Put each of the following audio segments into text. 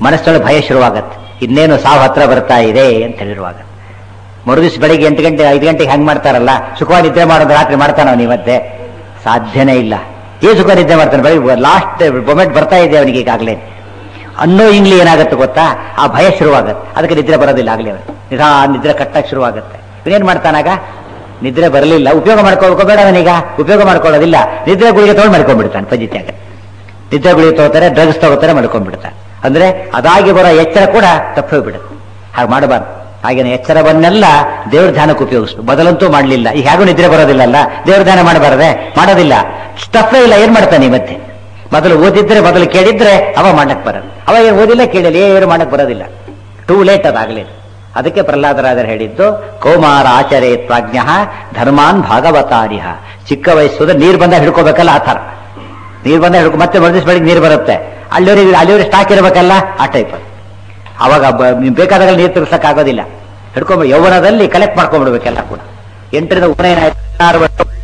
ಮನಸ್ಸೊಳಗೆ ಭಯ ಶುರುವಾಗತ್ತೆ, ಇನ್ನೇನು ಸಾವು ಹತ್ರ ಬರ್ತಾ ಇದೆ ಅಂತ ಹೇಳಿರುವಾಗ. ಮರುದಿವ್ಸ ಬೆಳಿಗ್ಗೆ 8 ಗಂಟೆ 5 ಗಂಟೆಗೆ ಹೆಂಗ್ ಮಾಡ್ತಾರಲ್ಲ, ಸುಖವಾಗಿ ನಿದ್ರೆ ಮಾಡೋದು ರಾತ್ರಿ ಮಾಡ್ತಾನ ಅವನು ಇವತ್ತೆ? ಸಾಧ್ಯನೇ ಇಲ್ಲ. ಏನ್ ಸುಖ ನಿದ್ರೆ ಮಾಡ್ತಾನೆ? ಬೆಳಿಗ್ಗೆ ಲಾಸ್ಟ್ ಮೊಮೆಂಟ್ ಬರ್ತಾ ಇದೆ ಅವನಿಗೆ ಈಗಾಗಲೇ ಅನ್ನೋ ಇಂಗ್ಲಿ ಏನಾಗುತ್ತೆ ಗೊತ್ತಾ? ಆ ಭಯ ಶುರುವಾಗತ್ತೆ, ಅದಕ್ಕೆ ನಿದ್ರೆ ಬರೋದಿಲ್ಲ. ಆಗಲೇ ನಿದ್ರೆ ಕಟ್ಟಕ್ಕೆ ಶುರುವಾಗುತ್ತೆ. ಇವನೇನ್ ಮಾಡ್ತಾನಾಗ? ನಿದ್ರೆ ಬರಲಿಲ್ಲ, ಉಪಯೋಗ ಮಾಡ್ಕೋಬೇಡ ಅವನೀಗ, ಉಪಯೋಗ ಮಾಡ್ಕೊಳ್ಳೋದಿಲ್ಲ, ನಿದ್ರೆ ಗುಳಿಗೆ ತಗೊಂಡು ಮಾಡ್ಕೊಂಡ್ಬಿಡ್ತಾನೆ. ಪಂಜಿತ್ಯಾಗ ನಿದ್ರೆ ಗುಳಿಗೆ ತಗೋತಾರೆ, ಡ್ರಗ್ಸ್ ತಗೋತಾರೆ, ಮಾಡ್ಕೊಂಡ್ಬಿಡ್ತಾನೆ. ಅಂದ್ರೆ ಅದಾಗಿ ಬರೋ ಎಚ್ಚರ ಕೂಡ ತಪ್ಪೋಗ್ಬಿಡುತ್ತೆ. ಹಾಗೆ ಮಾಡಬಾರ್ದು. ಹಾಗೇನೆ ಎಚ್ಚರವನ್ನೆಲ್ಲ ದೇವ್ರ ಧ್ಯಾನಕ್ಕೆ ಉಪಯೋಗಿಸ್ತು. ಬದಲಂತೂ ಮಾಡಲಿಲ್ಲ. ಈಗ ಹೇಗೂ ನಿದ್ರೆ ಬರೋದಿಲ್ಲಲ್ಲ, ದೇವ್ರ ಧ್ಯಾನ ಮಾಡಬಾರದೆ? ಮಾಡೋದಿಲ್ಲ. ಸ್ಟಫೇ ಇಲ್ಲ, ಏನ್ ಮಾಡ್ತಾನೆ ಮತ್ತೆ? ಮೊದಲು ಓದಿದ್ರೆ, ಮೊದಲು ಕೇಳಿದ್ರೆ ಅವ ಮಾಡಕ್ ಬರೋದು. ಅವ ಏನು ಓದಿಲ್ಲ, ಕೇಳಿಲ್ಲ, ಏನು ಮಾಡಕ್ ಬರೋದಿಲ್ಲ. ಟೂ ಲೇಟ್ ಅದಾಗಲೇ. ಅದಕ್ಕೆ ಪ್ರಹ್ಲಾದರಾಜರು ಹೇಳಿದ್ದು, ಕೌಮಾರ ಆಚರೇ ಪ್ರಾಜ್ಞ ಧರ್ಮಾನ್ ಭಾಗವತಾರಿಹ. ಚಿಕ್ಕ ವಯಸ್ಸು ನೀರು ಬಂದಾಗ ಹಿಡ್ಕೋಬೇಕಲ್ಲ, ಆ ಥರ ನೀರು ಬಂದಾಗ ಹಿಡ್ಕೊ, ಮತ್ತೆ ಮರುದಿವ್ಸ ಬೆಳಿಗ್ಗೆ ನೀರು ಬರುತ್ತೆ, ಅಲ್ಲಿವರೆಗೆ ಸ್ಟಾಕ್ ಇರಬೇಕಲ್ಲ, ಆ ಟೈಪ್. ಅವಾಗ ಬೇಕಾದಾಗ ನೀರು ತಿರ್ಸಕ್ಕಾಗೋದಿಲ್ಲ. ಹಿಡ್ಕೊಂಡ್ ಯೌವನದಲ್ಲಿ ಕಲೆಕ್ಟ್ ಮಾಡ್ಕೊಂಡ್ಬಿಡ್ಬೇಕೆಲ್ಲ ಕೂಡ. 8ರಿಂದ 16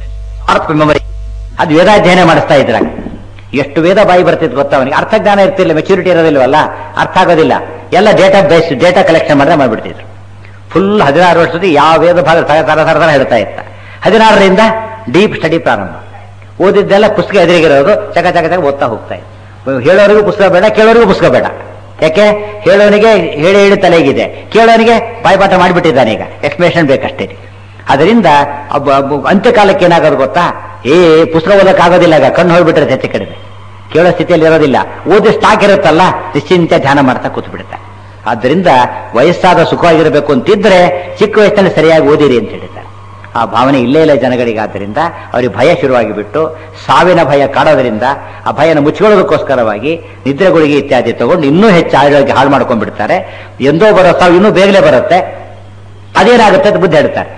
ವರ್ಷ ಮೆಮೊರಿ. ಅದು ವೇದಾಧ್ಯಯನ ಮಾಡಿಸ್ತಾ ಇದ್ರಾಗ ಎಷ್ಟು ವೇದ ಬಾಯಿ ಬರ್ತಿತ್ತು ಗೊತ್ತಾ ಅವನಿಗೆ. ಅರ್ಥಜ್ಞಾನ ಇರ್ತಿಲ್ಲ, ಮೆಚುರಿಟಿ ಇರೋದಿಲ್ವಲ್ಲ, ಅರ್ಥ ಆಗೋದಿಲ್ಲ. ಎಲ್ಲ ಡೇಟಾ ಬೇಸ್, ಡೇಟಾ ಕಲೆಕ್ಷನ್ ಮಾಡಿದ್ರೆ ಮಾಡ್ಬಿಡ್ತಿದ್ರು. ಫುಲ್ 16 ವರ್ಷದಲ್ಲಿ ಯಾವ ವೇದ ಭಾಗ ತರ ಹೇಳ್ತಾ ಇತ್ತ. 16ರಿಂದ ಡೀಪ್ ಸ್ಟಡಿ ಪ್ರಾರಂಭ. ಓದಿದ್ದೆಲ್ಲ ಪುಸ್ತಕ ಎದುರಿಗಿರೋದು, ಚಕ ಚಕ ಚಕ ಓದ್ತಾ ಹೋಗ್ತಾ ಇತ್ತು. ಹೇಳೋರಿಗೂ ಪುಸ್ತಕ ಬೇಡ, ಕೇಳೋರಿಗೂ ಪುಸ್ತಕ ಬೇಡ. ಯಾಕೆ? ಹೇಳೋನಿಗೆ ಹೇಳಿ ಹೇಳಿ ತಲೆಗಿದೆ, ಕೇಳೋನಿಗೆ ಬಾಯ್ಪಾಠ ಮಾಡಿಬಿಟ್ಟಿದ್ದಾನೆ. ಈಗ ಎಕ್ಸ್ಪ್ಲೇಷನ್ ಬೇಕಷ್ಟೇ. ಅದರಿಂದ ಅಂತ್ಯಕಾಲಕ್ಕೆ ಏನಾಗೋದು ಗೊತ್ತಾ? ಪುಸ್ತಕ ಓದಕ್ಕಾಗೋದಿಲ್ಲ, ಈಗ ಕಣ್ಣು ಹೋಗ್ಬಿಟ್ರೆ ಹೆಚ್ಚು ಕಡಿಮೆ ಕೇಳೋ ಸ್ಥಿತಿಯಲ್ಲಿ ಇರೋದಿಲ್ಲ. ಓದಿ ಸ್ಟಾಕ್ ಇರುತ್ತಲ್ಲ, ನಿಶ್ಚಿಂತೆ ಧ್ಯಾನ ಮಾಡ್ತಾ ಕೂತ್ ಬಿಡುತ್ತೆ. ಆದ್ದರಿಂದ ವಯಸ್ಸಾದ ಸುಖವಾಗಿರಬೇಕು ಅಂತಿದ್ರೆ ಚಿಕ್ಕ ವಯಸ್ಸಿನಲ್ಲಿ ಸರಿಯಾಗಿ ಓದಿರಿ ಅಂತ ಹೇಳಿದ್ದಾರೆ. ಆ ಭಾವನೆ ಇಲ್ಲೇ ಇಲ್ಲ ಜನಗಳಿಗೆ. ಆದ್ದರಿಂದ ಅವರಿಗೆ ಭಯ ಶುರುವಾಗಿ ಬಿಟ್ಟು, ಸಾವಿನ ಭಯ ಕಾಡೋದ್ರಿಂದ ಆ ಭಯನ ಮುಚ್ಕೊಳ್ಳೋದಕ್ಕೋಸ್ಕರವಾಗಿ ನಿದ್ರೆಗಳಿಗೆ ಇತ್ಯಾದಿ ತಗೊಂಡು ಇನ್ನೂ ಹೆಚ್ಚು ಆರೋಗ್ಯ ಹಾಳು ಮಾಡ್ಕೊಂಡ್ಬಿಡ್ತಾರೆ. ಎಂದೋ ಬರೋ ಸಾವು ಇನ್ನೂ ಬೇಗನೆ ಬರುತ್ತೆ. ಅದೇನಾಗುತ್ತೆ ಅಂತ ಬುದ್ಧಿ ಹೇಳ್ತಾರೆ.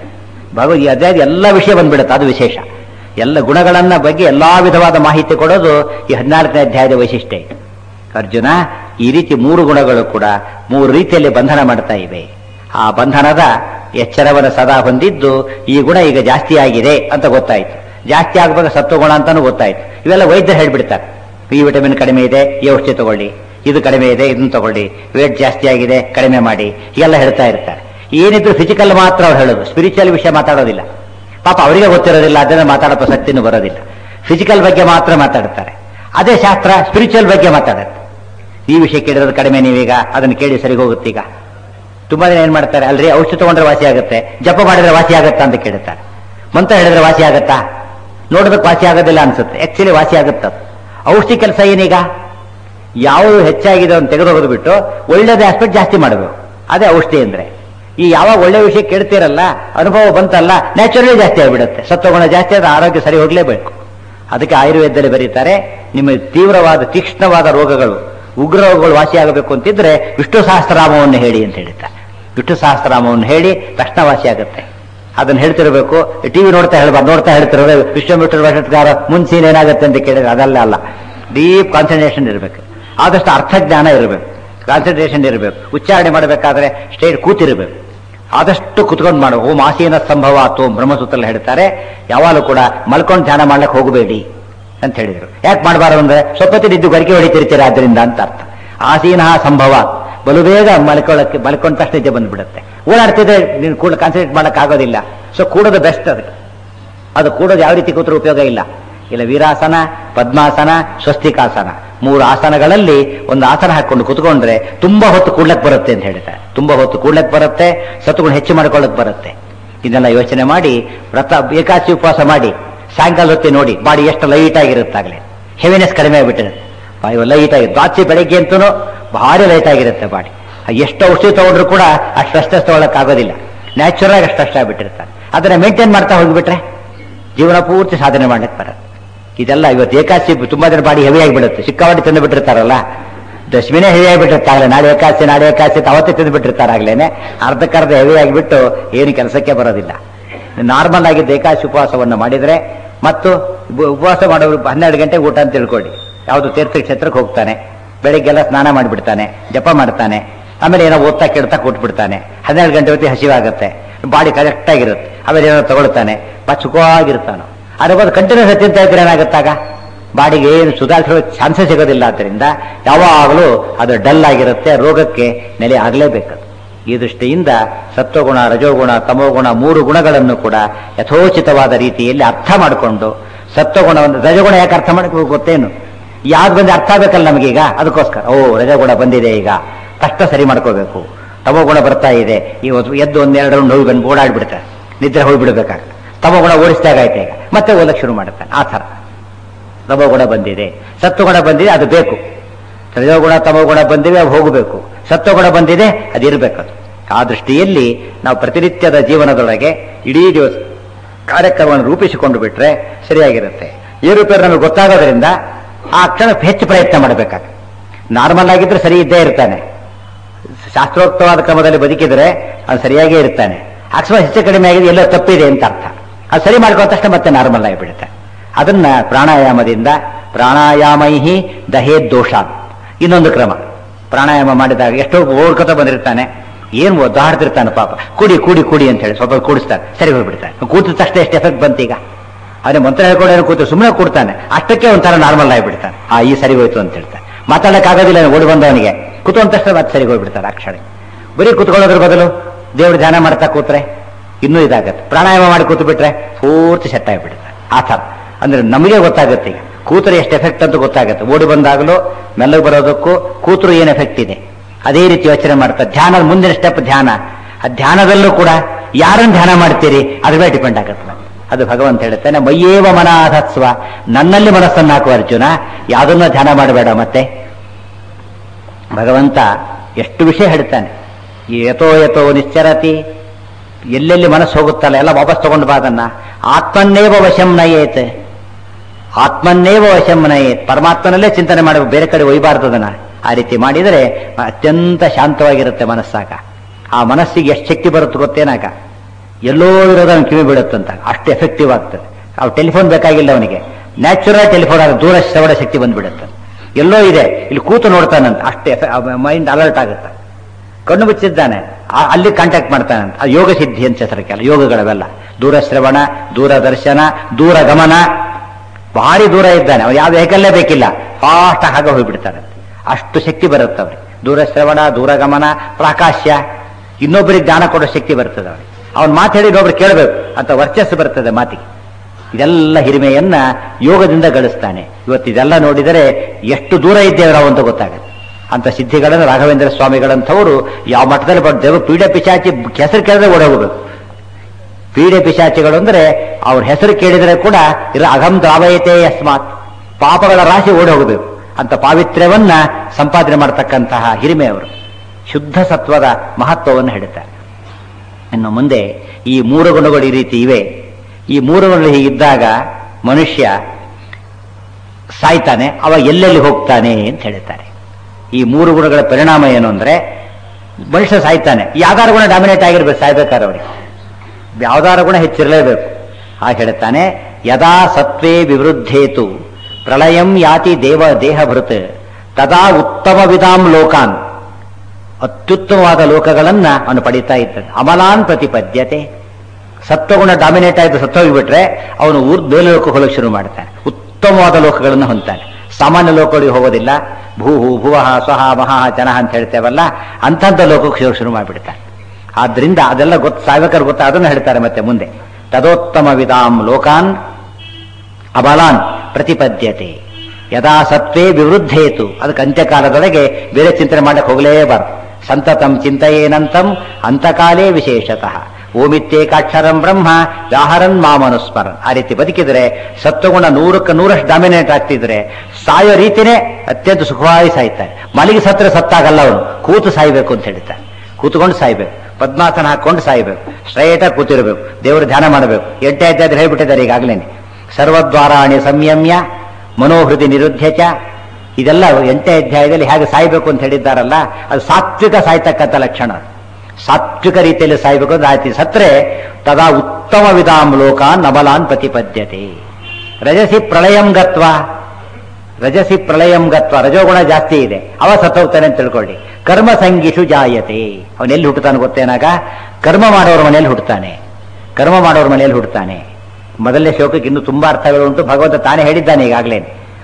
ಅದೇ ಎಲ್ಲ ವಿಷಯ ಬಂದ್ಬಿಡುತ್ತೆ. ಅದು ವಿಶೇಷ. ಎಲ್ಲ ಗುಣಗಳನ್ನ ಬಗ್ಗೆ ಎಲ್ಲಾ ವಿಧವಾದ ಮಾಹಿತಿ ಕೊಡೋದು ಈ 14ನೇ ಅಧ್ಯಾಯದ ವೈಶಿಷ್ಟ್ಯ. ಅರ್ಜುನ, ಈ ರೀತಿ 3 ಗುಣಗಳು ಕೂಡ 3 ರೀತಿಯಲ್ಲಿ ಬಂಧನ ಮಾಡ್ತಾ ಇವೆ. ಆ ಬಂಧನದ ಎಚ್ಚರವನ್ನು ಸದಾ ಹೊಂದಿದ್ದು ಈ ಗುಣ ಈಗ ಜಾಸ್ತಿ ಆಗಿದೆ ಅಂತ ಗೊತ್ತಾಯ್ತು. ಜಾಸ್ತಿ ಆಗಬೇಕು ಸತ್ವಗುಣ ಅಂತಾನು ಗೊತ್ತಾಯ್ತು. ಇವೆಲ್ಲ ವೈದ್ಯರು ಹೇಳ್ಬಿಡ್ತಾರೆ. ಈ ವಿಟಮಿನ್ ಕಡಿಮೆ ಇದೆ, ಈ ಔಷಧಿ ತಗೊಳ್ಳಿ, ಇದು ಕಡಿಮೆ ಇದೆ, ಇದನ್ನು ತಗೊಳ್ಳಿ, ವೇಟ್ ಜಾಸ್ತಿ ಆಗಿದೆ, ಕಡಿಮೆ ಮಾಡಿ, ಹೀಗೆಲ್ಲ ಹೇಳ್ತಾ ಇರ್ತಾರೆ. ಏನಿದ್ರು ಫಿಸಿಕಲ್ ಮಾತ್ರ ಅವ್ರು ಹೇಳೋದು, ಸ್ಪಿರಿಚುವಲ್ ವಿಷಯ ಮಾತಾಡೋದಿಲ್ಲ. ಪಾಪ ಅವರಿಗೆ ಗೊತ್ತಿರೋದಿಲ್ಲ, ಅದನ್ನ ಮಾತಾಡೋ ಪ್ರಸಕ್ತಿನೂ ಬರೋದಿಲ್ಲ. ಫಿಸಿಕಲ್ ಬಗ್ಗೆ ಮಾತ್ರ ಮಾತಾಡ್ತಾರೆ. ಅದೇ ಶಾಸ್ತ್ರ ಸ್ಪಿರಿಚುವಲ್ ಬಗ್ಗೆ ಮಾತಾಡುತ್ತೆ. ಈ ವಿಷಯ ಕೇಳಿರೋದು ಕಡಿಮೆ, ನೀವೀಗ ಅದನ್ನು ಕೇಳಿ ಸರಿ ಹೋಗುತ್ತೆ. ಈಗ ತುಂಬಾ ಜನ ಏನ್ ಮಾಡ್ತಾರೆ, ಅಲ್ರಿ ಔಷಧಿ ತಗೊಂಡ್ರೆ ವಾಸಿ ಆಗುತ್ತೆ, ಜಪ ಮಾಡಿದ್ರೆ ವಾಸಿ ಆಗುತ್ತಾ ಅಂತ ಕೇಳ್ತಾರೆ. ಮಂತ್ರ ಹೇಳಿದ್ರೆ ವಾಸಿ ಆಗುತ್ತಾ? ನೋಡೋದಕ್ಕೆ ವಾಸಿ ಆಗೋದಿಲ್ಲ ಅನ್ಸುತ್ತೆ, ಆಕ್ಚುಲಿ ವಾಸಿ ಆಗುತ್ತೆ. ಔಷಧಿ ಕೆಲಸ ಏನೀಗ? ಯಾವುದು ಹೆಚ್ಚಾಗಿದೆ ಅಂತ ತೆಗೆದೋಗೋದು ಬಿಟ್ಟು ಒಳ್ಳೇದೇ ಆಸ್ಪೆಕ್ಟ್ ಜಾಸ್ತಿ ಮಾಡಬೇಕು. ಅದೇ ಔಷಧಿ ಅಂದ್ರೆ. ಈ ಯಾವಾಗ ಒಳ್ಳೆ ವಿಷಯ ಕೇಳ್ತೀರಲ್ಲ, ಅನುಭವ ಬಂತಲ್ಲ, ನ್ಯಾಚುರಲಿ ಜಾಸ್ತಿ ಆಗಿಬಿಡುತ್ತೆ. ಸತ್ವಗುಣ ಜಾಸ್ತಿ ಆದ ಆರೋಗ್ಯ ಸರಿ ಹೋಗ್ಲೇಬೇಕು. ಅದಕ್ಕೆ ಆಯುರ್ವೇದದಲ್ಲಿ ಬರೀತಾರೆ, ನಿಮ್ಮ ತೀವ್ರವಾದ ತೀಕ್ಷ್ಣವಾದ ರೋಗಗಳು, ಉಗ್ರ ರೋಗಗಳು ವಾಸಿಯಾಗಬೇಕು ಅಂತಿದ್ರೆ ವಿಷ್ಣು ಸಹಸ್ರನಾಮವನ್ನು ಹೇಳಿ ಅಂತ ಹೇಳ್ತಾರೆ. ವಿಷ್ಣು ಸಹಸ್ರನಾಮವನ್ನು ಹೇಳಿ ತಕ್ಷಣ ವಾಸಿ ಆಗುತ್ತೆ. ಅದನ್ನ ಹೇಳ್ತಿರ್ಬೇಕು. ಟಿವಿ ನೋಡ್ತಾ ಹೇಳ್ಬಾರ್ದು, ನೋಡ್ತಾ ಹೇಳ್ತಿರೋದು ವಿಶ್ವಮಿತ್ರ ಮುಂಚೆನ ಏನಾಗುತ್ತೆ ಅಂತ ಕೇಳಿದ್ರೆ ಅದಲ್ಲ ಅಲ್ಲ. ಡೀಪ್ ಕಾನ್ಸಂಟ್ರೇಷನ್ ಇರಬೇಕು. ಆದಷ್ಟು ಅರ್ಥಜ್ಞಾನ ಇರಬೇಕು, ಕಾನ್ಸಂಟ್ರೇಷನ್ ಇರಬೇಕು. ಉಚ್ಚಾರಣೆ ಮಾಡಬೇಕಾದ್ರೆ ಸ್ಟ್ರೇಟ್ ಕೂತಿರಬೇಕು. ಆದಷ್ಟು ಕುತ್ಕೊಂಡು ಮಾಡು. ಓಂ ಆಸೀನ ಸಂಭವ ಅಥವಾ ಬ್ರಹ್ಮಸೂತ್ರದಲ್ಲಿ ಹೇಳ್ತಾರೆ, ಯಾವಾಗಲೂ ಕೂಡ ಮಲ್ಕೊಂಡು ಧ್ಯಾನ ಮಾಡ್ಲಿಕ್ಕೆ ಹೋಗಬೇಡಿ ಅಂತ ಹೇಳಿದ್ರು. ಯಾಕೆ ಮಾಡಬಾರದು ಅಂದ್ರೆ ಸ್ವಲ್ಪತಿ ನಿದ್ದು ಗರಿಕೆ ಹೊಡಿತಿರ್ತೀರ ಅದರಿಂದ ಅಂತ ಅರ್ಥ. ಆಸೀನ ಸಂಭವ, ಬಲು ಬೇಗ ಮಲ್ಕೊಂಡ ತಕ್ಷಣ ನಿದ್ದೆ ಬಂದ್ಬಿಡುತ್ತೆ. ಓಡಾಡ್ತಿದ್ರೆ ನೀನು ಕೂಡ ಕಾನ್ಸಂಟ್ರೇಟ್ ಮಾಡಕ್ ಆಗೋದಿಲ್ಲ. ಸೊ ಕೂಡೋದು ಬೆಸ್ಟ್. ಅದು ಕೂಡೋದು ಯಾವ ರೀತಿ ಕೂತ್ರೂ ಉಪಯೋಗ ಇಲ್ಲ. ವೀರಾಸನ, ಪದ್ಮಾಸನ, ಸ್ವಸ್ತಿಕಾಸನ 3 ಆಸನಗಳಲ್ಲಿ ಒಂದು ಆಸನ ಹಾಕೊಂಡು ಕುತ್ಕೊಂಡ್ರೆ ತುಂಬಾ ಹೊತ್ತು ಕೂಡ್ಲಕ್ ಬರುತ್ತೆ ಅಂತ ಹೇಳ್ತಾರೆ. ತುಂಬಾ ಹೊತ್ತು ಕೂಡ್ಲಕ್ ಬರುತ್ತೆ, ಸತ್ತುಗಳು ಹೆಚ್ಚು ಮಾಡ್ಕೊಳ್ಳಕ್ ಬರುತ್ತೆ. ಇದನ್ನೆಲ್ಲ ಯೋಚನೆ ಮಾಡಿ ವ್ರತ ಏಕಾದಶಿ ಉಪವಾಸ ಮಾಡಿ ಸಾಯಂಕಾಲ ಹೊತ್ತಿ ನೋಡಿ, ಬಾಡಿ ಎಷ್ಟು ಲೈಟ್ ಆಗಿರುತ್ತಾಗಲೇ, ಹೆವಿನೆಸ್ ಕಡಿಮೆ ಆಗಿಬಿಟ್ಟಿರುತ್ತೆ. ಲೈಟ್ ಆಗಿ ದ್ವಾಚಿ ಬೆಳಗ್ಗೆ ಅಂತೂ ಭಾರಿ ಲೈಟ್ ಆಗಿರುತ್ತೆ ಬಾಡಿ. ಎಷ್ಟು ಔಷಧಿ ತಗೊಂಡ್ರು ಕೂಡ ಅಷ್ಟು ಸ್ಟ್ರೆಸ್ ತಗೊಳಕ್ಕಾಗೋದಿಲ್ಲ. ನ್ಯಾಚುರಲ್ ಆಗಿ ಅಷ್ಟು ಆಗಿಬಿಟ್ಟಿರ್ತಾರೆ. ಅದನ್ನ ಮೇಂಟೈನ್ ಮಾಡ್ತಾ ಹೋಗಿಬಿಟ್ರೆ ಜೀವನ ಪೂರ್ತಿ ಸಾಧನೆ ಮಾಡ್ಲಿಕ್ಕೆ ಬರುತ್ತೆ. ಇದೆಲ್ಲ ಇವತ್ತು ಏಕಾದಶಿ ತುಂಬಾ ಜನ ಬಾಡಿ ಹೆವಿ ಆಗಿಬಿಡುತ್ತೆ. ಸಿಕ್ಕಾಪಟ್ಟೆ ತಿಂದು ಬಿಟ್ಟಿರ್ತಾರಲ್ಲ, ದಶಮಿನೇ ಹೆವಿ ಆಗಿಬಿಟ್ಟಿರ್ತಾಗಲೇ. ನಾಳೆ ಏಕಾದಶಿ ಅವತ್ತೇ ತಿಂದು ಬಿಟ್ಟಿರ್ತಾರಾಗ್ಲೇನೆ. ಅರ್ಧಕ್ಕರ್ಧ ಹೆವಿ ಆಗಿಬಿಟ್ಟು ಏನು ಕೆಲಸಕ್ಕೆ ಬರೋದಿಲ್ಲ. ನಾರ್ಮಲ್ ಆಗಿದ್ದ ಏಕಾದಶಿ ಉಪವಾಸವನ್ನು ಮಾಡಿದ್ರೆ, ಮತ್ತು ಉಪವಾಸ ಮಾಡೋರು 12 ಗಂಟೆಗೆ ಊಟ ಅಂತ ತಿಳ್ಕೊಳ್ಳಿ. ಯಾವುದು ತೀರ್ಥ ಕ್ಷೇತ್ರಕ್ಕೆ ಹೋಗ್ತಾನೆ, ಬೆಳಿಗ್ಗೆಲ್ಲ ಸ್ನಾನ ಮಾಡಿಬಿಡ್ತಾನೆ, ಜಪ ಮಾಡ್ತಾನೆ, ಆಮೇಲೆ ಏನೋ ಓದ್ತಾ ಕೇಳ್ತಾ ಕೂಟ್ಬಿಡ್ತಾನೆ. 12 ಗಂಟೆ ಹೊತ್ತಿಗೆ ಹಸಿವಾಗುತ್ತೆ, ಬಾಡಿ ಕರೆಕ್ಟ್ ಆಗಿರುತ್ತೆ. ಆಮೇಲೆ ಏನೋ ತಗೊಳ್ತಾನೆ, ಸುಖವಾಗಿರ್ತಾನೋ. ಅದ್ರ ಕಂಟಿನ್ಯೂಸ್ ತಿಂತ ಇದ್ರೆ ಏನಾಗುತ್ತಾಗ ಬಾಡಿಗೆ ಏನು ಸುಧಾರಿಸೋ ಚಾನ್ಸಸ್ ಸಿಗೋದಿಲ್ಲ. ಆದ್ದರಿಂದ ಯಾವಾಗಲೂ ಅದು ಡಲ್ ಆಗಿರುತ್ತೆ, ರೋಗಕ್ಕೆ ನೆಲೆ ಆಗಲೇಬೇಕದು. ಈ ದೃಷ್ಟಿಯಿಂದ ಸತ್ವಗುಣ, ರಜೋಗುಣ, ತಮೋಗುಣ 3 ಗುಣಗಳನ್ನು ಕೂಡ ಯಥೋಚಿತವಾದ ರೀತಿಯಲ್ಲಿ ಅರ್ಥ ಮಾಡಿಕೊಂಡು, ಸತ್ವಗುಣವನ್ನು ರಜಗುಣ ಯಾಕೆ ಅರ್ಥ ಮಾಡ್ಕೋಬೇಕು ಗೊತ್ತೇನು? ಯಾವ್ದು ಬಂದು ಅರ್ಥ ಆಗಬೇಕಲ್ಲ ನಮಗೀಗ, ಅದಕ್ಕೋಸ್ಕರ ರಜಗುಣ ಬಂದಿದೆ ಈಗ ತಕ್ಷಣ ಸರಿ ಮಾಡ್ಕೋಬೇಕು. ತಮೋಗುಣ ಬರ್ತಾ ಇದೆ, ಇವತ್ತು ಎದ್ದು 1-2 ರೌಂಡ್ ಹೋಗಿ ಬಂದು ಓಡಾಡ್ಬಿಡ್ತಾರೆ, ನಿದ್ರೆ ಹೋಗಿಬಿಡ್ಬೇಕಾಗ. ತಮೋಗುಣ ಓಡಿಸಿದಾಗೈತೆ, ಈಗ ಮತ್ತೆ ಓದಕ್ಕೆ ಶುರು ಮಾಡುತ್ತಾನೆ. ಆ ಥರ ತಮೋಗುಣ ಬಂದಿದೆ, ಸತ್ವಗುಣ ಬಂದಿದೆ, ಅದು ಬೇಕು. ರಜೋಗುಣ ತಮೋಗುಣ ಬಂದಿವೆ, ಅವು ಹೋಗಬೇಕು. ಸತ್ವಗುಣ ಬಂದಿದೆ, ಅದಿರಬೇಕದು. ಆ ದೃಷ್ಟಿಯಲ್ಲಿ ನಾವು ಪ್ರತಿನಿತ್ಯದ ಜೀವನದೊಳಗೆ ಇಡೀ ದಿವಸ ಕಾರ್ಯಕ್ರಮವನ್ನು ರೂಪಿಸಿಕೊಂಡು ಬಿಟ್ರೆ ಸರಿಯಾಗಿರುತ್ತೆ. ಏರುಪೇರು ನಮಗೆ ಗೊತ್ತಾಗೋದ್ರಿಂದ ಆ ಕ್ಷಣಕ್ಕೆ ಹೆಚ್ಚು ಪ್ರಯತ್ನ ಮಾಡಬೇಕಾಗ. ನಾರ್ಮಲ್ ಆಗಿದ್ರೆ ಸರಿ ಇದ್ದೇ ಇರ್ತಾನೆ, ಶಾಸ್ತ್ರೋಕ್ತವಾದ ಕ್ರಮದಲ್ಲಿ ಬದುಕಿದ್ರೆ ಅದು ಸರಿಯಾಗೇ ಇರ್ತಾನೆ. ಅಕಸ್ಮಾತ್ ಹೆಚ್ಚು ಕಡಿಮೆ ಆಗಿದೆ, ಎಲ್ಲೋ ತಪ್ಪಿದೆ ಅಂತ ಅರ್ಥ. ಅದು ಸರಿ ಮಾಡ್ಕೊಂಡ ತಕ್ಷಣ ಮತ್ತೆ ನಾರ್ಮಲ್ ಆಗಿಬಿಡುತ್ತೆ. ಅದನ್ನ ಪ್ರಾಣಾಯಾಮದಿಂದ, ಪ್ರಾಣಾಯಾಮೈಹಿ ದಹೇದ್ ದೋಷ ಇನ್ನೊಂದು ಕ್ರಮ. ಪ್ರಾಣಾಯಾಮ ಮಾಡಿದಾಗ ಎಷ್ಟೋ ಓಡ್ಕೊತ ಬಂದಿರ್ತಾನೆ, ಏನು ಒದ್ದಾಡ್ತಿರ್ತಾನೆ ಪಾಪ, ಕುಡಿ ಕುಡಿ ಕುಡಿ ಅಂತ ಹೇಳಿ ಸ್ವಲ್ಪ ಕೂಡಿಸ್ತಾರೆ, ಸರಿ ಹೋಗ್ಬಿಡ್ತಾನೆ. ಕೂತಿದ ತಕ್ಷಣ ಎಷ್ಟು ಎಫೆಕ್ಟ್ ಬಂತೀಗ, ಅದೇ ಮಂತ್ರ ಹೇಳ್ಕೊಂಡು ಕೂತು ಸುಮ್ಮನೆ ಕೊಡ್ತಾನೆ, ಅಷ್ಟಕ್ಕೆ ಒಂಥರ ನಾರ್ಮಲ್ ಆಗಿಬಿಡ್ತಾನೆ. ಈ ಸರಿ ಹೋಯ್ತು ಅಂತ ಹೇಳ್ತಾನೆ. ಮಾತಾಡೋಕ್ಕಾಗೋದಿಲ್ಲ ಓಡಿ ಬಂದವನಿಗೆ, ಕೂತ್ಕೊಂಡ ತಕ್ಷಣ ಮತ್ತೆ ಸರಿ ಹೋಗ್ಬಿಡ್ತಾರೆ ಆ ಕ್ಷಣ. ಬರೀ ಕೂತ್ಕೊಳ್ಳೋದ್ರ ಬದಲು ದೇವ್ರ ಧ್ಯಾನ ಮಾಡ್ತಾ ಕೂತ್ರೆ ಇನ್ನೂ ಇದಾಗತ್ತೆ. ಪ್ರಾಣಾಯಾಮ ಮಾಡಿ ಕೂತು ಬಿಟ್ರೆ ಪೂರ್ತಿ ಸೆಟ್ ಆಗಿಬಿಡುತ್ತೆ. ಆ ಥರ ಅಂದ್ರೆ ನಮಗೆ ಗೊತ್ತಾಗುತ್ತೆ, ಈಗ ಕೂತರೆ ಎಷ್ಟು ಎಫೆಕ್ಟ್ ಅಂತ ಗೊತ್ತಾಗುತ್ತೆ. ಓಡಿ ಬಂದಾಗಲೂ ಮೆಲ್ಲಗೆ ಬರೋದಕ್ಕೂ ಕೂತರು ಏನು ಎಫೆಕ್ಟ್ ಇದೆ ಅದೇ ರೀತಿ ಯೋಚನೆ ಮಾಡ್ತಾರೆ. ಧ್ಯಾನದ ಮುಂದಿನ ಸ್ಟೆಪ್ ಧ್ಯಾನ. ಆ ಧ್ಯಾನದಲ್ಲೂ ಕೂಡ ಯಾರನ್ನು ಧ್ಯಾನ ಮಾಡ್ತೀರಿ ಅದ್ರ ಮೇಲೆ ಡಿಪೆಂಡ್ ಆಗುತ್ತೆ. ಅದು ಭಗವಂತ ಹೇಳ್ತಾನೆ, ಮಯ್ಯೇವ ಮನಾಧತ್ಸ್ವ, ನನ್ನಲ್ಲಿ ಮನಸ್ಸನ್ನು ಹಾಕುವ ಅರ್ಜುನ, ಯಾವುದನ್ನ ಧ್ಯಾನ ಮಾಡಬೇಡ. ಮತ್ತೆ ಭಗವಂತ ಎಷ್ಟು ವಿಷಯ ಹೇಳ್ತಾನೆ. ಯಥೋ ಯಥೋ ನಿಶ್ಚರತಿ, ಎಲ್ಲೆಲ್ಲಿ ಮನಸ್ಸು ಹೋಗುತ್ತಲ್ಲ ಎಲ್ಲ ವಾಪಸ್ ತಗೊಂಡು ಬಾ ಅದನ್ನ. ಆತ್ಮನ್ನೇವ ವಶಂ ನಯೇತ್, ಆತ್ಮನ್ನೇವ ವಶಂ ನಯೇತ್, ಪರಮಾತ್ಮನಲ್ಲೇ ಚಿಂತನೆ ಮಾಡಬೇಕು, ಬೇರೆ ಕಡೆ ಒಯ್ಯಬಾರ್ದು ಅದನ್ನ. ಆ ರೀತಿ ಮಾಡಿದರೆ ಅತ್ಯಂತ ಶಾಂತವಾಗಿರುತ್ತೆ ಮನಸ್ಸಾಗ. ಆ ಮನಸ್ಸಿಗೆ ಎಷ್ಟು ಶಕ್ತಿ ಬರುತ್ತೆ ಗೊತ್ತೇನಾಗ, ಎಲ್ಲೋ ಇರೋದನ್ನು ಕಿವಿ ಬೀಳುತ್ತಂತ, ಅಷ್ಟು ಎಫೆಕ್ಟಿವ್ ಆಗ್ತದೆ. ಅವ್ರು ಟೆಲಿಫೋನ್ ಬೇಕಾಗಿಲ್ಲ ಅವನಿಗೆ, ನ್ಯಾಚುರಲ್ ಟೆಲಿಫೋನ್ ಆಗ ದೂರ ಶ್ರವಣ ಶಕ್ತಿ ಬಂದ್ಬಿಡುತ್ತೆ. ಎಲ್ಲೋ ಇದೆ, ಇಲ್ಲಿ ಕೂತು ನೋಡ್ತಾನಂತ, ಅಷ್ಟು ಮೈಂಡ್ ಅಲರ್ಟ್ ಆಗುತ್ತೆ. ಕಣ್ಣು ಮುಚ್ಚಿದ್ದಾನೆ, ಅಲ್ಲಿ ಕಾಂಟ್ಯಾಕ್ಟ್ ಮಾಡ್ತಾನಂತ. ಆ ಯೋಗ ಸಿದ್ಧಿ ಅಂತ ಹೆಸರಕ್ಕೆಲ್ಲ ಯೋಗಗಳವೆಲ್ಲ. ದೂರ ಶ್ರವಣ, ದೂರದರ್ಶನ, ದೂರ ಗಮನ. ಭಾರಿ ದೂರ ಇದ್ದಾನೆ, ಅವ್ರು ಯಾವ ವೆಹಿಕಲ್ಲೇ ಬೇಕಿಲ್ಲ, ಫಾಸ್ಟ್ ಆಗ ಹೋಗ್ಬಿಡ್ತಾನೆ. ಅಷ್ಟು ಶಕ್ತಿ ಬರುತ್ತೆ ಅವ್ರಿಗೆ. ದೂರ ಶ್ರವಣ, ದೂರಗಮನ, ಪ್ರಾಕಾಶ್ಯ, ಇನ್ನೊಬ್ಬರಿಗೆ ಜ್ಞಾನ ಕೊಡೋ ಶಕ್ತಿ ಬರ್ತದೆ ಅವ್ರಿಗೆ. ಅವನ್ ಮಾತಾಡಿ ಇನ್ನೊಬ್ರು ಕೇಳಬೇಕು ಅಂತ ವರ್ಚಸ್ಸು ಬರ್ತದೆ ಮಾತಿಗೆ. ಇದೆಲ್ಲ ಹಿರಿಮೆಯನ್ನ ಯೋಗದಿಂದ ಗಳಿಸ್ತಾನೆ. ಇವತ್ತು ಇದೆಲ್ಲ ನೋಡಿದರೆ ಎಷ್ಟು ದೂರ ಇದ್ದೇವೆ ನಾವು ಅಂತ ಗೊತ್ತಾಗುತ್ತೆ. ಅಂತ ಸಿದ್ಧಿಗಳನ್ನು ರಾಘವೇಂದ್ರ ಸ್ವಾಮಿಗಳಂಥವರು ಯಾವ ಮಠದಲ್ಲಿ ಬರ್ತೇವೆ. ಪೀಡೆ ಪಿಶಾಚಿ ಹೆಸರು ಕೇಳಿದ್ರೆ ಓಡೋಗಬೇಕು. ಪೀಡೆ ಪಿಶಾಚಿಗಳು ಅಂದ್ರೆ ಅವ್ರ ಹೆಸರು ಕೇಳಿದರೆ ಕೂಡ ಅಹಂ ದ್ರಾವಯತೆ ಯಸ್ಮಾತ್, ಪಾಪಗಳ ರಾಶಿ ಓಡಿ ಹೋಗಬೇಕು ಅಂತ ಪಾವಿತ್ರ್ಯವನ್ನ ಸಂಪಾದನೆ ಮಾಡತಕ್ಕಂತಹ ಹಿರಿಮೆ ಅವರು. ಶುದ್ಧ ಸತ್ವದ ಮಹತ್ವವನ್ನು ಹೇಳುತ್ತಾರೆ. ಇನ್ನು ಮುಂದೆ ಈ 3 ಗುಣಗಳು ಈ ರೀತಿ ಇವೆ. ಈ 3 ಗುಣಗಳು ಹೀಗಿದ್ದಾಗ ಮನುಷ್ಯ ಸಾಯ್ತಾನೆ, ಅವ ಎಲ್ಲೆಲ್ಲಿ ಹೋಗ್ತಾನೆ ಅಂತ ಹೇಳ್ತಾರೆ. ಈ 3 ಗುಣಗಳ ಪರಿಣಾಮ ಏನು ಅಂದ್ರೆ, ಮನುಷ್ಯ ಸಾಯ್ತಾನೆ, ಯಾವ್ದಾರ ಗುಣ ಡಾಮಿನೇಟ್ ಆಗಿರ್ಬೇಕು, ಸಾಯ್ಬೇಕಾದ್ರೆ ಅವರಿಗೆ ಯಾವ್ದಾರ ಗುಣ ಹೆಚ್ಚಿರಲೇಬೇಕು. ಹಾಗೆ ಹೇಳ್ತಾನೆ, ಯದಾ ಸತ್ವೇ ವಿವೃದ್ಧೇತು ಪ್ರಳಯಂ ಯಾತಿ ದೇಹಭೃತ್ ತದಾ ಉತ್ತಮ ವಿಧಾಂ ಲೋಕಾನ್, ಅತ್ಯುತ್ತಮವಾದ ಲೋಕಗಳನ್ನ ಅವನು ಪಡೀತಾ ಇದ್ದಾನೆ. ಅಮಲಾನ್ ಪ್ರತಿಪದ್ಯತೆ, ಸತ್ವಗುಣ ಡಾಮಿನೇಟ್ ಆಯ್ತು, ಸತ್ತು ಹೋಗಿಬಿಟ್ರೆ ಅವನು ಬೇರೆ ಲೋಕಕ್ಕೆ ಹೋಗಕ್ಕೆ ಶುರು ಮಾಡ್ತಾನೆ, ಉತ್ತಮವಾದ ಲೋಕಗಳನ್ನು ಹೊಂದ್ತಾನೆ. ಸಾಮಾನ್ಯ ಲೋಕಗಳಿಗೆ ಹೋಗೋದಿಲ್ಲ. ಭೂಹು ಭುವಃ ಸ್ವಹ ಮಹಾ ಜನಃ ಅಂತ ಹೇಳ್ತೇವಲ್ಲ, ಅಂಥದ್ದು ಲೋಕಕ್ಕೆ ಶುರು ಮಾಡಿಬಿಡ್ತಾನೆ. ಆದ್ರಿಂದ ಅದೆಲ್ಲ ಸಾಯ್ಬೇಕಾದ್ರೆ ಗೊತ್ತಾ, ಅದನ್ನು ಹೇಳ್ತಾರೆ ಮತ್ತೆ ಮುಂದೆ. ತದೋತ್ತಮ ವಿಧಾಂ ಲೋಕಾನ್ ಅಬಲಾನ್ ಪ್ರತಿಪದ್ಯತೆ ಯದಾ ಸತ್ವೇ ವಿವೃದ್ಧೇತು, ಅದಕ್ಕೆ ಅಂತ್ಯಕಾಲದೊಳಗೆ ಬೇರೆ ಚಿಂತನೆ ಮಾಡಕ್ಕೆ ಹೋಗಲೇಬಾರದು. ಸಂತತಂ ಚಿಂತೆಯೇನಂತಂ ಅಂತಕಾಲೇ ವಿಶೇಷತಃ ಓಮಿತ್ಯೇಕಾಕ್ಷರಂ ಬ್ರಹ್ಮ ವ್ಯಾಹರನ್ ಮಾಮನುಸ್ಮರನ್. ಆ ರೀತಿ ಬದುಕಿದ್ರೆ ಸತ್ವಗುಣ 100ಕ್ಕೆ 100ರಷ್ಟು ಡಾಮಿನೇಟ್ ಆಗ್ತಿದ್ರೆ ಸಾಯೋ ರೀತಿನೇ ಅತ್ಯಂತ ಸುಖವಾಗಿ ಸಾಯ್ತಾರೆ. ಮಲಗಿ ಸತ್ರ ಸತ್ತಾಗಲ್ಲ, ಅವನು ಕೂತು ಸಾಯ್ಬೇಕು ಅಂತ ಹೇಳ್ತಾನೆ. ಕೂತ್ಕೊಂಡು ಸಾಯ್ಬೇಕು, ಪದ್ಮಾಸನ ಹಾಕೊಂಡು ಸಾಯ್ಬೇಕು, ಸ್ಟ್ರೈಟಾಗಿ ಕೂತಿರ್ಬೇಕು, ದೇವರು ಧ್ಯಾನ ಮಾಡಬೇಕು. 8ನೇ ಅಧ್ಯಾಯದಲ್ಲಿ ಹೇಳ್ಬಿಟ್ಟಿದ್ದಾರೆ ಈಗಾಗಲೇ. ಸರ್ವದ್ವಾರಾಣಿ ಸಂಯಮ್ಯ ಮನೋಹೃದಿ ನಿರುದ್ಧಚ, ಇದೆಲ್ಲ 8ನೇ ಅಧ್ಯಾಯದಲ್ಲಿ ಹೇಗೆ ಸಾಯ್ಬೇಕು ಅಂತ ಹೇಳಿದ್ದಾರಲ್ಲ, ಅದು ಸಾತ್ವಿಕ ಸಾಯ್ತಕ್ಕಂಥ ಲಕ್ಷಣ. ಸಾತ್ವಿಕ ರೀತಿಯಲ್ಲಿ ಸಾಯ್ಬೇಕು ಅಂದ್ರೆ ಆಯ್ತು. ಸತ್ರೆ ತದಾ ಉತ್ತಮ ವಿಧಾಂ ಲೋಕಾನ್ ನಬಲಾನ್ ಪ್ರತಿಪದ್ಯತೆ. ರಜಸಿ ಪ್ರಳಯಂ ಗತ್ವ, ರಜಸಿ ಪ್ರಳಯಂ ಗತ್ವ, ರಜೋಗುಣ ಜಾಸ್ತಿ ಇದೆ, ಅವ ಸತ್ತೋಗ್ತಾನೆ ಅಂತ ತಿಳ್ಕೊಳ್ಳಿ. ಕರ್ಮ ಸಂಗಿಷು ಜಾಯತೆ, ಅವನೆಲ್ಲಿ ಹುಟ್ಟುತ್ತಾನೆ ಗೊತ್ತೇನಾಗ, ಕರ್ಮ ಮಾಡೋರ ಮನೆಯಲ್ಲಿ ಹುಟ್ಟುತ್ತಾನೆ. ಕರ್ಮ ಮಾಡೋರ ಮನೆಯಲ್ಲಿ ಹುಟ್ಟುತ್ತಾನೆ. ಮೊದಲನೇ ಶ್ಲೋಕಕ್ಕೆ ಇನ್ನೂ ತುಂಬಾ ಅರ್ಥಗಳು ಉಂಟು, ಭಗವಂತ ತಾನೇ ಹೇಳಿದ್ದಾನೆ ಈಗಾಗಲೇ.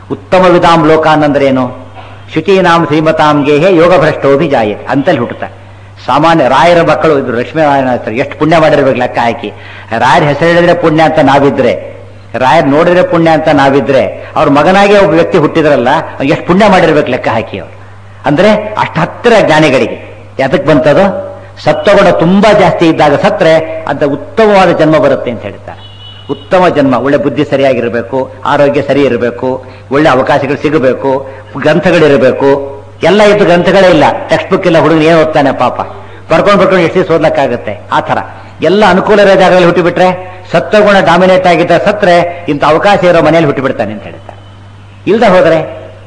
ಉತ್ತಮ ವಿಧಾಂ ಲೋಕಾನ್ ಅಂದ್ರೆ ಏನು? ಶುಚೀನಾಂ ಶ್ರೀಮತಾಂ ಗೇಹೆ ಯೋಗ ಭ್ರಷ್ಟೋಭಿಜಾಯತೆ ಅಂತಲ್ಲಿ ಹುಟ್ಟುತ್ತಾರೆ. ಸಾಮಾನ್ಯ ರಾಯರ ಮಕ್ಕಳು ಇದು ಲಕ್ಷ್ಮೀ ನಾರಾಯಣ ಎಷ್ಟು ಪುಣ್ಯ ಮಾಡಿರ್ಬೇಕು ಲೆಕ್ಕ ಹಾಕಿ. ರಾಯರ ಹೆಸರು ಹೇಳಿದ್ರೆ ಪುಣ್ಯ ಅಂತ ನಾವಿದ್ರೆ, ರಾಯರ್ ನೋಡಿದ್ರೆ ಪುಣ್ಯ ಅಂತ ನಾವಿದ್ರೆ, ಅವ್ರ ಮಗನಾಗೆ ಒಬ್ಬ ವ್ಯಕ್ತಿ ಹುಟ್ಟಿದ್ರಲ್ಲ ಎಷ್ಟು ಪುಣ್ಯ ಮಾಡಿರ್ಬೇಕು ಲೆಕ್ಕ ಹಾಕಿ ಅವರು. ಅಂದ್ರೆ ಅಷ್ಟು ಹತ್ತಿರ ಜ್ಞಾನಿಗಳಿಗೆ. ಯಾತಕ್ಕೆ ಬಂತದು? ಸತ್ವಗುಣ ತುಂಬಾ ಜಾಸ್ತಿ ಇದ್ದಾಗ ಸತ್ರೆ ಅಂತ ಉತ್ತಮವಾದ ಜನ್ಮ ಬರುತ್ತೆ ಅಂತ ಹೇಳ್ತಾರೆ. ಉತ್ತಮ ಜನ್ಮ, ಒಳ್ಳೆ ಬುದ್ಧಿ ಸರಿಯಾಗಿರಬೇಕು, ಆರೋಗ್ಯ ಸರಿ ಇರಬೇಕು, ಒಳ್ಳೆ ಅವಕಾಶಗಳು ಸಿಗಬೇಕು, ಗ್ರಂಥಗಳಿರಬೇಕು. ಎಲ್ಲ ಇದ್ದು ಗ್ರಂಥಗಳೇ ಇಲ್ಲ, ಟೆಕ್ಸ್ಟ್ ಬುಕ್ ಇಲ್ಲ, ಹುಡುಗರು ಏನು ಓದ್ತಾನೆ ಪಾಪ, ಬರ್ಕೊಂಡು ಎಷ್ಟು ದಿವಸ ಓದ್ಲಕ್ಕಾಗತ್ತೆ? ಆ ಥರ ಎಲ್ಲ ಅನುಕೂಲ ಇರೋ ಜಾಗದಲ್ಲಿ ಹುಟ್ಟಿಬಿಟ್ರೆ, ಸತ್ವಗುಣ ಡಾಮಿನೇಟ್ ಆಗಿದ್ದ ಸತ್ರೆ ಇಂಥ ಅವಕಾಶ ಇರೋ ಮನೆಯಲ್ಲಿ ಹುಟ್ಟಿಬಿಡ್ತಾನೆ ಅಂತ ಹೇಳ್ತಾರೆ. ಇಲ್ದ ಹೋದ್ರೆ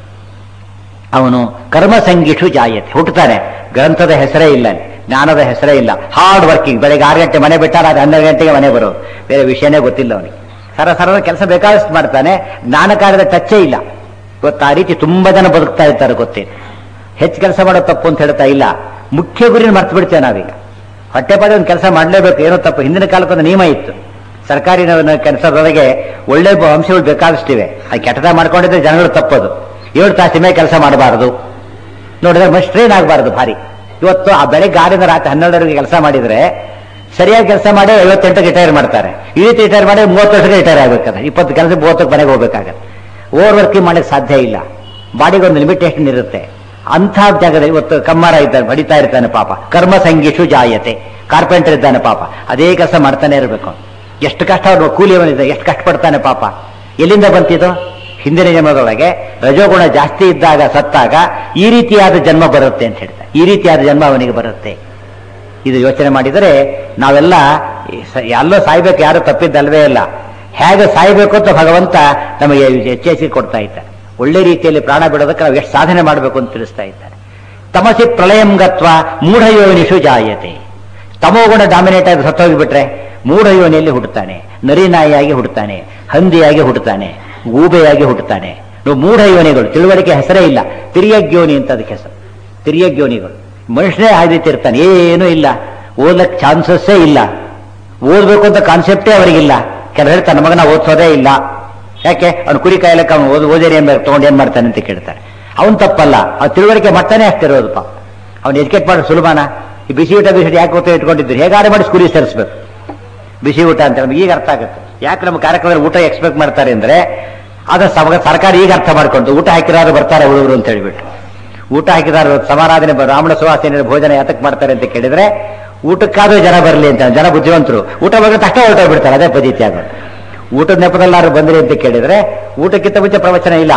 ಅವನು ಕರ್ಮ ಸಂಗೀಷು ಜಾಯತೆ, ಹುಟ್ಟುತ್ತಾನೆ, ಗ್ರಂಥದ ಹೆಸರೇ ಇಲ್ಲ, ಜ್ಞಾನದ ಹೆಸರೇ ಇಲ್ಲ, ಹಾರ್ಡ್ ವರ್ಕಿಂಗ್. ಬೆಳಗ್ಗೆ 6 ಗಂಟೆ ಮನೆ ಬಿಟ್ಟಾರ, ಅದು 12 ಗಂಟೆಗೆ ಮನೆ ಬರೋದು, ಬೇರೆ ವಿಷಯನೇ ಗೊತ್ತಿಲ್ಲ ಅವನಿಗೆ. ಸರ ಕೆಲಸ ಬೇಕಾದಷ್ಟು ಮಾಡ್ತಾನೆ, ಜ್ಞಾನ ಕಾರ್ಯದ ಟಚ್ಚೇ ಇಲ್ಲ. ಇವತ್ತು ಆ ರೀತಿ ತುಂಬಾ ಜನ ಬದುಕ್ತಾ ಇರ್ತಾರೆ, ಗೊತ್ತೇನು? ಹೆಚ್ಚು ಕೆಲಸ ಮಾಡೋ ತಪ್ಪು ಅಂತ ಹೇಳ್ತಾ ಇಲ್ಲ, ಮುಖ್ಯ ಗುರಿನ ಮರ್ತು ಬಿಡ್ತೇವೆ ನಾವೀಗ. ಹೊಟ್ಟೆಪಾದ ಒಂದು ಕೆಲಸ ಮಾಡಲೇಬೇಕು, ಏನೋ ತಪ್ಪು. ಹಿಂದಿನ ಕಾಲಕ್ಕೊಂದು ನಿಯಮ ಇತ್ತು, ಸರ್ಕಾರಿ ಕೆಲಸದೊಳಗೆ ಒಳ್ಳೆ ಅಂಶಗಳು ಬೇಕಾದಷ್ಟಿವೆ, ಅದು ಕೆಟ್ಟದಾಗ ಮಾಡ್ಕೊಂಡಿದ್ರೆ ಜನಗಳು ತಪ್ಪದು. 7 ತಾಸಿನ ಮೇಲೆ ಕೆಲಸ ಮಾಡಬಾರದು, ನೋಡಿದ್ರೆ ಮಸ್ಟ್ ಟ್ರೈನ್ ಆಗಬಾರದು ಭಾರಿ. ಇವತ್ತು ಆ ಬೆಳಗ್ಗೆ 6ರಿಂದ ರಾತ್ರಿ 12ವರೆಗೆ ಕೆಲಸ ಮಾಡಿದ್ರೆ ಸರಿಯಾಗಿ ಕೆಲಸ ಮಾಡಿ 58ಕ್ಕೆ ರಿಟೈರ್ ಮಾಡ್ತಾರೆ. ಈ ರೀತಿ ರಿಟೈರ್ ಮಾಡಿ 30 ವರ್ಷಕ್ಕೆ ರಿಟೈರ್ ಆಗ್ಬೇಕಾದ್ರೆ 20 ಕೆಲಸ 30ಕ್ಕೆ ಮನೆಗೆ ಹೋಗ್ಬೇಕಾಗತ್ತೆ. ಓವರ್ ವರ್ಕಿಂಗ್ ಮಾಡಕ್ಕೆ ಸಾಧ್ಯ ಇಲ್ಲ, ಬಾಡಿಗೆ ಒಂದು ಲಿಮಿಟೇಷನ್ ಇರುತ್ತೆ. ಅಂಥ ಜಾಗದಲ್ಲಿ ಇವತ್ತು ಕಮ್ಮಾರ ಇದ್ದಾನೆ, ಬಡಿತಾ ಇರ್ತಾನೆ ಪಾಪ, ಕರ್ಮ ಸಂಗೀಷು ಜಾಯತೆ. ಕಾರ್ಪೆಂಟರ್ ಇದ್ದಾನೆ ಪಾಪ, ಅದೇ ಕೆಲಸ ಮಾಡ್ತಾನೆ ಇರಬೇಕು. ಎಷ್ಟು ಕಷ್ಟ, ಅವ್ರು ಕೂಲಿಯವನಿದ್ದ ಎಷ್ಟು ಕಷ್ಟಪಡ್ತಾನೆ ಪಾಪ. ಎಲ್ಲಿಂದ ಬಂತಿದ್ದು? ಹಿಂದಿನ ಜನ್ಮದೊಳಗೆ ರಜೋಗುಣ ಜಾಸ್ತಿ ಇದ್ದಾಗ ಸತ್ತಾಗ ಈ ರೀತಿಯಾದ ಜನ್ಮ ಬರುತ್ತೆ ಅಂತ ಹೇಳ್ತಾರೆ. ಈ ರೀತಿಯಾದ ಜನ್ಮ ಅವನಿಗೆ ಬರುತ್ತೆ. ಇದು ಯೋಚನೆ ಮಾಡಿದರೆ ನಾವೆಲ್ಲ ಎಲ್ಲೋ ಸಾಯ್ಬೇಕು, ಯಾರು ತಪ್ಪಿದ್ದಲ್ವೇ ಇಲ್ಲ. ಹೇಗೆ ಸಾಯ್ಬೇಕು ಅಂತ ಭಗವಂತ ನಮಗೆ ಎಚ್ಚರಿಸಿ ಕೊಡ್ತಾ ಇದ್ದಾರೆ. ಒಳ್ಳೆ ರೀತಿಯಲ್ಲಿ ಪ್ರಾಣ ಬಿಡೋದಕ್ಕೆ ನಾವು ಎಷ್ಟು ಸಾಧನೆ ಮಾಡಬೇಕು ಅಂತ ತಿಳಿಸ್ತಾ ಇದ್ದಾರೆ. ತಮಸಿ ಪ್ರಳಯಂ ಗತ್ವ ಮೂಢಯೋನಿಷು ಜಾಯತೆ. ತಮೋಗುಣ ಡಾಮಿನೇಟ್ ಆಗಿ ಸತ್ತೋಗಿಬಿಟ್ರೆ ಮೂಢಯೋನಿಯಲ್ಲಿ ಹುಟ್ಟುತ್ತಾನೆ, ನರಿನಾಯಿಯಾಗಿ ಹುಟ್ಟುತ್ತಾನೆ, ಹಂದಿಯಾಗಿ ಹುಟ್ಟುತ್ತಾನೆ, ಗೂಬೆಯಾಗಿ ಹುಟ್ಟುತ್ತಾನೆ. ಮೂಢಯೋನಿಗಳು, ತಿಳುವಳಿಕೆ ಹೆಸರೇ ಇಲ್ಲ, ತಿರ್ಯಗ್ಯೋನಿ ಅಂತ ಅದಕ್ಕೆ ಹೆಸರು. ತಿರ್ಯಗ್ಯೋನಿಗಳು. ಮನುಷ್ಯನೇ ಆ ರೀತಿ ಇರ್ತಾನೆ, ಏನೂ ಇಲ್ಲ, ಓದಕ್ಕೆ ಚಾನ್ಸಸ್ಸೇ ಇಲ್ಲ, ಓದ್ಬೇಕು ಅಂತ ಕಾನ್ಸೆಪ್ಟೇ ಅವರಿಗಿಲ್ಲ. ಕೆಲವರು ಹೇಳ್ತಾನೆ ಮಗನ ಓದಿಸೋದೇ ಇಲ್ಲ, ಯಾಕೆ ಅವ್ನು ಕುರಿ ಕಾಯಲಕ್ಕೆ ಅವನು ಓದೇರಿ ಏನ್ಬೇಕು ತಗೊಂಡು ಏನ್ ಮಾಡ್ತಾನೆ ಅಂತ ಕೇಳ್ತಾರೆ. ಅವನು ತಪ್ಪಲ್ಲ, ಅವ್ನು ತಿಳುವಳಿಕೆ ಮಟ್ಟನೇ ಅಷ್ಟಿರೋದು ಪಾಪ. ಅವ್ನು ಎಜುಕೇಟ್ ಮಾಡೋದು ಸುಲಭನ? ಈ ಬಿಸಿ ಊಟ ಯಾಕೆ ಗೊತ್ತ ಇಟ್ಕೊಂಡಿದ್ರು, ಹೇಗಾರು ಮಾಡಿ ಸ್ಕೂಲಿಗೆ ಸೇರಿಸ್ಬೇಕು ಬಿಸಿ ಊಟ ಅಂತ ನಮ್ಗೆ ಈಗ ಅರ್ಥ ಆಗುತ್ತೆ. ಯಾಕೆ ನಮ್ಮ ಕಾರ್ಯಕ್ರಮದಲ್ಲಿ ಊಟ ಎಕ್ಸ್ಪೆಕ್ಟ್ ಮಾಡ್ತಾರೆ ಅಂದ್ರೆ ಅದ ಸರ್ಕಾರ ಈಗ ಅರ್ಥ ಮಾಡ್ಕೊಂಡು ಊಟ ಹಾಕಿರಾದ್ರು ಬರ್ತಾರೆ ಹುಡುಗರು ಅಂತ ಹೇಳ್ಬಿಟ್ಟು. ಊಟ ಹಾಕಿದಾರು ಸಮಾರಾಧನೆ ಬ್ರಾಹ್ಮಣ ಸುವಾಸನೆ ಭೋಜನ ಯಾತಕ್ಕೆ ಮಾಡ್ತಾರೆ ಅಂತ ಕೇಳಿದ್ರೆ ಊಟಕ್ಕಾದ್ರೂ ಜನ ಬರಲಿ ಅಂತ. ಜನ ಬುದ್ಧಿವಂತರು ಊಟ ಬಗ್ಗೆ ತಕ್ಷಣ ಹೊರಟೋಗ್ಬಿಡ್ತಾರೆ, ಅದೇ ಪದ್ಧತಿ ಆಗೋದು. ಊಟದ ನೆಪದಲ್ಲಾರು ಬಂದ್ರಿ ಅಂತ ಕೇಳಿದ್ರೆ ಊಟಕ್ಕಿಂತ ಮುಂಚೆ ಪ್ರವಚನ ಇಲ್ಲ,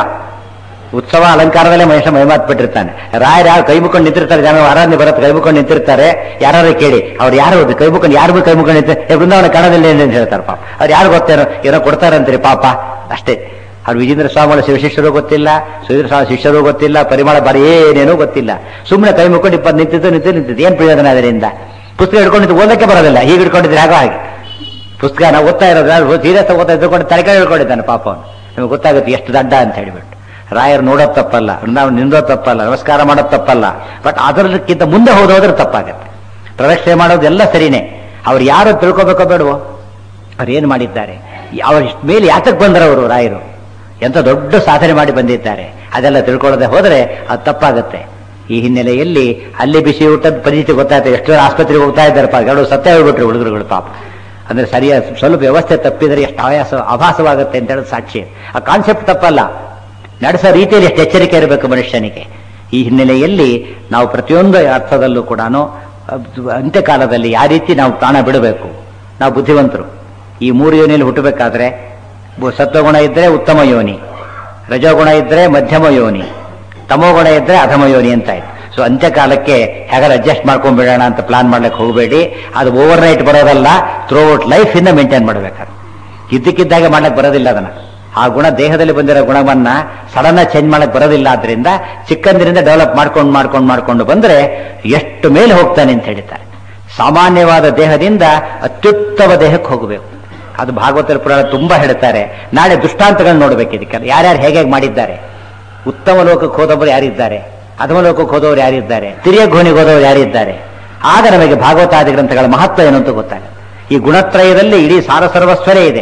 ಉತ್ಸವ ಅಲಂಕಾರದಲ್ಲೇ ಮನುಷ್ಯ ಮೈಮಾತ್ಬಿಟ್ಟಿರ್ತಾನೆ. ರಾಯರು ಯಾರು ಕೈ ಮುಕ್ಕೊಂಡು ನಿಂತಿರ್ತಾರೆ, ಜನ ಆರಾಧನೆ ಬರುತ್ತೆ ಕೈ ಮುಕ್ಕೊಂಡು ನಿಂತಿರ್ತಾರೆ. ಯಾರು ಕೇಳಿ ಅವ್ರು ಯಾರು ಕೈ ಮುಕ್ಕೊಂಡು ಯಾರಿಗೂ ಕೈ ಮುಕ್ಕೊಂಡು ನಿಂತಿರ್ತಾರೆ, ಬೃಂದಾವನ ಕಣದಲ್ಲಿ ಅಂತ ಹೇಳ್ತಾರೆ ಪಾಪ. ಅವ್ರು ಯಾರು ಗೊತ್ತೇನೋ ಏನೋ ಕೊಡ್ತಾರಂತೀರಿ ಪಾಪ ಅಷ್ಟೇ. ಅವ್ರು ವಿಜೇಂದ್ರ ಸ್ವಾಮಿಗಳ ಶಿವಶಿಷ್ಯರು ಗೊತ್ತಿಲ್ಲ, ಸುಧೀರ್ ಸ್ವಾಮಿ ಶಿಷ್ಯರು ಗೊತ್ತಿಲ್ಲ, ಪರಿಮಳ ಬಾರಿ ಏನೇನೋ ಗೊತ್ತಿಲ್ಲ. ಸುಮ್ಮನೆ ಕೈ ಮುಕ್ಕೊಂಡು 20 ನಿಂತಿದ್ದು ಏನ್ ಪ್ರಯೋಜನ ಅದರಿಂದ? ಪುಸ್ತಕ ಹಿಡ್ಕೊಂಡಿದ್ದು ಓದಕ್ಕೆ ಬರೋದಿಲ್ಲ, ಹೀಗೆ ಹಿಡ್ಕೊಂಡಿದ್ರೆ ಆಗೋ ಹಾಗೆ. ಪುಸ್ತಕ ನಾವು ಓದ್ತಾ ಇರೋದು ಸೀರಿಯಸ್ ಓದ್ತಾ ಇದ್ಕೊಂಡು ತಲೆಕಾಯಿ ಹಿಡ್ಕೊಂಡಿದ್ದಾನೆ ಪಾಪ ಅವನು. ನಿಮ್ಗೆ ಗೊತ್ತಾಗುತ್ತೆ ಎಷ್ಟು ದಡ್ಡ ಅಂತ ಹೇಳಿಬಿಟ್ಟು. ರಾಯರು ನೋಡೋದು ತಪ್ಪಲ್ಲ, ನಾವು ನಿಂದೋದು ತಪ್ಪಲ್ಲ, ನಮಸ್ಕಾರ ಮಾಡೋದು ತಪ್ಪಲ್ಲ, ಬಟ್ ಅದಕ್ಕಿಂತ ಮುಂದೆ ಹೋದ್ರೆ ತಪ್ಪಾಗತ್ತೆ. ಪ್ರದಕ್ಷಿಣೆ ಮಾಡೋದೆಲ್ಲ ಸರಿನೇ. ಅವ್ರು ಯಾರು ತಿಳ್ಕೊಬೇಕೋ ಬೇಡವೋ, ಅವ್ರು ಏನು ಮಾಡಿದ್ದಾರೆ, ಅವ್ರ ಮೇಲೆ ಯಾತಕ್ಕೆ ಬಂದ್ರೆ ಅವರು ರಾಯರು ಎಂತ ದೊಡ್ಡ ಸಾಧನೆ ಮಾಡಿ ಬಂದಿದ್ದಾರೆ, ಅದೆಲ್ಲ ತಿಳ್ಕೊಳ್ಳದೆ ಹೋದ್ರೆ ಅದು ತಪ್ಪಾಗತ್ತೆ. ಈ ಹಿನ್ನೆಲೆಯಲ್ಲಿ ಅಲ್ಲಿ ಬಿಸಿ ಊಟದ ಪರಿಸ್ಥಿತಿ ಗೊತ್ತಾಯ್ತು. ಎಷ್ಟೋ ಆಸ್ಪತ್ರೆಗೆ ಹೋಗ್ತಾ ಇದ್ದಾರೆ ಪಾಪ, ಎರಡು ಸತ್ಯ ಹೋಗ್ಬಿಟ್ರು ಹುಡುಗರುಗಳು ಪಾಪ. ಅಂದ್ರೆ ಸರಿಯಾದ ಸ್ವಲ್ಪ ವ್ಯವಸ್ಥೆ ತಪ್ಪಿದ್ರೆ ಎಷ್ಟು ಆಭಾಸವಾಗುತ್ತೆ ಅಂತ ಹೇಳೋದು ಸಾಕ್ಷಿ. ಆ ಕಾನ್ಸೆಪ್ಟ್ ತಪ್ಪಲ್ಲ, ನಡೆಸೋ ರೀತಿಯಲ್ಲಿ ಎಷ್ಟು ಎಚ್ಚರಿಕೆ ಇರಬೇಕು ಮನುಷ್ಯನಿಗೆ. ಈ ಹಿನ್ನೆಲೆಯಲ್ಲಿ ನಾವು ಪ್ರತಿಯೊಂದು ಅರ್ಥದಲ್ಲೂ ಕೂಡ ಅಂತ್ಯಕಾಲದಲ್ಲಿ ಯಾವ ರೀತಿ ನಾವು ಪ್ರಾಣ ಬಿಡಬೇಕು. ನಾವು ಬುದ್ಧಿವಂತರು. ಈ 3 ಯೋನಿಯಲ್ಲಿ ಹುಟ್ಟಬೇಕಾದ್ರೆ ಸತ್ವಗುಣ ಇದ್ರೆ ಉತ್ತಮ ಯೋನಿ, ರಜೋಗುಣ ಇದ್ರೆ ಮಧ್ಯಮ ಯೋನಿ, ತಮೋಗುಣ ಇದ್ರೆ ಅಧಮ ಯೋನಿ ಅಂತ ಆಯ್ತು. ಸೊ ಅಂತ್ಯಕಾಲಕ್ಕೆ ಹೇಗಾರು ಅಡ್ಜಸ್ಟ್ ಮಾಡ್ಕೊಂಡ್ಬಿಡೋಣ ಅಂತ ಪ್ಲಾನ್ ಮಾಡ್ಲಿಕ್ಕೆ ಹೋಗಬೇಡಿ. ಅದು ಓವರ್ ನೈಟ್ ಬರೋದಲ್ಲ, ಥ್ರೂ ಔಟ್ ಲೈಫ್ ಇಂದ ಮೇಂಟೈನ್ ಮಾಡಬೇಕಾದ್ರೆ. ಇದ್ದಕ್ಕಿದ್ದಾಗೆ ಮಾಡ್ಲಿಕ್ಕೆ ಬರೋದಿಲ್ಲ ಅದನ್ನ. ಆ ಗುಣ ದೇಹದಲ್ಲಿ ಬಂದಿರೋ ಗುಣವನ್ನ ಸಡನ್ ಚೇಂಜ್ ಮಾಡಕ್ ಬರೋದಿಲ್ಲ. ಆದ್ರಿಂದ ಚಿಕ್ಕಂದಿನಿಂದ ಡೆವಲಪ್ ಮಾಡ್ಕೊಂಡು ಬಂದ್ರೆ ಎಷ್ಟು ಮೇಲೆ ಹೋಗ್ತಾನೆ ಅಂತ ಹೇಳ್ತಾರೆ. ಸಾಮಾನ್ಯವಾದ ದೇಹದಿಂದ ಅತ್ಯುತ್ತಮ ದೇಹಕ್ಕೆ ಹೋಗಬೇಕು. ಅದು ಭಾಗವತರ ಪುರಾಣ ತುಂಬಾ ಹೇಳ್ತಾರೆ. ನಾಳೆ ದೃಷ್ಟಾಂತಗಳನ್ನ ನೋಡ್ಬೇಕು ಇದಕ್ಕೆ, ಯಾರ್ಯಾರು ಹೇಗೆ ಮಾಡಿದ್ದಾರೆ. ಉತ್ತಮ ಲೋಕಕ್ಕೆ ಹೋದವರು ಯಾರಿದ್ದಾರೆ, ಅಧಮ ಲೋಕಕ್ಕೆ ಹೋದವರು ಯಾರಿದ್ದಾರೆ, ತಿರ್ಯಘೋಣಿಗೆ ಹೋದವರು ಯಾರಿದ್ದಾರೆ. ಆಗ ನಮಗೆ ಭಾಗವತಾದಿ ಗ್ರಂಥಗಳ ಮಹತ್ವ ಏನು ಅಂತ ಗೊತ್ತಾಗುತ್ತೆ. ಈ ಗುಣತ್ರಯದಲ್ಲಿ ಇಡೀ ಸಾರ ಸರ್ವಸ್ವರೇ ಇದೆ.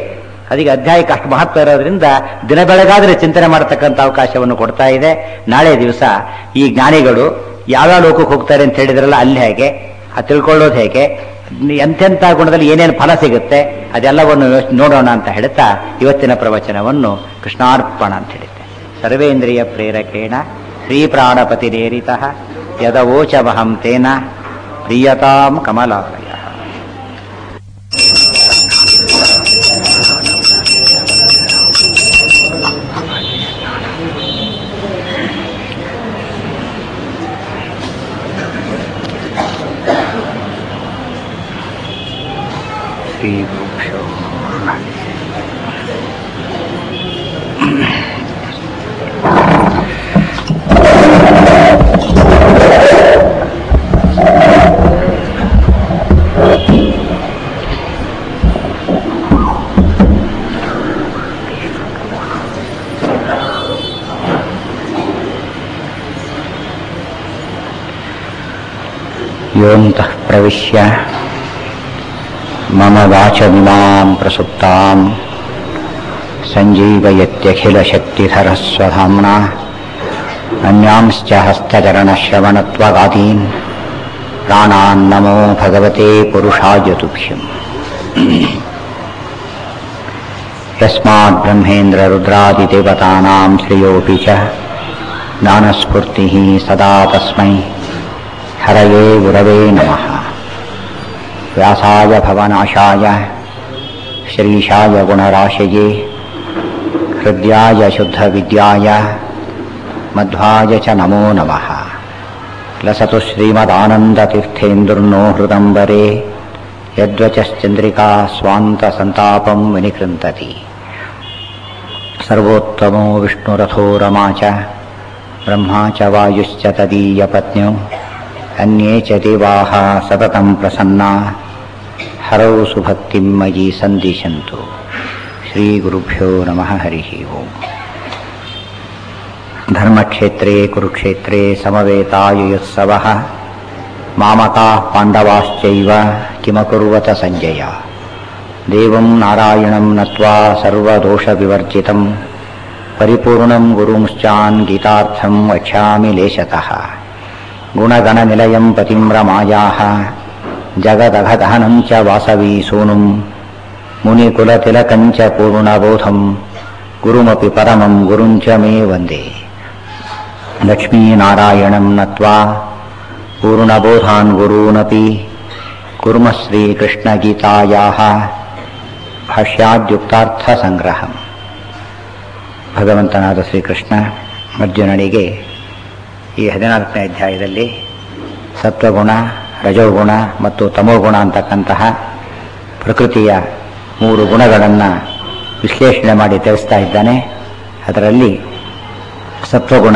ಅದಕ್ಕೆ ಅಧ್ಯಾಯಕ್ಕೆ ಅಷ್ಟು ಮಹತ್ವ ಇರೋದ್ರಿಂದ ದಿನ ಬೆಳಗಾದ್ರೆ ಚಿಂತನೆ ಮಾಡತಕ್ಕಂಥ ಅವಕಾಶವನ್ನು ಕೊಡ್ತಾ ಇದೆ. ನಾಳೆ ದಿವಸ ಈ ಜ್ಞಾನಿಗಳು ಯಾವ್ಯಾವ ಲೋಕಕ್ಕೆ ಹೋಗ್ತಾರೆ ಅಂತ ಹೇಳಿದ್ರಲ್ಲ, ಅಲ್ಲಿ ಹೇಗೆ ತಿಳ್ಕೊಳ್ಳೋದು ಹೇಗೆ, ಎಂತೆಂಥ ಗುಣದಲ್ಲಿ ಏನೇನು ಫಲ ಸಿಗುತ್ತೆ ಅದೆಲ್ಲವನ್ನು ನೋಡೋಣ ಅಂತ ಹೇಳ್ತಾ ಇವತ್ತಿನ ಪ್ರವಚನವನ್ನು ಕೃಷ್ಣಾರ್ಪಣ ಅಂತ ಹೇಳುತ್ತೆ. ಸರ್ವೇಂದ್ರಿಯ ಪ್ರೇರಕೇಣ ಶ್ರೀ ಪ್ರಾಣಪತಿರೇರಿತಃ ಯದವೋಚಮಹಂ ತೇನ ಪ್ರಿಯತಾಂ ಕಮಲಾಲಯ. ಶ್ರೀ ಗುರುಭ್ಯೋ ನಮಃ. ಯೋಂತಃ ಪ್ರವಿಶ್ಯ ಮಮ ವಾಚಮಿಮಾಂ ಪ್ರಸುಪ್ತಾಂ ಸಂಜೀವಯತ್ಯಖಿಲಶಕ್ತಿಧರಸ್ವಧಾಮ್ನಾ ಅನ್ಯಾಂಶ್ಚ ಹಸ್ತಚರಣಶ್ರವಣತ್ವಗಾದೀನ್ ಪ್ರಾಣಾನ್ನಮೋ ಭಗವತೆ ಪುರುಷಾಯ ತುಭ್ಯಂ. ಯಸ್ಮಾತ್ ಬ್ರಹ್ಮೇಂದ್ರ ರುದ್ರಾದಿದೇವತಾನಾಂ ಶ್ರೇಯೋಪಿ ಚ ಜ್ಞಾನಸ್ಫೂರ್ತಿಃ ಸದಾ ತಸ್ಮೈ ಹರಯೇ ಗುರವೇ ನಮಃ. ವ್ಯಾಸಾಯ ಭವನಾಶಾಯ ಶ್ರೀಶಾಯ ಗುಣರಾಶಯೇ ಹೃದ್ಯಾಯ ಶುದ್ಧವಿದ್ಯಾಯ ಮಧ್ವಾಯ ಚ ನಮೋ ನಮಃ. ಲಸತು ಶ್ರೀಮದಾನಂದತೀರ್ಥೇಂದುರ್ನೋ ಹೃದಂಬರೆ ಯದ್ವಚಶ್ಚಂದ್ರಿಕಾ ಸ್ವಾಂತಸಂತಾಪಂ ವಿನಿಕೃಂತತಿ. ಸರ್ವೋತ್ತಮೋ ವಿಷ್ಣುರಥೋ ರಮಾ ಚ ಬ್ರಹ್ಮಾ ಚ ವಾಯುಶ್ಚ ತದೀಯಪತ್ನ್ಯೋ ಅನ್ಯೇ ಚ ದೇವಾಃ ಸತತಂ ಪ್ರಸನ್ನಾ ಹರೌ ಸುಭಕ್ತಿಂ ಮಯಿ ಸಂದಿಶಂತು. ಶ್ರೀ ಗುರುಭ್ಯೋ ನಮಃ. ಹರಿ ಓಂ. ಧರ್ಮಕ್ಷೇತ್ರೇ ಕುರುಕ್ಷೇತ್ರೇ ಸಮವೇತಾಯುಯುತ್ಸವಃ ಮಾಮಕಾಃ ಪಾಂಡವಾಶ್ಚೈವ ಕಿಮಕುರ್ವತ ಸಂಜಯ. ದೇವಂ ನಾರಾಯಣಂ ನತ್ವಾ ಸರ್ವದೋಷವಿವರ್ಜಿತಂ ಪರಿಪೂರ್ಣಂ ಗುರುಂಶ್ಚಾನ್ ಗೀತಾರ್ಥಂ ವಕ್ಷ್ಯಾಮಿ ಲೇಶತಃ. ಗುಣಗಣನಿಲಯಂ ಪತಿಂ ರಮಾಯಾಃ ಜಗದಘದಹನಂ ಚ ವಾಸವೀ ಸೂನುಂ ಮುನಿಕುಲತಿಲಕಂ ಚ ಪೂರ್ಣಬೋಧಂ ಗುರುಮಪಿ ಪರಮಂ ಗುರುಂ ಚ ಮೇ ವಂದೇ. ಲಕ್ಷ್ಮೀನಾರಾಯಣಂ ನತ್ವಾ ಪೂರ್ಣಬೋಧಾನ್ ಗುರೂನಪಿ ಕುರ್ಮಃ ಶ್ರೀಕೃಷ್ಣಗೀತಾಯಾಃ ಭಾಷ್ಯಾದ್ಯುಕ್ತಾರ್ಥಸಂಗ್ರಹಂ. ಭಗವಂತನಾದ ಶ್ರೀಕೃಷ್ಣ ಅರ್ಜುನನಿಗೆ ಈ 14ನೇ ಅಧ್ಯಾಯದಲ್ಲಿ ಸತ್ವಗುಣ, ರಜೋಗುಣ ಮತ್ತು ತಮೋಗುಣ ಅಂತಕ್ಕಂತಹ ಪ್ರಕೃತಿಯ 3 ಗುಣಗಳನ್ನು ವಿಶ್ಲೇಷಣೆ ಮಾಡಿ ತಿಳಿಸ್ತಾ ಇದ್ದಾನೆ. ಅದರಲ್ಲಿ ಸತ್ವಗುಣ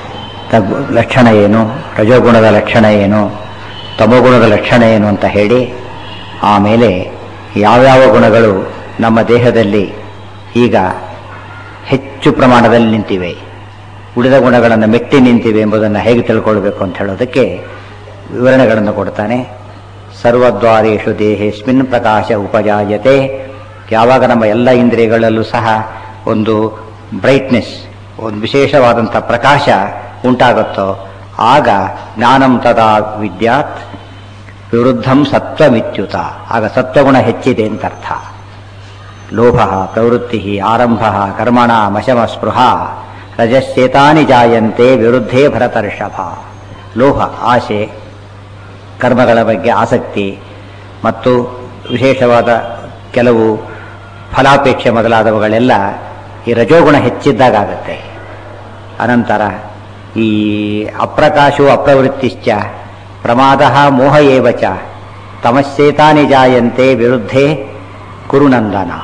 ಲಕ್ಷಣ ಏನು, ರಜೋಗುಣದ ಲಕ್ಷಣ ಏನು, ತಮೋಗುಣದ ಲಕ್ಷಣ ಏನು ಅಂತ ಹೇಳಿ, ಆಮೇಲೆ ಯಾವ್ಯಾವ ಗುಣಗಳು ನಮ್ಮ ದೇಹದಲ್ಲಿ ಈಗ ಹೆಚ್ಚು ಪ್ರಮಾಣದಲ್ಲಿ ನಿಂತಿವೆ, ಉಳಿದ ಗುಣಗಳನ್ನು ಮೆಟ್ಟಿ ನಿಂತಿವೆ ಎಂಬುದನ್ನು ಹೇಗೆ ತಿಳ್ಕೊಳ್ಬೇಕು ಅಂತ ಹೇಳೋದಕ್ಕೆ ವಿವರಣೆಗಳನ್ನು ಕೊಡ್ತಾನೆ. ಸರ್ವದ್ವಾರೇಷು ದೇಹೇಸ್ಮಿನ್ ಪ್ರಕಾಶ ಉಪಜಾಯತೆ. ಯಾವಾಗ ನಮ್ಮ ಎಲ್ಲ ಇಂದ್ರಿಯಗಳಲ್ಲೂ ಸಹ ಒಂದು ಬ್ರೈಟ್ನೆಸ್, ಒಂದು ವಿಶೇಷವಾದಂಥ ಪ್ರಕಾಶ ಉಂಟಾಗುತ್ತೋ ಆಗ ಜ್ಞಾನಂ ತದಾ ವಿದ್ಯಾತ್ ವಿರುದ್ಧಂ ಸತ್ವಮಿತ್ಯುತ. ಆಗ ಸತ್ವಗುಣ ಹೆಚ್ಚಿದೆ ಅಂತ ಅರ್ಥ. ಲೋಭ ಪ್ರವೃತ್ತಿ ಆರಂಭ ಕರ್ಮಣ ಮಶಮ ಸ್ಪೃಹ ರಜಶ್ಚೇತಾನಿ ಜಾಯಂತೆ ವಿರುದ್ಧೇ ಭರತರ್ಷಭ. ಲೋಹ ಆಶೆ, ಕರ್ಮಗಳ ಬಗ್ಗೆ ಆಸಕ್ತಿ ಮತ್ತು ವಿಶೇಷವಾದ ಕೆಲವು ಫಲಾಪೇಕ್ಷೆ ಮೊದಲಾದವುಗಳೆಲ್ಲ ಈ ರಜೋಗುಣ ಹೆಚ್ಚಿದ್ದಾಗತ್ತೆ. ಅನಂತರ ಈ ಅಪ್ರಕಾಶೋ ಅಪ್ರವೃತ್ತಿಶ್ಚ ಪ್ರಮಾದ ಮೋಹ ಏವ ಚ ತಮಶ್ಚೇತಾನಿ ಜಾಯಂತೆ ವಿರುದ್ಧೇ ಕುರುನಂದನ.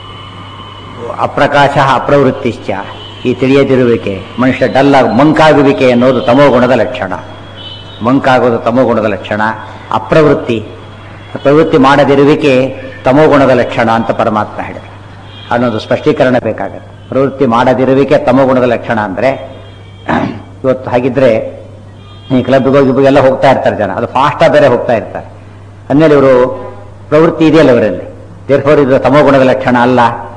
ಅಪ್ರಕಾಶ ಅಪ್ರವೃತ್ತಿಶ್ಚ, ಈ ತಿಳಿಯದಿರುವಿಕೆ, ಮನುಷ್ಯ ಡಲ್ಲಾಗಿ ಮಂಕಾಗುವಿಕೆ ಅನ್ನೋದು ತಮೋಗುಣದ ಲಕ್ಷಣ. ಮಂಕಾಗೋದು ತಮೋಗುಣದ ಲಕ್ಷಣ. ಅಪ್ರವೃತ್ತಿ, ಪ್ರವೃತ್ತಿ ಮಾಡದಿರುವಿಕೆ ತಮೋಗುಣದ ಲಕ್ಷಣ ಅಂತ ಪರಮಾತ್ಮ ಹೇಳಿದ ಅನ್ನೋದು ಸ್ಪಷ್ಟೀಕರಣ ಬೇಕಾಗುತ್ತೆ. ಪ್ರವೃತ್ತಿ ಮಾಡದಿರುವಿಕೆ ತಮೋಗುಣದ ಲಕ್ಷಣ ಅಂದರೆ, ಇವತ್ತು ಹಾಗಿದ್ರೆ ಈ ಕ್ಲಬ್ಗೆ ಹೋಗ್ತಾ ಇರ್ತಾರೆ ಜನ, ಅದು ಫಾಸ್ಟಾಗಿ ಬೇರೆ ಹೋಗ್ತಾ ಇರ್ತಾರೆ. ಅಂದಮೇಲೆ ಇವರು ಪ್ರವೃತ್ತಿ ಇದೆಯಲ್ಲ ಇವರಲ್ಲಿ, ದೇರ್ಫೋರ್ ಇದು ತಮೋಗುಣದ ಲಕ್ಷಣ ಅಲ್ಲ.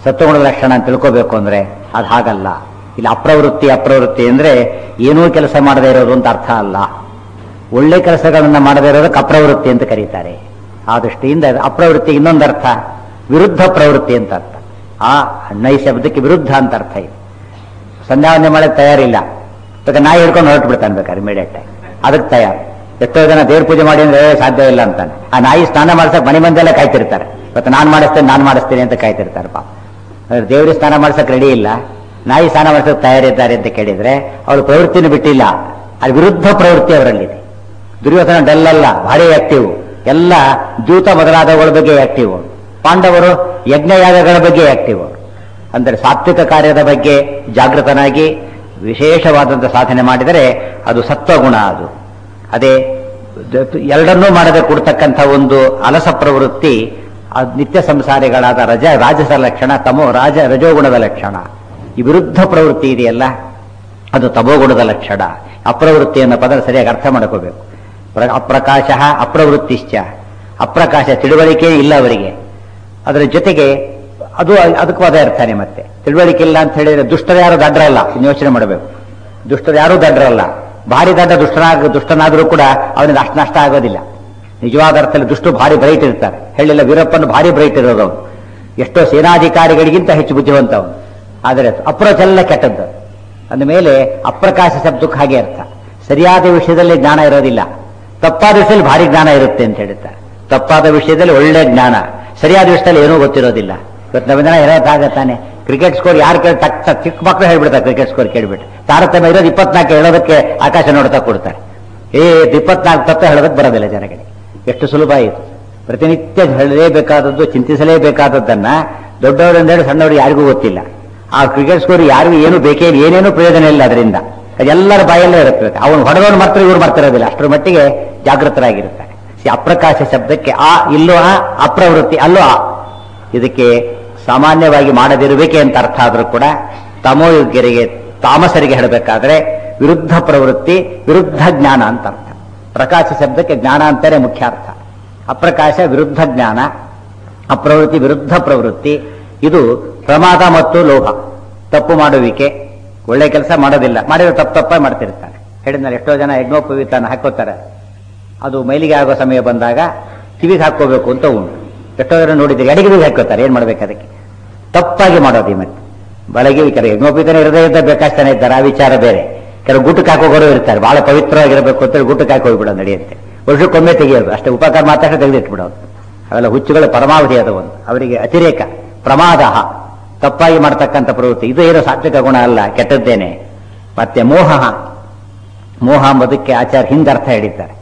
ಸತ್ವಗುಣದ ಲಕ್ಷಣ ಅಂತ ತಿಳ್ಕೋಬೇಕು ಅಂದ್ರೆ ಅದು ಹಾಗಲ್ಲ. ಇಲ್ಲಿ ಅಪ್ರವೃತ್ತಿ ಅಂದ್ರೆ ಏನೂ ಕೆಲಸ ಮಾಡದೇ ಇರೋದು ಅಂತ ಅರ್ಥ ಅಲ್ಲ. ಒಳ್ಳೆ ಕೆಲಸಗಳನ್ನ ಮಾಡದೇ ಇರೋದಕ್ಕೆ ಅಪ್ರವೃತ್ತಿ ಅಂತ ಕರೀತಾರೆ. ಆ ದೃಷ್ಟಿಯಿಂದ ಅಪ್ರವೃತ್ತಿ ಇನ್ನೊಂದು ಅರ್ಥ ವಿರುದ್ಧ ಪ್ರವೃತ್ತಿ ಅಂತ ಅರ್ಥ. ಆ ನೈ ಶಬ್ದಕ್ಕೆ ವಿರುದ್ಧ ಅಂತ ಅರ್ಥ ಇದೆ. ಸಂಧ್ಯಾವಂದನೆ ಮಾಡಕ್ಕೆ ತಯಾರಿಲ್ಲ, ಬೇಕಾದ್ರೆ ನಾಯಿ ಹಿಡ್ಕೊಂಡು ಹೊರಟು ಬಿಡ್ತಾನೆ, ಬೇಕಾದ್ರೆ ಇಮಿಡಿಯೇಟ್ ಆಗಿ ಅದಕ್ಕೆ ತಯಾರು. ಎಷ್ಟೋ ಜನ ದೇವ್ರ ಪೂಜೆ ಮಾಡಿ ಅಂದ್ರೆ ಸಾಧ್ಯ ಇಲ್ಲ ಅಂತಾನೆ. ಆ ನಾಯಿ ಸ್ನಾನ ಮಾಡ್ಸಕ್ ಮನೆ ಮಂದಿ ಎಲ್ಲ ಕಾಯ್ತಿರ್ತಾರೆ. ಇವತ್ತು ನಾನು ಮಾಡಿಸ್ತೀನಿ ಅಂತ ಕಾಯ್ತಿರ್ತಾರೆ. ಪಾಪ ದೇವ್ರಿಗೆ ಸ್ನಾನ ಮಾಡ್ಸಕ್ ರೆಡಿ ಇಲ್ಲ, ನಾಯಿ ಸ್ನಾನ ಮಾಡ್ಸಕ್ ತಯಾರಿದ್ದಾರೆ ಅಂತ ಕೇಳಿದ್ರೆ ಅವ್ರ ಪ್ರವೃತ್ತಿನೂ ಬಿಟ್ಟಿಲ್ಲ. ಅದು ವಿರುದ್ಧ ಪ್ರವೃತ್ತಿ ಅವರಲ್ಲಿದೆ. ದುರ್ಯೋಧನ ಡಲ್ಲಲ್ಲ, ಭಾರಿ ಆಕ್ಟಿವ್. ಎಲ್ಲ ದ್ಯೂತ ಮೊದಲಾದವುಗಳ ಬಗ್ಗೆ ಆಕ್ಟಿವ್. ಪಾಂಡವರು ಯಜ್ಞಯಾಗಗಳ ಬಗ್ಗೆ ಆಕ್ಟಿವ್. ಅಂದರೆ ಸಾತ್ವಿಕ ಕಾರ್ಯದ ಬಗ್ಗೆ ಜಾಗೃತನಾಗಿ ವಿಶೇಷವಾದಂಥ ಸಾಧನೆ ಮಾಡಿದರೆ ಅದು ಸತ್ವಗುಣ. ಅದು ಅದೇ ಎರಡನ್ನೂ ಮಾಡದೆ ಕೊಡ್ತಕ್ಕಂಥ ಒಂದು ಅಲಸ ಪ್ರವೃತ್ತಿ ನಿತ್ಯ ಸಂಸಾರಿಗಳಾದ ರಾಜಸ ಲಕ್ಷಣ, ರಜೋಗುಣದ ಲಕ್ಷಣ. ಈ ವಿರುದ್ಧ ಪ್ರವೃತ್ತಿ ಇದೆಯಲ್ಲ ಅದು ತಮೋಗುಣದ ಲಕ್ಷಣ. ಅಪ್ರವೃತ್ತಿ ಅನ್ನೋ ಪದ ಸರಿಯಾಗಿ ಅರ್ಥ ಮಾಡ್ಕೋಬೇಕು. ಅಪ್ರಕಾಶ ಅಪ್ರವೃತ್ತಿಶ್ಚ. ಅಪ್ರಕಾಶ ತಿಳುವಳಿಕೆ ಇಲ್ಲ ಅವರಿಗೆ. ಅದರ ಜೊತೆಗೆ ಅದಕ್ಕೂ ಅದೇ ಅರ್ಥನೇ. ಮತ್ತೆ ತಿಳುವಳಿಕೆ ಇಲ್ಲ ಅಂತ ಹೇಳಿದ್ರೆ ದುಷ್ಟರು ಯಾರು ದಡ್ರಲ್ಲ, ಇನ್ನು ಯೋಚನೆ ಮಾಡಬೇಕು. ದುಷ್ಟರು ಯಾರೂ ದಡ್ರಲ್ಲ. ಭಾರಿ ದಡ್ಡ ದುಷ್ಟನಾದರೂ ಕೂಡ ಅವನಿಗೆ ಅಷ್ಟು ನಷ್ಟ ಆಗೋದಿಲ್ಲ. ನಿಜವಾದ ಅರ್ಥದಲ್ಲಿ ದುಷ್ಟು ಭಾರಿ ಬ್ರೈಟ್ ಇರ್ತಾರೆ. ಹೇಳಿಲ್ಲ, ವೀರಪ್ಪನ ಭಾರಿ ಬ್ರೈಟ್ ಇರೋದು ಅವನು, ಎಷ್ಟೋ ಸೇನಾಧಿಕಾರಿಗಳಿಗಿಂತ ಹೆಚ್ಚು ಬುದ್ಧಿವಂತ ಅವನು. ಆದರೆ ಅಪ್ರೋಚ್ ಎಲ್ಲ ಕೆಟ್ಟದ್ದು. ಅಂದಮೇಲೆ ಅಪ್ರಕಾಶ ಶಬ್ದಕ್ಕೆ ಹಾಗೆ ಅರ್ಥ. ಸರಿಯಾದ ವಿಷಯದಲ್ಲಿ ಜ್ಞಾನ ಇರೋದಿಲ್ಲ, ತಪ್ಪಾದ ವಿಷಯದಲ್ಲಿ ಭಾರಿ ಜ್ಞಾನ ಇರುತ್ತೆ ಅಂತ ಹೇಳ್ತಾರೆ. ತಪ್ಪಾದ ವಿಷಯದಲ್ಲಿ ಒಳ್ಳೆ ಜ್ಞಾನ, ಸರಿಯಾದ ವಿಷಯದಲ್ಲಿ ಏನೂ ಗೊತ್ತಿರೋದಿಲ್ಲ. ಇವತ್ತು ನಮ್ಮ ಜನ ಇರೋದಾಗತ್ತಾನೆ. ಕ್ರಿಕೆಟ್ ಸ್ಕೋರ್ ಯಾರು ಕೇಳಿ ಚಿಕ್ಕ ಮಕ್ಕಳು ಹೇಳ್ಬಿಡ್ತಾರೆ. ಕ್ರಿಕೆಟ್ ಸ್ಕೋರ್ ಕೇಳ್ಬಿಟ್ಟು ತಾರತಮ್ಯ ಇರೋದು 24 ಹೇಳೋದಕ್ಕೆ ಆಕಾಶ ನೋಡ್ತಾ ಕೊಡ್ತಾರೆ. 24 ತತ್ವ ಹೇಳೋದಕ್ಕೆ ಬರೋದಿಲ್ಲ ಜನಗಳಿಗೆ. ಎಷ್ಟು ಸುಲಭ ಇದು. ಪ್ರತಿನಿತ್ಯ ಹೇಳಲೇಬೇಕಾದದ್ದು, ಚಿಂತಿಸಲೇಬೇಕಾದದ್ದನ್ನ ದೊಡ್ಡವರಿಂದೇಳಿ ಸಣ್ಣವರು ಯಾರಿಗೂ ಗೊತ್ತಿಲ್ಲ. ಆ ಕ್ರಿಕೆಟ್ ಸ್ಕೋರ್ ಯಾರಿಗೂ ಏನು ಬೇಕೇ ಏನೇನು ಪ್ರಯೋಜನ ಇಲ್ಲ. ಅದರಿಂದ ಅದೆಲ್ಲರ ಬಾಯಲ್ಲೇ ಇರುತ್ತೆ. ಅವನು ಹೊಡೆದವನು ಮಾತ್ರ ಇವ್ರು ಮಾಡ್ತಿರೋದಿಲ್ಲ. ಅಷ್ಟರ ಮಟ್ಟಿಗೆ ಜಾಗೃತರಾಗಿರುತ್ತಾರೆ. ಅಪ್ರಕಾಶ ಶಬ್ದಕ್ಕೆ ಇಲ್ಲೋ ಅಪ್ರವೃತ್ತಿ ಅಲ್ಲೋ ಇದಕ್ಕೆ ಸಾಮಾನ್ಯವಾಗಿ ಮಾಡದಿರುವಿಕೆ ಅಂತ ಅರ್ಥ ಆದರೂ ಕೂಡ ತಮೋಯುಗ್ಯರಿಗೆ ತಾಮಸರಿಗೆ ಹೇಳಬೇಕಾದ್ರೆ ವಿರುದ್ಧ ಪ್ರವೃತ್ತಿ ವಿರುದ್ಧ ಜ್ಞಾನ ಅಂತ ಅರ್ಥ. ಪ್ರಕಾಶ ಶಬ್ದಕ್ಕೆ ಜ್ಞಾನ ಅಂತಾನೆ ಮುಖ್ಯ ಅರ್ಥ. ಅಪ್ರಕಾಶ ವಿರುದ್ಧ ಜ್ಞಾನ, ಅಪ್ರವೃತ್ತಿ ವಿರುದ್ಧ ಪ್ರವೃತ್ತಿ. ಇದು ಪ್ರಮಾದ ಮತ್ತು ಲೋಭ, ತಪ್ಪು ಮಾಡುವಿಕೆ. ಒಳ್ಳೆ ಕೆಲಸ ಮಾಡೋದಿಲ್ಲ, ಮಾಡಿದ್ರೆ ತಪ್ಪಾಗಿ ಮಾಡ್ತಿರ್ತಾರೆ. ಹೇಳಿದ್ಮೇಲೆ ಎಷ್ಟೋ ಜನ ಯಜ್ಞೋಪವೀತನ ಹಾಕೋತಾರೆ. ಅದು ಮೈಲಿಗೆ ಆಗೋ ಸಮಯ ಬಂದಾಗ ಕಿವಿಗೆ ಹಾಕೋಬೇಕು ಅಂತ ಉಂಟು. ಎಷ್ಟೋ ಜನ ನೋಡಿದ್ರೆ ಎಡಗಿವಿಗೆ ಹಾಕೋತಾರೆ. ಏನ್ ಮಾಡ್ಬೇಕು ಅದಕ್ಕೆ? ತಪ್ಪಾಗಿ ಮಾಡೋದು. ಮತ್ತೆ ಬೆಳಗ್ಗೆ ವಿಚಾರ ಯಜ್ಞೋಪವೀತನ ಇರದೇ ಇದ್ದ ಬೇಕಾಗ್ತಾನೆ ಇದ್ದಾರೆ, ಆ ವಿಚಾರ ಬೇರೆ. ಕೆಲವು ಗುಟ್ಟಕ್ಕೆ ಹಾಕೋಗೋರು ಇರ್ತಾರೆ, ಬಹಳ ಪವಿತ್ರವಾಗಿರಬೇಕು ಅಂತೇಳಿ ಗುಟ್ಟಕ್ಕೆ ಹಾಕಿ ಹೋಗ್ಬಿಡೋದು ನಡೆಯುತ್ತೆ. ವರ್ಷಕ್ಕೊಮ್ಮೆ ತೆಗೆಯೋದು ಅಷ್ಟೇ, ಉಪಕಾರ ಮಾತಾಡಿ ತೆಗೆದಿಟ್ಬಿಡೋದು. ಅವೆಲ್ಲ ಹುಚ್ಚುಗಳ ಪರಮಾವಧಿ ಅದು ಒಂದು. ಅವರಿಗೆ ಅತಿರೇಕ, ಪ್ರಮಾದ, ತಪ್ಪಾಗಿ ಮಾಡ್ತಕ್ಕಂಥ ಪ್ರವೃತ್ತಿ. ಇದು ಏನು ಸಾತ್ವಿಕ ಗುಣ ಅಲ್ಲ, ಕೆಟ್ಟದ್ದೇನೆ. ಮತ್ತೆ ಮೋಹ ಎಂಬುದಕ್ಕೆ ಆಚಾರ್ಯ ಹಿಂದರ್ಥ ಹೇಳಿದ್ದಾರೆ.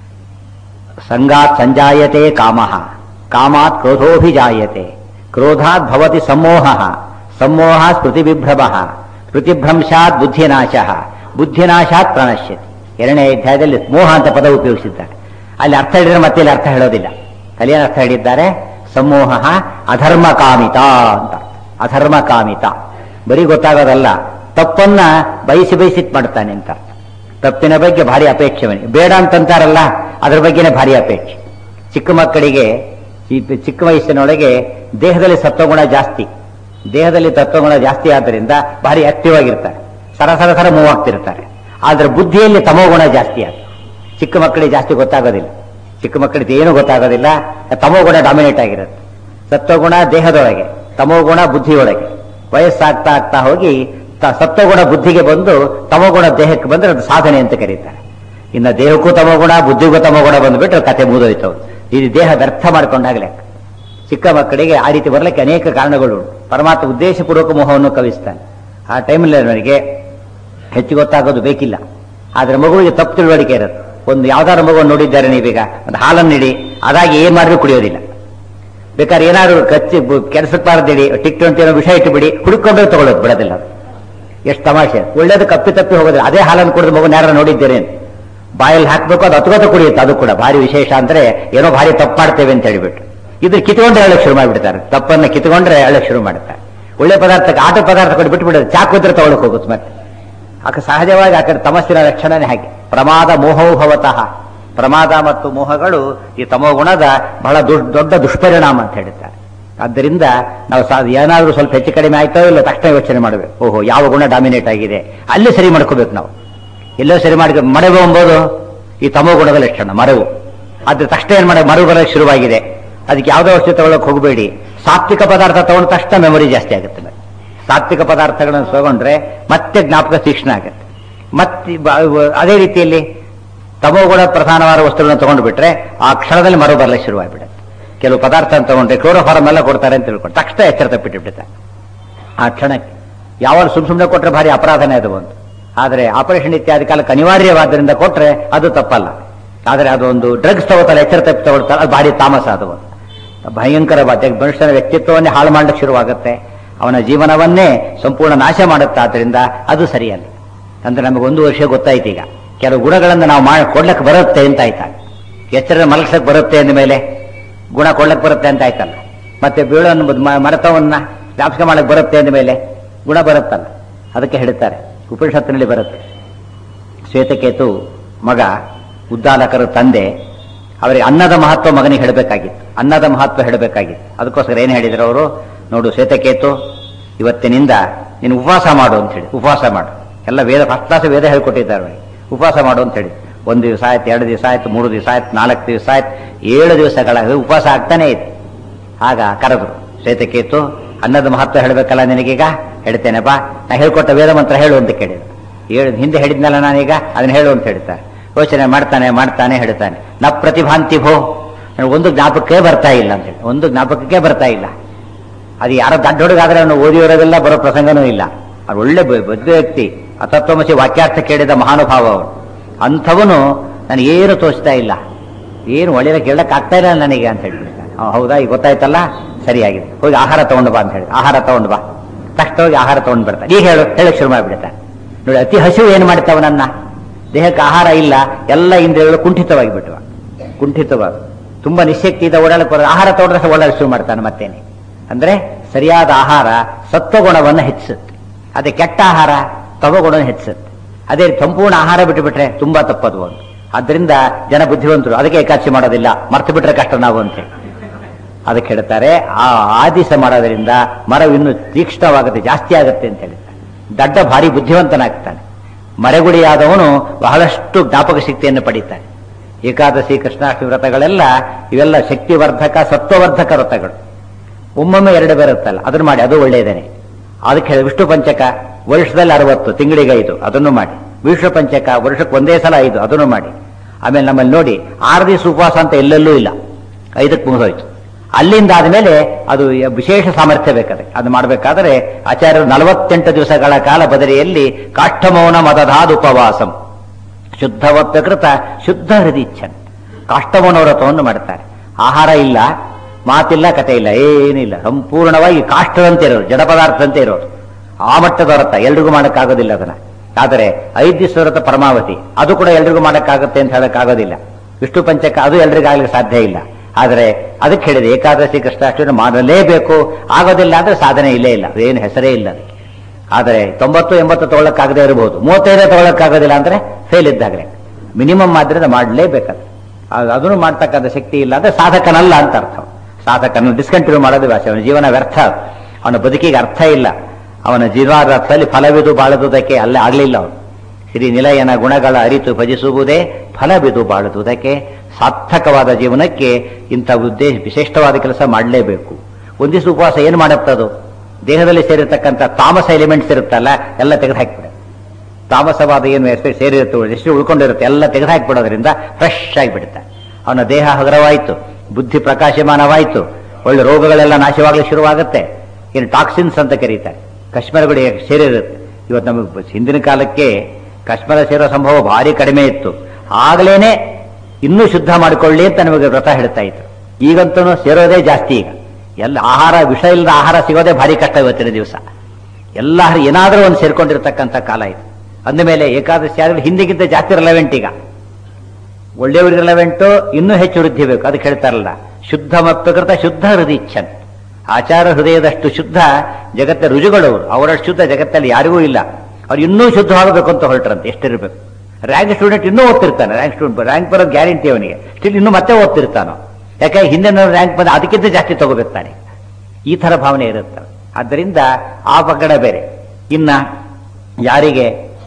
ಸಂಗಾತ್ ಸಂಜಾಯತೆ ಕಾಮಃ, ಕಾಮಾತ್ ಕ್ರೋಧೋಭಿಜಾಯತೆ, ಕ್ರೋಧಾತ್ ಭವತಿ ಸಮೋಹಃ, ಸಮೋಹಾತ್ ಸ್ಮೃತಿವಿಭ್ರಮಃ, ಸ್ಮೃತಿಭ್ರಂಶಾತ್ ಬುದ್ಧಿನಾಶಃ, ಬುದ್ಧಿನಾಶಾತ್ ಪ್ರಣಶ್ಯತಿ. 2ನೇ ಅಧ್ಯಾಯದಲ್ಲಿ ಮೋಹ ಅಂತ ಪದ ಉಪಯೋಗಿಸಿದ್ದಾರೆ. ಅಲ್ಲಿ ಅರ್ಥ ಹೇಳಿದ್ರೆ ಮತ್ತೆ ಇಲ್ಲಿ ಅರ್ಥ ಹೇಳೋದಿಲ್ಲ. ಅಲ್ಲಿ ಏನು ಅರ್ಥ ಹೇಳಿದ್ದಾರೆ? ಸಮೋಹ ಅಧರ್ಮ ಕಾಮಿತ ಅಂತ. ಅಧರ್ಮ ಕಾಮಿತ ಬರೀ ಗೊತ್ತಾಗೋದಲ್ಲ, ತಪ್ಪನ್ನ ಬಯಸಿಟ್ ಮಾಡ್ತಾನೆ ಅಂತ. ತಪ್ಪಿನ ಬಗ್ಗೆ ಭಾರಿ ಅಪೇಕ್ಷೆ, ಬೇಡ ಅಂತಂತಾರಲ್ಲ ಅದ್ರ ಬಗ್ಗೆನೇ ಭಾರಿ ಅಪೇಕ್ಷೆ. ಚಿಕ್ಕ ಮಕ್ಕಳಿಗೆ ಚಿಕ್ಕ ವಯಸ್ಸಿನೊಳಗೆ ದೇಹದಲ್ಲಿ ಸತ್ವಗುಣ ಜಾಸ್ತಿ. ದೇಹದಲ್ಲಿ ತತ್ವಗುಣ ಜಾಸ್ತಿ ಆದ್ದರಿಂದ ಭಾರಿ ಆಕ್ಟಿವ್ ಆಗಿರ್ತಾರೆ, ಸರ ಮೂವ್ ಆಗ್ತಿರ್ತಾರೆ. ಆದ್ರೆ ಬುದ್ಧಿಯಲ್ಲಿ ತಮೋಗುಣ ಜಾಸ್ತಿ ಆಗ್ತದೆ. ಚಿಕ್ಕ ಮಕ್ಕಳಿಗೆ ಜಾಸ್ತಿ ಗೊತ್ತಾಗೋದಿಲ್ಲ. ಚಿಕ್ಕ ಮಕ್ಕಳಿಗೆ ಏನು ಗೊತ್ತಾಗೋದಿಲ್ಲ, ತಮೋಗುಣ ಡಾಮಿನೇಟ್ ಆಗಿರುತ್ತೆ. ಸತ್ವಗುಣ ದೇಹದೊಳಗೆ, ತಮೋಗುಣ ಬುದ್ಧಿಯೊಳಗೆ. ವಯಸ್ಸಾಗ್ತಾ ಹೋಗಿ ಸತ್ವಗುಣ ಬುದ್ಧಿಗೆ ಬಂದು ತಮೋಗುಣ ದೇಹಕ್ಕೆ ಬಂದ್ರೆ ಅದು ಸಾಧನೆ ಅಂತ ಕರೀತಾರೆ. ಇನ್ನು ದೇಹಕ್ಕೂ ತಮೋಗುಣ ಬುದ್ಧಿಗೂ ತಮೋಗುಣ ಬಂದ್ಬಿಟ್ರೆ ಕತೆ ಮುಗಿದೋಯ್ತು. ಇದು ದೇಹ ವ್ಯರ್ಥ ಮಾಡ್ಕೊಂಡಾಗಲೇ. ಚಿಕ್ಕ ಮಕ್ಕಳಿಗೆ ಆ ರೀತಿ ಬರಲಿಕ್ಕೆ ಅನೇಕ ಕಾರಣಗಳು. ಪರಮಾತ್ಮ ಉದ್ದೇಶಪೂರ್ವಕ ಮೋಹವನ್ನು ಕವಿಸ್ತಾನೆ. ಆ ಟೈಮಲ್ಲಿ ಅವನಿಗೆ ಹೆಚ್ಚು ಗೊತ್ತಾಗೋದು ಬೇಕಿಲ್ಲ. ಆದ್ರೆ ಮಗುವಿಗೆ ತಪ್ಪು ತಿಳುವಳಿಕೆ ಇರುತ್ತೆ. ಒಂದು ಯಾವ್ದಾದ್ರು ಮಗುವನ್ನು ನೋಡಿದ್ದಾರೆ ನೀವೀಗ, ಒಂದು ಹಾಲನ್ನು ನೀಡಿ, ಅದಾಗಿ ಏನ್ ಮಾಡಿದ್ರು ಕುಡಿಯೋದಿಲ್ಲ. ಬೇಕಾದ್ರೆ ಏನಾದ್ರು ಕೆಲಸಕ್ಕೆ ಬಾರದಿಡಿ, ಟಿಕ್ ಅಂತ ಏನೋ ವಿಷಯ ಇಟ್ಟುಬಿಡಿ, ಹುಡುಕೊಂಡ್ರೆ ತಗೊಳ್ಳೋದು ಬಿಡೋದಿಲ್ಲ. ಎಷ್ಟು ತಮಾಷೆ. ಒಳ್ಳೇದು ತಪ್ಪಿ ಹೋಗೋದಿಲ್ಲ. ಅದೇ ಹಾಲನ್ನು ಕುಡಿದು ಮಗು ಯಾರು ನೋಡಿದ್ದೇನೆ, ಬಾಯಲ್ಲಿ ಹಾಕ್ಬೇಕು, ಅದು ಹತ್ಕೋತ ಕುಡಿಯುತ್ತೆ. ಅದು ಕೂಡ ಭಾರಿ ವಿಶೇಷ. ಅಂದ್ರೆ ಏನೋ ಭಾರಿ ತಪ್ಪು ಮಾಡ್ತೇವೆ ಅಂತ ಹೇಳಿಬಿಟ್ಟು ಇದ್ರ ಕಿತ್ಕೊಂಡ್ರೆ ಹೇಳಕ್ ಶುರು ಮಾಡಿಬಿಡ್ತಾರೆ. ತಪ್ಪನ್ನ ಕಿತ್ಕೊಂಡ್ರೆ ಹೇಳಕ್ ಶುರು ಮಾಡ್ತಾರೆ. ಒಳ್ಳೆ ಪದಾರ್ಥಕ್ಕೆ ಆಟ ಪದಾರ್ಥ ಕೊಟ್ಟು ಬಿಟ್ಬಿಡೋದು, ಚಾಕು ಇದ್ರೆ ತಗೊಳಕ್ ಹೋಗುತ್ತೆ. ಮತ್ತೆ ಸಹಜವಾಗಿ ಆ ಕಡೆ ತಮಸ್ಸಿನ ಲಕ್ಷಣನೇ ಹಾಗೆ. ಪ್ರಮಾದ ಮೋಹೋಭವತಃ. ಪ್ರಮಾದ ಮತ್ತು ಮೋಹಗಳು ಈ ತಮೋಗುಣದ ಬಹಳ ದೊಡ್ಡ ದುಷ್ಪರಿಣಾಮ ಅಂತ ಹೇಳ್ತಾರೆ. ಆದ್ದರಿಂದ ನಾವು ಏನಾದರೂ ಸ್ವಲ್ಪ ಹೆಚ್ಚು ಕಡಿಮೆ ಆಯ್ತೋ ಇಲ್ಲ ತಕ್ಷಣ ಯೋಚನೆ ಮಾಡಬೇಕು. ಓಹೋ, ಯಾವ ಗುಣ ಡಾಮಿನೇಟ್ ಆಗಿದೆ ಅಲ್ಲಿ ಸರಿ ಮಾಡ್ಕೋಬೇಕು ನಾವು. ಎಲ್ಲೋ ಸರಿ ಮಾಡಿ ಮರೆವು ಎಂಬುದು ಈ ತಮೋ ಗುಣದ ಲಕ್ಷಣ, ಮರೆವು. ಅದ್ರ ತಕ್ಷಣ ಏನ್ ಮಾಡಿ ಮರೆವು ಬರೋಕ್ಕೆ ಶುರುವಾಗಿದೆ. ಅದಕ್ಕೆ ಯಾವುದೋ ವಸ್ತು ತಗೊಳ್ಳೋಕೆ ಹೋಗಬೇಡಿ. ಸಾತ್ವಿಕ ಪದಾರ್ಥ ತಗೊಂಡ ತಕ್ಷಣ ಮೆಮೊರಿ ಜಾಸ್ತಿ ಆಗುತ್ತೆ. ಸಾತ್ವಿಕ ಪದಾರ್ಥಗಳನ್ನು ತಗೊಂಡ್ರೆ ಮತ್ತೆ ಜ್ಞಾಪಕ ತೀಕ್ಷ್ಣ ಆಗುತ್ತೆ. ಮತ್ತೆ ಅದೇ ರೀತಿಯಲ್ಲಿ ತಮೋಗುಣ ಪ್ರಧಾನವಾದ ವಸ್ತುಗಳನ್ನು ತಗೊಂಡು ಬಿಟ್ರೆ ಆ ಕ್ಷಣದಲ್ಲಿ ಮರು ಬರಲಿಕ್ಕೆ ಶುರುವಾಗಿಬಿಡುತ್ತೆ. ಕೆಲವು ಪದಾರ್ಥ ತಗೊಂಡ್ರೆ ಕ್ಲೋರೋಫಾರ್ಮ್ ಎಲ್ಲ ಕೊಡ್ತಾರೆ ಅಂತ ತಿಳ್ಕೊಂಡು ತಕ್ಷಣ ಎಚ್ಚರ ತಪ್ಪಿಟ್ಟಿಬಿಡುತ್ತೆ. ಆ ಕ್ಷಣಕ್ಕೆ ಯಾವಾಗ ಸುಮ್ಮನೆ ಕೊಟ್ಟರೆ ಭಾರಿ ಅಪರಾಧನೇ ಅದು ಒಂದು. ಆದರೆ ಆಪರೇಷನ್ ಇತ್ಯಾದಿ ಕಾಲಕ್ಕೆ ಅನಿವಾರ್ಯವಾದ್ದರಿಂದ ಕೊಟ್ಟರೆ ಅದು ತಪ್ಪಲ್ಲ. ಆದರೆ ಅದೊಂದು ಡ್ರಗ್ಸ್ ತಗೋತಾರೆ, ಎಚ್ಚರ ತಪ್ಪಿ ತಗೊಳ್ತಾರೆ, ಅದು ಭಾರಿ ತಾಮಸ. ಅದು ಭಯಂಕರವಾದ ಮನುಷ್ಯನ ವ್ಯಕ್ತಿತ್ವವನ್ನೇ ಹಾಳು ಮಾಡಲಿಕ್ಕೆ ಶುರುವಾಗುತ್ತೆ, ಅವನ ಜೀವನವನ್ನೇ ಸಂಪೂರ್ಣ ನಾಶ ಮಾಡುತ್ತೆ. ಆದ್ದರಿಂದ ಅದು ಸರಿಯಲ್ಲ. ಅಂದ್ರೆ ನಮಗೆ ಒಂದು ವರ್ಷ ಗೊತ್ತಾಯ್ತು. ಈಗ ಕೆಲವು ಗುಣಗಳನ್ನು ನಾವು ಕೊಡ್ಲಕ್ಕೆ ಬರುತ್ತೆ ಅಂತ ಆಯ್ತಾ, ಎಚ್ಚರ ಮಲಗಿಸಕ್ಕೆ ಬರುತ್ತೆ ಅಂದ ಮೇಲೆ ಗುಣ ಕೊಡ್ಲಕ್ಕೆ ಬರುತ್ತೆ ಅಂತ ಆಯ್ತಲ್ಲ. ಮತ್ತೆ ಬೀಳನ್ನು ಮರತವನ್ನ ಜ್ಞಾಪಕ ಮಾಡಕ್ಕೆ ಬರುತ್ತೆ ಅಂದ ಮೇಲೆ ಗುಣ ಬರುತ್ತಲ್ಲ. ಅದಕ್ಕೆ ಹೇಳ್ತಾರೆ ಉಪನಿಷತ್ತಿನಲ್ಲಿ ಬರುತ್ತೆ, ಶ್ವೇತಕೇತು ಮಗ, ಉದ್ದಾಲಕರ ತಂದೆ, ಅವರಿಗೆ ಅನ್ನದ ಮಹತ್ವ ಮಗನಿಗೆ ಹೇಳಬೇಕಾಗಿತ್ತು, ಅನ್ನದ ಮಹತ್ವ ಹೇಳಬೇಕಾಗಿತ್ತು. ಅದಕ್ಕೋಸ್ಕರ ಏನು ಹೇಳಿದ್ರು ಅವರು, ನೋಡು ಶ್ವೇತಕೇತು, ಇವತ್ತಿನಿಂದ ನೀನು ಉಪವಾಸ ಮಾಡು ಅಂತ ಹೇಳಿ. ಉಪವಾಸ ಮಾಡು, ಎಲ್ಲ ವೇದ ಫಸ್ಟ್ ಕ್ಲಾಸ್ ವೇದ ಹೇಳ್ಕೊಟ್ಟಿದ್ದಾರೆ. ಉಪವಾಸ ಮಾಡು ಅಂತ ಹೇಳಿ. 1 ದಿವಸ ಆಯ್ತು, 2 ದಿವಸ ಆಯ್ತು, 3 ದಿವಸ ಆಯ್ತು, 4 ದಿವಸ ಆಯ್ತು, 7 ದಿವಸಗಳ ಉಪವಾಸ ಆಗ್ತಾನೆ ಇದೆ. ಆಗ ಕರೆದ್ರು, ಶ್ವೇತಕೇತು ಅನ್ನದ ಮಹತ್ವ ಹೇಳಬೇಕಲ್ಲ ನಿನಗೀಗ, ಹೇಳ್ತೇನೆ ಬಾ, ನಾ ಹೇಳ್ಕೊಟ್ಟ ವೇದ ಮಂತ್ರ ಹೇಳು ಅಂತ ಕೇಳಿದ್ರು. ಹಿಂದೆ ಹೇಳಿದ್ನಲ್ಲ ನಾನೀಗ ಅದನ್ನ ಹೇಳು ಅಂತ ಹೇಳ್ತಾರೆ. ಯೋಚನೆ ಮಾಡ್ತಾನೆ ಹೇಳ್ತಾನೆ, ನ ಪ್ರತಿಭಾಂತಿ ಭೋ, ಒಂದು ಜ್ಞಾಪಕಕ್ಕೆ ಬರ್ತಾ ಇಲ್ಲ ಅಂತ ಹೇಳಿ. ಒಂದು ಜ್ಞಾಪಕಕ್ಕೆ ಬರ್ತಾ ಇಲ್ಲ. ಅದು ಯಾರೋ ದಡ್ಡ ಹುಡುಗಾದ್ರೆ ಅವನು ಓದಿರೋದೆಲ್ಲ ಬರೋ ಪ್ರಸಂಗನೂ ಇಲ್ಲ. ಅವ್ರು ಒಳ್ಳೆ ಬದ್ಧ ವ್ಯಕ್ತಿ, ಅತತ್ವಮಸಿ ವಾಕ್ಯಾರ್ಥ ಕೇಳಿದ ಮಹಾನುಭಾವ ಅವರು. ಅಂಥವನು ನನಗೇನು ತೋಚ್ತಾ ಇಲ್ಲ, ಏನು ಒಳ್ಳೆಯ ಕೇಳಕ್ ಆಗ್ತಾ ಇಲ್ಲ ನನಗೆ ಅಂತ ಹೇಳ್ಬಿಡ್ತಾನೆ. ಹೌದಾ, ಈಗ ಗೊತ್ತಾಯ್ತಲ್ಲ, ಸರಿಯಾಗಿದೆ, ಹೋಗಿ ಆಹಾರ ತಗೊಂಡು ಬಾ ಅಂತ ಹೇಳಿ. ಆಹಾರ ತಗೊಂಡು ಬಾ, ತಕ್ಷಣ ಹೋಗಿ ಆಹಾರ ತಗೊಂಡು ಬರ್ತಾನೆ. ಈಗ ಹೇಳಕ್ ಶುರು ಮಾಡಿಬಿಡ್ತಾನೆ. ನೋಡಿ, ಅತಿ ಹಸಿವು ಏನು ಮಾಡ್ತಾವನನ್ನ, ದೇಹಕ್ಕೆ ಆಹಾರ ಇಲ್ಲ, ಎಲ್ಲ ಇಂದ್ರಿಯಗಳು ಕುಂಠಿತವಾಗಿಬಿಟ್ಟವ. ಕುಂಠಿತವಾಗಿ ತುಂಬಾ ನಿಶಕ್ತಿಯಿಂದ ಓಡಾಡಕ್ಕೆ ಬರೋದು. ಆಹಾರ ತಗೊಂಡ್ರೆ ಓಡಾಡಕ್ಕೆ ಶುರು ಮಾಡ್ತಾನೆ. ಮತ್ತೇನೆ ಅಂದ್ರೆ ಸರಿಯಾದ ಆಹಾರ ಸತ್ವಗುಣವನ್ನು ಹೆಚ್ಚಿಸುತ್ತೆ, ಅದೇ ಕೆಟ್ಟ ಆಹಾರ ತಮೋಗುಣವನ್ನು ಹೆಚ್ಚಿಸುತ್ತೆ. ಅದೇ ಸಂಪೂರ್ಣ ಆಹಾರ ಬಿಟ್ಟುಬಿಟ್ರೆ ತುಂಬಾ ತಪ್ಪದು ಒಂದು. ಆದ್ದರಿಂದ ಜನ ಬುದ್ಧಿವಂತರು ಅದಕ್ಕೆ ಏಕಾದಶಿ ಮಾಡೋದಿಲ್ಲ, ಮರ್ತು ಬಿಟ್ರೆ ಕಷ್ಟ ನಾವು ಅಂತೇಳಿ. ಅದಕ್ಕೆ ಹೇಳ್ತಾರೆ, ಆ ಆದಿಸ ಮಾಡೋದ್ರಿಂದ ಮರವು ಇನ್ನೂ ತೀಕ್ಷ್ಣವಾಗುತ್ತೆ, ಜಾಸ್ತಿ ಆಗುತ್ತೆ ಅಂತ ಹೇಳ್ತಾರೆ. ದಡ್ಡ ಭಾರಿ ಬುದ್ಧಿವಂತನಾಗ್ತಾನೆ. ಮರೆಗುಡಿಯಾದವನು ಬಹಳಷ್ಟು ಜ್ಞಾಪಕ ಶಕ್ತಿಯನ್ನು ಪಡೀತಾನೆ. ಏಕಾದಶಿ ಕೃಷ್ಣಾಷ್ಟಮಿ ವ್ರತಗಳೆಲ್ಲ ಇವೆಲ್ಲ ಶಕ್ತಿವರ್ಧಕ ಸತ್ವವರ್ಧಕ ವ್ರತಗಳು. ಒಮ್ಮೊಮ್ಮೆ 2 ಬರುತ್ತಲ್ಲ, ಅದನ್ನು ಮಾಡಿ, ಅದು ಒಳ್ಳೆಯದೇನೆ. ಅದಕ್ಕೆ ಹೇಳಿ ವಿಷ್ಣು ಪಂಚಕ ವರ್ಷದಲ್ಲಿ 60, ತಿಂಗಳಿಗೆ 5, ಅದನ್ನು ಮಾಡಿ. ವಿಷ್ಣು ಪಂಚಕ ವರ್ಷಕ್ಕೆ 1 ಸಲ 5, ಅದನ್ನು ಮಾಡಿ. ಆಮೇಲೆ ನಮ್ಮಲ್ಲಿ ನೋಡಿ 6 ದಿವಸ ಉಪವಾಸ ಅಂತ ಎಲ್ಲೆಲ್ಲೂ ಇಲ್ಲ, 5ಕ್ಕೆ ಮುಗಿದೋಯ್ತು. ಅಲ್ಲಿಂದ ಆದ್ಮೇಲೆ ಅದು ವಿಶೇಷ ಸಾಮರ್ಥ್ಯ ಬೇಕಾದ್ರೆ ಅದು ಮಾಡಬೇಕಾದ್ರೆ ಆಚಾರ್ಯರು 48 ದಿವಸಗಳ ಕಾಲ ಬದರಿಯಲ್ಲಿ ಕಾಷ್ಠಮೌನ ಮದಧಾದ್ ಉಪವಾಸಂ ಶುದ್ಧವತ್ಕೃತ ಶುದ್ಧ ಹೃದಿಚ್ಛನ್ ಕಾಷ್ಠಮೌನ ವ್ರತವನ್ನು ಮಾಡ್ತಾರೆ. ಆಹಾರ ಇಲ್ಲ, ಮಾತಿಲ್ಲ, ಕಥೆ ಇಲ್ಲ, ಏನಿಲ್ಲ, ಸಂಪೂರ್ಣವಾಗಿ ಕಾಷ್ಠದಂತೆ ಇರೋದು, ಜಡ ಪದಾರ್ಥದಂತೆ ಇರೋದು. ಆ ಮಟ್ಟದ ವ್ರತ ಎಲ್ರಿಗೂ ಮಾಡೋಕ್ಕಾಗೋದಿಲ್ಲ ಅದನ್ನ. ಆದರೆ 5 ದಿವಸ ವ್ರತ ಪರಮಾವಧಿ, ಅದು ಕೂಡ ಎಲ್ರಿಗೂ ಮಾಡೋಕ್ಕಾಗುತ್ತೆ ಅಂತ ಹೇಳಕ್ಕಾಗೋದಿಲ್ಲ. ವಿಷ್ಣು ಪಂಚಕ ಅದು ಎಲ್ರಿಗಾಗ್ಲಿಕ್ಕೆ ಸಾಧ್ಯ ಇಲ್ಲ. ಆದರೆ ಅದಕ್ಕೆ ಹೇಳಿದೆ, ಏಕಾದಶಿ ಕೃಷ್ಣಾಷ್ಟಮಿ ಮಾಡಲೇಬೇಕು. ಆಗೋದಿಲ್ಲ ಅಂದ್ರೆ ಸಾಧನೆ ಇಲ್ಲೇ ಇಲ್ಲ, ಏನು ಹೆಸರೇ ಇಲ್ಲ ಅದಕ್ಕೆ. ಆದರೆ 90-80 ತಗೊಳ್ಳಕ್ಕಾಗದೇ ಇರಬಹುದು, 35 ತಗೊಳ್ಳಕ್ಕಾಗೋದಿಲ್ಲ ಅಂದ್ರೆ ಫೇಲ್ ಇದ್ದಾಗಲೇ. ಮಿನಿಮಮ್ ಆದ್ರಿಂದ ಮಾಡಲೇಬೇಕಾದ್ರೆ ಅದನ್ನು ಮಾಡ್ತಕ್ಕಂಥ ಶಕ್ತಿ ಇಲ್ಲ ಅಂದ್ರೆ ಸಾಧಕನಲ್ಲ ಅಂತ ಅರ್ಥ. ಸಾಧಕನ ಡಿಸ್ಕಂಟಿನ್ಯೂ ಮಾಡೋದು ಭಾಷೆ, ಅವನ ಜೀವನ ವ್ಯರ್ಥ, ಅವನ ಬದುಕಿಗೆ ಅರ್ಥ ಇಲ್ಲ. ಅವನ ಜೀವನಾರ್ಥದಲ್ಲಿ ಫಲವಿದು ಬಾಳುವುದಕ್ಕೆ ಅಲ್ಲೇ ಆಗಲಿಲ್ಲ. ಅವನು ಶ್ರೀ ನಿಲಯನ ಗುಣಗಳ ಅರಿತು ಭಜಿಸುವುದೇ ಫಲವಿದು ಬಾಳುವುದಕ್ಕೆ. ಸಾರ್ಥಕವಾದ ಜೀವನಕ್ಕೆ ಇಂಥ ಉದ್ದೇಶ ವಿಶಿಷ್ಟವಾದ ಕೆಲಸ ಮಾಡಲೇಬೇಕು. ಒಂದಿಷ್ಟು ಉಪವಾಸ ಏನು ಮಾಡುತ್ತದು, ದೇಹದಲ್ಲಿ ಸೇರಿರ್ತಕ್ಕಂಥ ತಾಮಸ ಎಲಿಮೆಂಟ್ಸ್ ಇರುತ್ತಲ್ಲ ಎಲ್ಲ ತೆಗೆದು ಹಾಕಿಬಿಡ. ತಾಮಸವಾದ ಏನು ಸೇರಿರುತ್ತೆ, ಎಷ್ಟು ಉಳ್ಕೊಂಡಿರುತ್ತೆ ಎಲ್ಲ ತೆಗೆದು ಹಾಕಿಬಿಡೋದ್ರಿಂದ ಫ್ರೆಶ್ ಆಗಿಬಿಡುತ್ತೆ. ಅವನ ದೇಹ ಹಗುರವಾಯಿತು, ಬುದ್ಧಿ ಪ್ರಕಾಶಮಾನವಾಯಿತು, ಒಳ್ಳೆ ರೋಗಗಳೆಲ್ಲ ನಾಶವಾಗಲಿಕ್ಕೆ ಶುರುವಾಗುತ್ತೆ. ಏನು ಟಾಕ್ಸಿನ್ಸ್ ಅಂತ ಕರೀತಾರೆ, ಕಶ್ಮೀರಗಳು ಸೇರಿರುತ್ತೆ. ಇವತ್ತು ನಮಗೆ ಹಿಂದಿನ ಕಾಲಕ್ಕೆ ಕಶ್ಮೀರ ಸೇರೋ ಸಂಭವ ಭಾರಿ ಕಡಿಮೆ ಇತ್ತು. ಆಗಲೇನೆ ಇನ್ನೂ ಶುದ್ಧ ಮಾಡಿಕೊಳ್ಳಿ ಅಂತ ನಮಗೆ ವ್ರತ ಹೇಳ್ತಾ ಇತ್ತು. ಈಗಂತೂ ಸೇರೋದೇ ಜಾಸ್ತಿ. ಈಗ ಎಲ್ಲ ಆಹಾರ, ವಿಷ ಇಲ್ಲದ ಆಹಾರ ಸಿಗೋದೇ ಭಾರಿ ಕಷ್ಟ ಇವತ್ತಿನ ದಿವಸ. ಎಲ್ಲ ಏನಾದರೂ ಒಂದು ಸೇರ್ಕೊಂಡಿರ್ತಕ್ಕಂಥ ಕಾಲ ಇದು. ಅಂದಮೇಲೆ ಏಕಾದಶಿ ಆದ್ರೆ ಹಿಂದಿಗಿಂತ ಜಾಸ್ತಿ ರೆಲೆವೆಂಟ್. ಈಗ ಒಳ್ಳೆಯವ್ರಿಗೆ ರೆಲೆವೆಂಟು, ಇನ್ನೂ ಹೆಚ್ಚು ವೃದ್ಧಿ ಬೇಕು. ಅದಕ್ಕೆ ಹೇಳ್ತಾರಲ್ಲ, ಶುದ್ಧ ಮತ್ಪಕೃತ ಶುದ್ಧ ಹೃದಯಿಚ್ಛನ್. ಆಚಾರ ಹೃದಯದಷ್ಟು ಶುದ್ಧ ಜಗತ್ತ ರುಜುಗಳವರು, ಅವರಷ್ಟು ಶುದ್ಧ ಜಗತ್ತಲ್ಲಿ ಯಾರಿಗೂ ಇಲ್ಲ. ಅವ್ರು ಇನ್ನೂ ಶುದ್ಧವಾಗಬೇಕು ಅಂತ ಹೊರಟ್ರಂತೆ. ಎಷ್ಟಿರಬೇಕು. ರ್ಯಾಂಕ್ ಸ್ಟೂಡೆಂಟ್ ಇನ್ನೂ ಓದ್ತಿರ್ತಾನೆ, ರ್ಯಾಂಕ್ ಬರೋದು ಗ್ಯಾರಂಟಿ ಅವನಿಗೆ. ಸ್ಟಿಲ್ ಇನ್ನೂ ಮತ್ತೆ ಓದ್ತಿರ್ತಾನೋ, ಯಾಕೆ ಹಿಂದೆ ರ್ಯಾಂಕ್ ಬಂದ ಅದಕ್ಕಿಂತ ಜಾಸ್ತಿ ತಗೋಬೇಕು ತಾನೆ. ಈ ಥರ ಭಾವನೆ ಇರುತ್ತೆ. ಆದ್ದರಿಂದ ಆ ಪಗಡ ಬೇರೆ. ಇನ್ನ ಯಾರಿಗೆ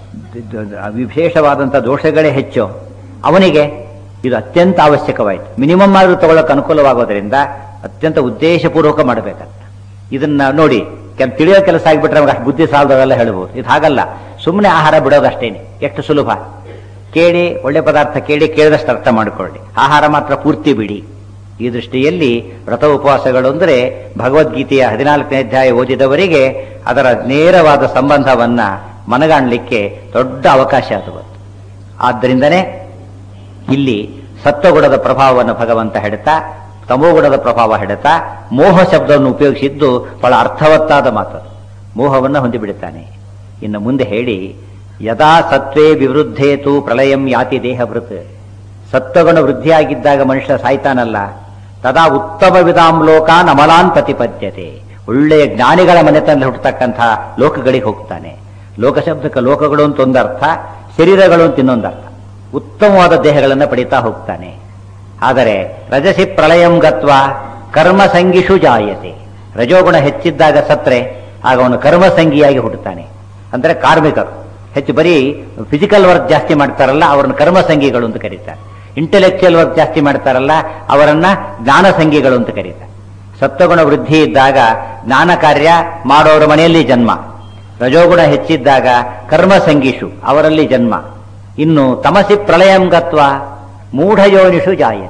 ವಿಶೇಷವಾದಂಥ ದೋಷಗಳೇ ಹೆಚ್ಚು ಅವನಿಗೆ ಇದು ಅತ್ಯಂತ ಅವಶ್ಯಕವಾಯಿತು. ಮಿನಿಮಮ್ ಆದರೂ ತಗೊಳ್ಳೋಕೆ ಅನುಕೂಲವಾಗೋದ್ರಿಂದ ಅತ್ಯಂತ ಉದ್ದೇಶಪೂರ್ವಕ ಮಾಡಬೇಕಂತ. ಇದನ್ನ ನೋಡಿ ತಿಳಿಯೋ ಕೆಲಸ ಆಗಿಬಿಟ್ರೆ ನಮಗೆ ಅಷ್ಟು ಬುದ್ಧಿ ಸಾಲದವೆಲ್ಲ ಹೇಳ್ಬೋದು. ಇದು ಹಾಗಲ್ಲ, ಸುಮ್ಮನೆ ಆಹಾರ ಬಿಡೋದಷ್ಟೇನೆ. ಎಷ್ಟು ಸುಲಭ. ಕೇಳಿ ಒಳ್ಳೆ ಪದಾರ್ಥ ಕೇಳಿ ಕೇಳಿದಷ್ಟು ಅರ್ಥ ಮಾಡಿಕೊಳ್ಳಿ, ಆಹಾರ ಮಾತ್ರ ಪೂರ್ತಿ ಬಿಡಿ. ಈ ದೃಷ್ಟಿಯಲ್ಲಿ ವ್ರತ ಉಪವಾಸಗಳು ಅಂದರೆ ಭಗವದ್ಗೀತೆಯ 14ನೇ ಅಧ್ಯಾಯ ಓದಿದವರಿಗೆ ಅದರ ನೇರವಾದ ಸಂಬಂಧವನ್ನ ಮನಗಾಣಲಿಕ್ಕೆ ದೊಡ್ಡ ಅವಕಾಶ ಅದು. ಆದ್ದರಿಂದನೇ ಇಲ್ಲಿ ಸತ್ವಗುಣದ ಪ್ರಭಾವವನ್ನು ಭಗವಂತ ಹೇಳ್ತಾ, ತಮೋಗುಣದ ಪ್ರಭಾವ ಹೇಳ್ತಾ ಮೋಹ ಶಬ್ದವನ್ನು ಉಪಯೋಗಿಸಿದ್ದು ಬಹಳ ಅರ್ಥವತ್ತಾದ ಮಾತು. ಮೋಹವನ್ನು ಹೊಂದಿಬಿಡುತ್ತಾನೆ. ಇನ್ನು ಮುಂದೆ ಹೇಳಿ, ಯದಾ ಸತ್ವೇ ವಿವೃದ್ಧೇತು ಪ್ರಳಯಂ ಯಾತಿ ದೇಹಭೃತ್. ಸತ್ವಗುಣ ವೃದ್ಧಿಯಾಗಿದ್ದಾಗ ಮನುಷ್ಯ ಸಾಯ್ತಾನಲ್ಲ, ತದಾ ಉತ್ತಮ ವಿಧಾಂ ಲೋಕಾನ್ ಅಮಲಾನ್ ಪ್ರತಿಪದ್ಯತೆ. ಒಳ್ಳೆಯ ಜ್ಞಾನಿಗಳ ಮನೆತನಲ್ಲಿ ಹುಟ್ಟತಕ್ಕಂಥ ಲೋಕಗಳಿಗೆ ಹೋಗ್ತಾನೆ. ಲೋಕಶಬ್ದಕ್ಕೆ ಲೋಕಗಳು ಅಂತ ಒಂದರ್ಥ, ಶರೀರಗಳು ಅಂತ ಇನ್ನೊಂದರ್ಥ. ಉತ್ತಮವಾದ ದೇಹಗಳನ್ನು ಪಡಿತಾ ಹೋಗ್ತಾನೆ. ಆದರೆ ರಜಸಿ ಪ್ರಳಯಂ ಗತ್ವ ಕರ್ಮಸಂಗಿಷು ಜಾಯತೆ. ರಜೋಗುಣ ಹೆಚ್ಚಿದ್ದಾಗ ಸತ್ರೆ ಆಗ ಅವನು ಕರ್ಮಸಂಗಿಯಾಗಿ ಹುಟ್ಟುತ್ತಾನೆ. ಅಂದರೆ ಕಾರ್ಮಿಕರು ಹೆಚ್ಚು ಬರೀ ಫಿಸಿಕಲ್ ವರ್ಕ್ ಜಾಸ್ತಿ ಮಾಡ್ತಾರಲ್ಲ ಅವರನ್ನು ಕರ್ಮಸಂಗಿಗಳು ಅಂತ ಕರೀತಾರೆ. ಇಂಟೆಲೆಕ್ಚುಯಲ್ ವರ್ಕ್ ಜಾಸ್ತಿ ಮಾಡ್ತಾರಲ್ಲ ಅವರನ್ನ ಜ್ಞಾನಸಂಗಿಗಳು ಅಂತ ಕರೀತಾರೆ. ಸತ್ವಗುಣ ವೃದ್ಧಿ ಇದ್ದಾಗ ಜ್ಞಾನ ಕಾರ್ಯ ಮಾಡೋರ ಮನೆಯಲ್ಲಿ ಜನ್ಮ, ರಜೋಗುಣ ಹೆಚ್ಚಿದ್ದಾಗ ಕರ್ಮಸಂಗಿಷು ಅವರಲ್ಲಿ ಜನ್ಮ. ಇನ್ನು ತಮಸಿ ಪ್ರಳಯಂ ಗತ್ವ ಮೂಢಯೋನಿಷು ಜಾಯತೆ.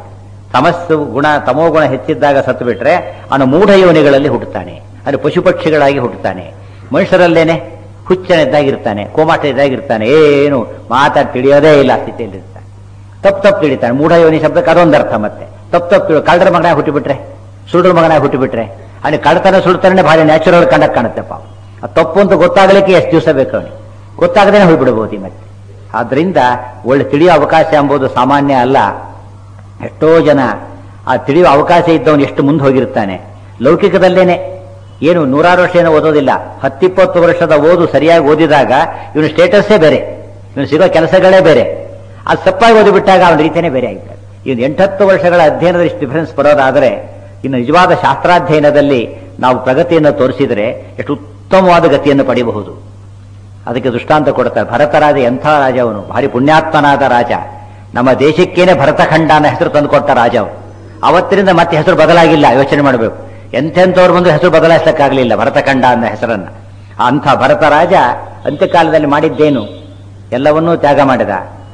ತಮೋಗುಣ ಹೆಚ್ಚಿದ್ದಾಗ ಸತ್ತು ಬಿಟ್ರೆ ಅವನು ಮೂಢಯೋನಿಗಳಲ್ಲಿ ಹುಟ್ಟುತ್ತಾನೆ. ಅದು ಪಶು ಪಕ್ಷಿಗಳಾಗಿ ಹುಟ್ಟುತ್ತಾನೆ. ಮನುಷ್ಯರಲ್ಲೇನೆ ಹುಚ್ಚನಿದ್ದಾಗಿರ್ತಾನೆ, ಕೋಮಾಟ ಇದ್ದಾಗಿರ್ತಾನೆ, ಏನು ಮಾತಾಡಿ ತಿಳಿಯೋದೇ ಇಲ್ಲ ಸ್ಥಿತಿಯಲ್ಲಿರ್ತಾನೆ. ತಪ್ಪು ತಿಳಿತಾನೆ. ಮೂಢಯೋನಿ ಶಬ್ದಕ್ಕೆ ಅದೊಂದರ್ಥ. ಮತ್ತೆ ತಪ್ಪು ಕಳ್ಳರ ಮಗನಾಗಿ ಹುಟ್ಟಿಬಿಟ್ರೆ, ಸುಳ್ಳ ಮಗನಾಗಿ ಹುಟ್ಟಿಬಿಟ್ರೆ ಅವನಿಗೆ ಕಳ್ಳತನ ಸುಳ್ತಾನೆ ಭಾರಿ ನ್ಯಾಚುರಲ್ ಕಂಡಕ್ಟ್ ಕಾಣುತ್ತೆಪ್ಪ. ಅದು ತಪ್ಪು ಅಂತ ಗೊತ್ತಾಗಲಿಕ್ಕೆ ಎಷ್ಟು ದಿವಸ ಬೇಕು ಅವನಿಗೆ, ಗೊತ್ತಾಗದೇನೆ ಹೋಗ್ಬಿಡ್ಬೋದು ಮತ್ತೆ. ಆದ್ರಿಂದ ಒಳ್ಳೆ ತಿಳಿಯೋ ಅವಕಾಶ ಎಂಬುದು ಸಾಮಾನ್ಯ ಅಲ್ಲ. ಎಷ್ಟೋ ಜನ ಆ ತಿಳಿಯುವ ಅವಕಾಶ ಇದ್ದವನು ಎಷ್ಟು ಮುಂದೆ ಹೋಗಿರ್ತಾನೆ. ಲೌಕಿಕದಲ್ಲೇನೆ ಏನು 100 ವರ್ಷ ಏನೋ ಓದೋದಿಲ್ಲ, 10-20 ವರ್ಷದ ಓದು ಸರಿಯಾಗಿ ಓದಿದಾಗ ಇವನು ಸ್ಟೇಟಸ್ಸೇ ಬೇರೆ, ಇವನು ಸಿಗೋ ಕೆಲಸಗಳೇ ಬೇರೆ. ಅದು ತಪ್ಪಾಗಿ ಓದಿಬಿಟ್ಟಾಗ ಅವನ ರೀತಿಯೇ ಬೇರೆ ಆಗಿದ್ದಾರೆ. ಇವನು 8-10 ವರ್ಷಗಳ ಅಧ್ಯಯನದ ಇಷ್ಟು ಡಿಫರೆನ್ಸ್ ಬರೋದಾದರೆ ಇನ್ನು ನಿಜವಾದ ಶಾಸ್ತ್ರಾಧ್ಯಯನದಲ್ಲಿ ನಾವು ಪ್ರಗತಿಯನ್ನು ತೋರಿಸಿದರೆ ಎಷ್ಟು ಉತ್ತಮವಾದ ಗತಿಯನ್ನು ಪಡೆಯಬಹುದು. ಅದಕ್ಕೆ ದೃಷ್ಟಾಂತ ಕೊಡ್ತಾರೆ. ಭರತರಾಜ ಎಂಥ ರಾಜ ಅವನು, ಭಾರಿ ಪುಣ್ಯಾತ್ಮನಾದ ರಾಜ. ನಮ್ಮ ದೇಶಕ್ಕೇನೆ ಭರತಖಂಡ ಅನ್ನೋ ಹೆಸರು ತಂದುಕೊಟ್ಟ ರಾಜ ಅವನು. ಅವತ್ತಿನಿಂದ ಮತ್ತೆ ಹೆಸರು ಬದಲಾಗಿಲ್ಲ. ಯೋಚನೆ ಮಾಡಬೇಕು, ಎಂತೆಂಥವ್ರು ಬಂದು ಹೆಸರು ಬದಲಾಯಿಸಲಿಕ್ಕಾಗಲಿಲ್ಲ ಭರತಖಂಡ ಅನ್ನೋ ಹೆಸರನ್ನ. ಅಂಥ ಭರತ ರಾಜ ಅಂತ್ಯಕಾಲದಲ್ಲಿ ಮಾಡಿದ್ದೇನು? ಎಲ್ಲವನ್ನೂ ತ್ಯಾಗ ಮಾಡಿದ.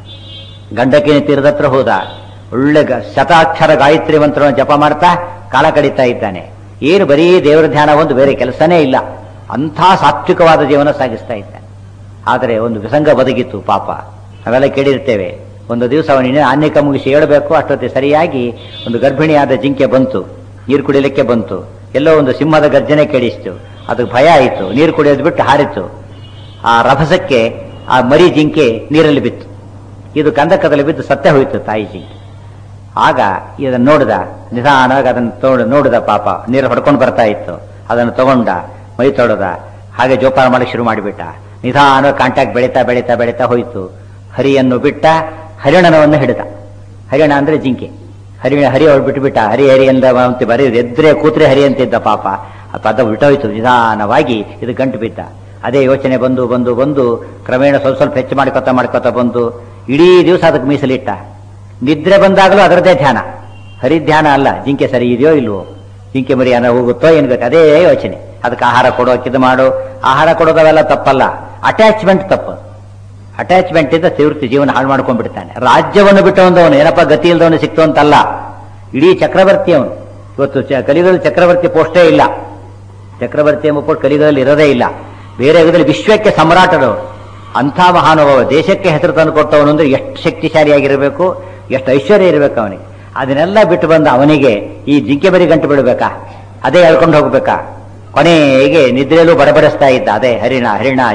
ಗಂಡಕಿನ ತೀರದ ಹತ್ರ ಹೋದ. ಒಳ್ಳೆ ಶತಾಕ್ಷರ ಗಾಯತ್ರಿ ಮಂತ್ರವನ್ನು ಜಪ ಮಾಡ್ತಾ ಕಾಲ ಕಳೀತಾ ಇದ್ದಾನೆ. ಏನು ಬರೀ ದೇವರ ಧ್ಯಾನ, ಒಂದು ಬೇರೆ ಕೆಲಸನೇ ಇಲ್ಲ. ಅಂಥ ಸಾತ್ವಿಕವಾದ ಜೀವನ ಸಾಗಿಸ್ತಾ ಇದ್ದಾನೆ. ಆದರೆ ಒಂದು ವಿಸಂಗ ಬದುಕಿತ್ತು ಪಾಪ. ನಾವೆಲ್ಲ ಕೇಳಿರ್ತೇವೆ. ಒಂದು ದಿವಸ ಅವನಿನ ಆನ್ಯಕ ಮುಗಿಸಿ ಹೇಳಬೇಕು, ಅಷ್ಟೊತ್ತಿಗೆ ಸರಿಯಾಗಿ ಒಂದು ಗರ್ಭಿಣಿಯಾದ ಜಿಂಕೆ ಬಂತು, ನೀರು ಕುಡಿಯಲಿಕ್ಕೆ ಬಂತು. ಎಲ್ಲೋ ಒಂದು ಸಿಂಹದ ಗರ್ಜನೆ ಕೇಳಿಸ್ತು. ಅದಕ್ಕೆ ಭಯ ಆಯಿತು, ನೀರು ಕುಡಿಯೋದು ಬಿಟ್ಟು ಹಾರಿತು. ಆ ರಭಸಕ್ಕೆ ಆ ಮರಿ ಜಿಂಕೆ ನೀರಲ್ಲಿ ಬಿತ್ತು. ಇದು ಕಂದಕದಲ್ಲಿ ಬಿದ್ದು ಸತ್ತೇ ಹೋಯಿತು ತಾಯಿ ಜಿಂಕೆ. ಆಗ ಇದನ್ನು ನೋಡಿದ, ನಿಧಾನವಾಗಿ ಅದನ್ನು ನೋಡಿದ ಪಾಪ. ನೀರು ಹೊಡ್ಕೊಂಡು ಬರ್ತಾ ಇತ್ತು. ಅದನ್ನು ತಗೊಂಡ, ಮೈ ತೊಳೆದ, ಹಾಗೆ ಜೋಪಾನ ಮಾಡಕ್ಕೆ ಶುರು ಮಾಡಿಬಿಟ್ಟ. ನಿಧಾನವಾಗಿ ಕಾಂಟ್ಯಾಕ್ಟ್ ಬೆಳೀತಾ ಬೆಳೀತಾ ಬೆಳೀತಾ ಹೋಯಿತು. ಹರಿಯನ್ನು ಬಿಟ್ಟ, ಹರಿಣನವನ್ನು ಹಿಡಿದ. ಹರಿಣ ಅಂದ್ರೆ ಜಿಂಕೆ. ಹರಿ ಅವ್ರು ಬಿಟ್ಟುಬಿಟ್ಟ. ಹರಿ ಅಂತ ಬರೀ ಎದ್ರೆ ಕೂತ್ರೆ ಹರಿ ಅಂತಿದ್ದ ಪಾಪ. ಆ ಪದ ಬಿಟ್ಟೋಯ್ತು. ನಿಧಾನವಾಗಿ ಇದು ಗಂಟು ಬಿದ್ದ. ಅದೇ ಯೋಚನೆ ಬಂದು ಬಂದು ಬಂದು ಕ್ರಮೇಣ ಸ್ವಲ್ಪ ಹೆಚ್ಚು ಮಾಡ್ಕೊತಾ ಬಂದು ಇಡೀ ದಿವಸ ಅದಕ್ಕೆ ಮೀಸಲಿಟ್ಟ. ನಿದ್ರೆ ಬಂದಾಗಲೂ ಅದರದ್ದೇ ಧ್ಯಾನ, ಹರಿಧ್ಯಾನ ಅಲ್ಲ. ಜಿಂಕೆ ಸರಿ ಇದೆಯೋ ಇಲ್ವೋ, ಜಿಂಕೆ ಮರಿ ಅನ್ನ ಹೋಗುತ್ತೋ ಏನು ಗೊತ್ತೆ, ಅದೇ ಯೋಚನೆ. ಅದಕ್ಕೆ ಆಹಾರ ಕೊಡೋ, ಇದು ಮಾಡು. ಆಹಾರ ಕೊಡೋದವೆಲ್ಲ ತಪ್ಪಲ್ಲ, ಅಟ್ಯಾಚ್ಮೆಂಟ್ ತಪ್ಪು. ಅಟ್ಯಾಚ್ಮೆಂಟ್ ಇಂದ ಸೇವೃತ್ತಿ ಜೀವನ ಹಾಳು ಮಾಡ್ಕೊಂಡ್ಬಿಡ್ತಾನೆ. ರಾಜ್ಯವನ್ನು ಬಿಟ್ಟವನು ಏನಪ್ಪ ಗತಿ ಇಲ್ದವನು ಸಿಕ್ತು ಅಂತಲ್ಲ, ಇಡೀ ಚಕ್ರವರ್ತಿ ಅವನು. ಇವತ್ತು ಕಲಿಯುಗದಲ್ಲಿ ಚಕ್ರವರ್ತಿ ಪೋಸ್ಟೇ ಇಲ್ಲ. ಚಕ್ರವರ್ತಿ ಎಂಬ ಪೋಸ್ಟ್ ಕಲಿಯುಗದಲ್ಲಿ ಇರೋದೇ ಇಲ್ಲ. ಬೇರೆ ಯುಗದಲ್ಲಿ ವಿಶ್ವಕ್ಕೆ ಸಮ್ರಾಟರು. ಅಂಥ ಮಹಾನುಭಾವ, ದೇಶಕ್ಕೆ ಹೆಸರು ತಂದು ಕೊಟ್ಟವನು ಅಂದ್ರೆ ಎಷ್ಟು ಶಕ್ತಿಶಾಲಿಯಾಗಿರಬೇಕು, ಎಷ್ಟು ಐಶ್ವರ್ಯ ಇರಬೇಕು ಅವನಿಗೆ. ಅದನ್ನೆಲ್ಲ ಬಿಟ್ಟು ಬಂದ ಅವನಿಗೆ ಈ ಜಿಂಕೆ ಬರಿ ಗಂಟು ಬಿಡಬೇಕಾ? ಅದೇ ಹೇಳ್ಕೊಂಡು ಹೋಗ್ಬೇಕಾ? ಕೊನೆಗೆ ನಿದ್ರೆಯಲ್ಲೂ ಬಡಬಡಿಸ್ತಾ ಇದ್ದ. ಅದೇ ಹರಿಣ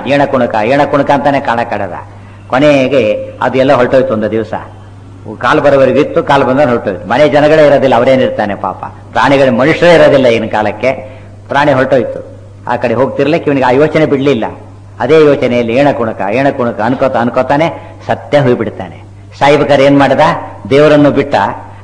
ಏಣಕುಣಕ ಅಂತಾನೆ ಕಾಣದ. ಕೊನೆಗೆ ಅದೆಲ್ಲ ಹೊರಟೋಯ್ತು. ಒಂದು ದಿವಸ ಕಾಲು ಬರೋವರೆಗೂ ಇತ್ತು, ಕಾಲು ಬಂದ್ರೆ ಹೊರಟೋಯ್ತು. ಮನೆ ಜನಗಳೇ ಇರೋದಿಲ್ಲ, ಅವರೇನಿರ್ತಾನೆ ಪಾಪ. ಪ್ರಾಣಿಗಳ ಮನುಷ್ಯರೇ ಇರೋದಿಲ್ಲ ಇನ್ನು ಕಾಲಕ್ಕೆ. ಪ್ರಾಣಿ ಹೊರಟೋಯ್ತು. ಆ ಕಡೆ ಹೋಗ್ತಿರ್ಲಿಕ್ಕೆ ಇವನಿಗೆ ಆ ಯೋಚನೆ ಬಿಡ್ಲಿಲ್ಲ. ಅದೇ ಯೋಚನೆಯಲ್ಲಿ ಏಣಕುಣಕ ಅನ್ಕೋತಾನೆ ಸತ್ಯ ಹೋಗ್ಬಿಡ್ತಾನೆ. ಸಾಯಿಬೇಕಾರೆ ಏನ್ ಮಾಡ್ದ? ದೇವರನ್ನು ಬಿಟ್ಟ.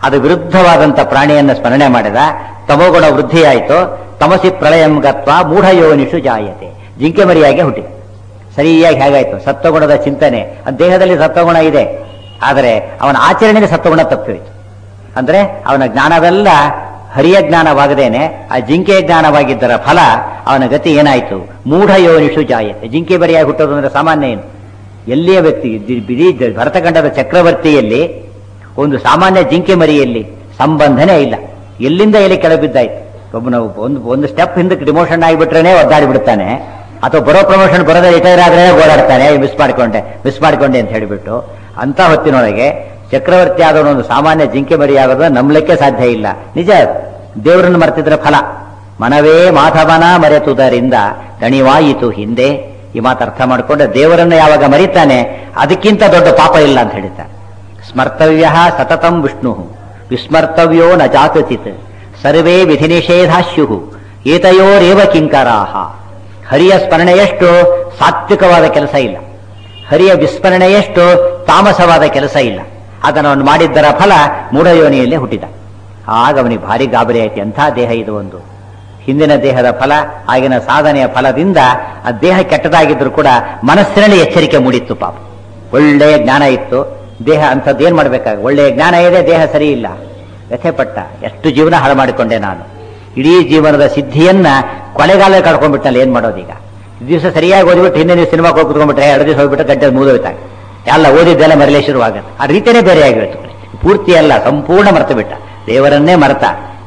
ಅದು ವಿರುದ್ಧವಾದಂಥ ಪ್ರಾಣಿಯನ್ನು ಸ್ಮರಣೆ ಮಾಡಿದ, ತಮೋಗುಣ ವೃದ್ಧಿಯಾಯಿತು. ತಮಸಿ ಪ್ರಳಯಂ ಗತ್ವ ಮೂಢಯೋನಿಷು ಜಾಯತೆ, ಜಿಂಕೆ ಮರಿಯಾಗಿ ಹುಟ್ಟಿದ. ಸರಿಯಾಗಿ ಹೇಗಾಯ್ತು? ಸತ್ವಗುಣದ ಚಿಂತನೆ, ದೇಹದಲ್ಲಿ ಸತ್ವಗುಣ ಇದೆ, ಆದರೆ ಅವನ ಆಚರಣೆಗೆ ಸತ್ವಗುಣ ತಪ್ಪಿತ್ತು. ಅಂದ್ರೆ ಅವನ ಜ್ಞಾನವೆಲ್ಲ ಹರಿಯ ಜ್ಞಾನವಾಗದೇನೆ ಆ ಜಿಂಕೆಯ ಜ್ಞಾನವಾಗಿದ್ದರ ಫಲ ಅವನ ಗತಿ ಏನಾಯಿತು? ಮೂಢಯೋನಿಷು ಜಾಯತೆ. ಜಿಂಕೆ ಮರಿಯಾಗಿ ಹುಟ್ಟೋದು ಅಂದ್ರೆ ಸಾಮಾನ್ಯ ಏನು? ಎಲ್ಲಿಯ ವ್ಯಕ್ತಿ ಇಡೀ ಭರತಖಂಡದ ಚಕ್ರವರ್ತಿಯಲ್ಲಿ ಒಂದು ಸಾಮಾನ್ಯ ಜಿಂಕೆ ಮರಿಯಲ್ಲಿ ಸಂಬಂಧನೇ ಇಲ್ಲ. ಎಲ್ಲಿಂದ ಎಲ್ಲಿ ಕೆಳಬಿದ್ದಾಯ್ತು? ಒಬ್ಬನ ಒಂದು ಸ್ಟೆಪ್ ಹಿಂದಕ್ಕೆ ಡಿಮೋಷನ್ ಆಗಿಬಿಟ್ರೇನೆ ಒದ್ದಾಡಿ ಬಿಡ್ತಾನೆ, ಅಥವಾ ಬರೋ ಪ್ರಮೋಷನ್ ಬರೋದೇ ರಿಟೈರ್ ಆದ್ರೆ ಓಡಾಡ್ತಾನೆ, ಮಿಸ್ ಮಾಡಿಕೊಂಡೆ ಅಂತ ಹೇಳಿಬಿಟ್ಟು. ಅಂತ ಹೊತ್ತಿನೊಳಗೆ ಚಕ್ರವರ್ತಿ ಆದವನು ಒಂದು ಸಾಮಾನ್ಯ ಜಿಂಕೆ ಮರಿ ಆಗೋದು ನಂಬಲಿಕ್ಕೆ ಸಾಧ್ಯ ಇಲ್ಲ. ನಿಜ, ದೇವರನ್ನು ಮರೆತಿದ್ರೆ ಫಲ. ಮನವೇ ಮಾಧವನ ಮರೆತುದರಿಂದ ದಣಿವಾಯಿತು ಹಿಂದೆ. ಈ ಮಾತು ಅರ್ಥ ಮಾಡಿಕೊಂಡ್ರೆ ದೇವರನ್ನು ಯಾವಾಗ ಮರಿತಾನೆ ಅದಕ್ಕಿಂತ ದೊಡ್ಡ ಪಾಪ ಇಲ್ಲ ಅಂತ ಹೇಳ್ತಾರೆ. ಸ್ಮರ್ತವ್ಯ ಸತತಂ ವಿಷ್ಣು ವಿಸ್ಮರ್ತವ್ಯೋ ನ ಜಾತಚಿತ್ ಸರ್ವೇ ವಿಧಿ ನಿಷೇಧಾಶ್ಯು ಏತಯೋರೇವ ಕಿಂಕರಾಹ. ಹರಿಯ ಸ್ಮರಣೆಯಷ್ಟು ಸಾತ್ವಿಕವಾದ ಕೆಲಸ ಇಲ್ಲ, ಹರಿಯ ವಿಸ್ಮರಣೆಯಷ್ಟು ತಾಮಸವಾದ ಕೆಲಸ ಇಲ್ಲ. ಅದನ್ನು ಅವನು ಮಾಡಿದ್ದರ ಫಲ ಮೂಢಯೋನಿಯಲ್ಲೇ ಹುಟ್ಟಿದ. ಆಗ ಅವನಿಗೆ ಭಾರಿ ಗಾಬರಿ ಆಯ್ತು. ಎಂಥ ದೇಹ ಇದು! ಒಂದು ಹಿಂದಿನ ದೇಹದ ಫಲ, ಆಗಿನ ಸಾಧನೆಯ ಫಲದಿಂದ ಆ ದೇಹ ಕೆಟ್ಟದಾಗಿದ್ರು ಕೂಡ ಮನಸ್ಸಿನಲ್ಲಿ ಎಚ್ಚರಿಕೆ ಮೂಡಿತ್ತು. ಪಾಪ, ಒಳ್ಳೆಯ ಜ್ಞಾನ ಇತ್ತು, ದೇಹ ಅಂಥದ್ದೇನು ಮಾಡಬೇಕಾಗ, ಒಳ್ಳೆಯ ಜ್ಞಾನ ಇದೆ, ದೇಹ ಸರಿ ಇಲ್ಲ. ವ್ಯಥೆಪಟ್ಟ, ಎಷ್ಟು ಜೀವನ ಹಾಳು ಮಾಡಿಕೊಂಡೆ ನಾನು, ಇಡೀ ಜೀವನದ ಸಿದ್ಧಿಯನ್ನ ಕೊಲೆಗಾಲ ಕಳ್ಕೊಂಡ್ಬಿಟ್ಟಲ್ಲ, ಏನ್ ಮಾಡೋದೀಗ? ದಿವಸ ಸರಿಯಾಗಿ ಓದಿಬಿಟ್ಟು ಹಿಂದೆ ನೀವು ಸಿನಿಮಾಗೆ ಹೋಗಿ ಕುತ್ಕೊಂಡ್ಬಿಟ್ರೆ 2 ದಿವಸ ಹೋಗ್ಬಿಟ್ಟು ಗಡ್ಡೆ ಮುಗಿದೋಯ್ತಾಗ ಎಲ್ಲ ಓದಿದ್ದೆಲ್ಲ ಮರಲೇ ಶುರುವಾಗುತ್ತೆ. ಆ ರೀತಿಯೇ ಬೇರೆ ಆಗಿರುತ್ತೆ. ಪೂರ್ತಿ ಅಲ್ಲ, ಸಂಪೂರ್ಣ ಮರೆತು ಬಿಟ್ಟ, ದೇವರನ್ನೇ ಮರೆತ.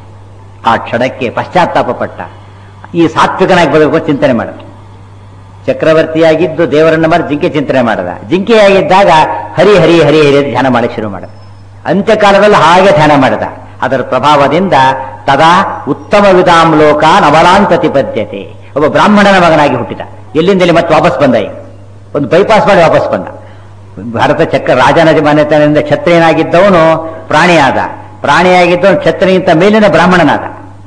ಆ ಕ್ಷಣಕ್ಕೆ ಪಶ್ಚಾತ್ತಾಪ ಪಟ್ಟ. ಈ ಸಾತ್ವಿಕನಾಗಿ ಬರಬೇಕು ಚಿಂತನೆ ಮಾಡಿದ. ಚಕ್ರವರ್ತಿಯಾಗಿದ್ದು ದೇವರನ್ನ ಮರೆತು ಜಿಂಕೆ ಚಿಂತನೆ ಮಾಡಿದ. ಜಿಂಕೆಯಾಗಿದ್ದಾಗ ಹರಿ ಹರಿ ಹರಿ ಹರಿ ಧ್ಯಾನ ಮಾಡಿ ಶುರು ಮಾಡಿದ. ಅಂತ್ಯಕಾಲದಲ್ಲಿ ಹಾಗೆ ಧ್ಯಾನ ಮಾಡಿದ. ಅದರ ಪ್ರಭಾವದಿಂದ ತದಾ ಉತ್ತಮ ವಿಧಾಂ ಲೋಕಾನ್ ಅವಲಾಂತತಿ ಪದ್ಯತೆ. ಒಬ್ಬ ಬ್ರಾಹ್ಮಣನ ಮಗನಾಗಿ ಹುಟ್ಟಿದ. ಎಲ್ಲಿಂದಲೇ ಮತ್ತೆ ವಾಪಸ್ ಬಂದ. ಈಗ ಒಂದು ಬೈಪಾಸ್ ಮಾಡಿ ವಾಪಸ್ ಬಂದ. ಭಾರತ ಚಕ್ರ ರಾಜನಜಮಾನ್ಯತನದಿಂದ ಕ್ಷತ್ರಿಯನಾಗಿದ್ದವನು ಪ್ರಾಣಿಯಾದ, ಪ್ರಾಣಿಯಾಗಿದ್ದವನು ಕ್ಷತ್ರಿಯಕ್ಕಿಂತ ಮೇಲಿನ ಬ್ರಾಹ್ಮಣನಾದ.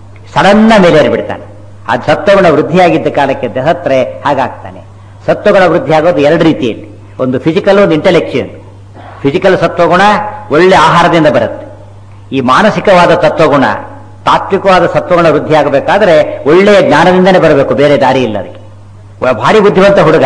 ಸಡನ್ನ ಮೇಲೇರಿ ಬಿಡ್ತಾನೆ. ಅದು ಸತ್ವಗುಣ ವೃದ್ಧಿಯಾಗಿದ್ದ ಕಾಲಕ್ಕೆ ದಹತ್ರೆ ಹಾಗಾಗ್ತಾನೆ. ಸತ್ವಗುಣ ವೃದ್ಧಿ ಆಗೋದು 2 ರೀತಿಯಲ್ಲಿ, ಒಂದು ಫಿಸಿಕಲ್, ಒಂದು ಇಂಟೆಲೆಕ್ಚುಯಲ್. ಫಿಸಿಕಲ್ ಸತ್ವಗುಣ ಒಳ್ಳೆ ಆಹಾರದಿಂದ ಬರುತ್ತೆ. ಈ ಮಾನಸಿಕವಾದ ತತ್ವಗುಣ, ತಾತ್ವಿಕವಾದ ಸತ್ವಗುಣ ವೃದ್ಧಿ ಆಗಬೇಕಾದ್ರೆ ಒಳ್ಳೆಯ ಜ್ಞಾನದಿಂದನೇ ಬರಬೇಕು, ಬೇರೆ ದಾರಿ ಇಲ್ಲ ಅದಕ್ಕೆ. ಭಾರಿ ಬುದ್ಧಿವಂತ ಹುಡುಗ,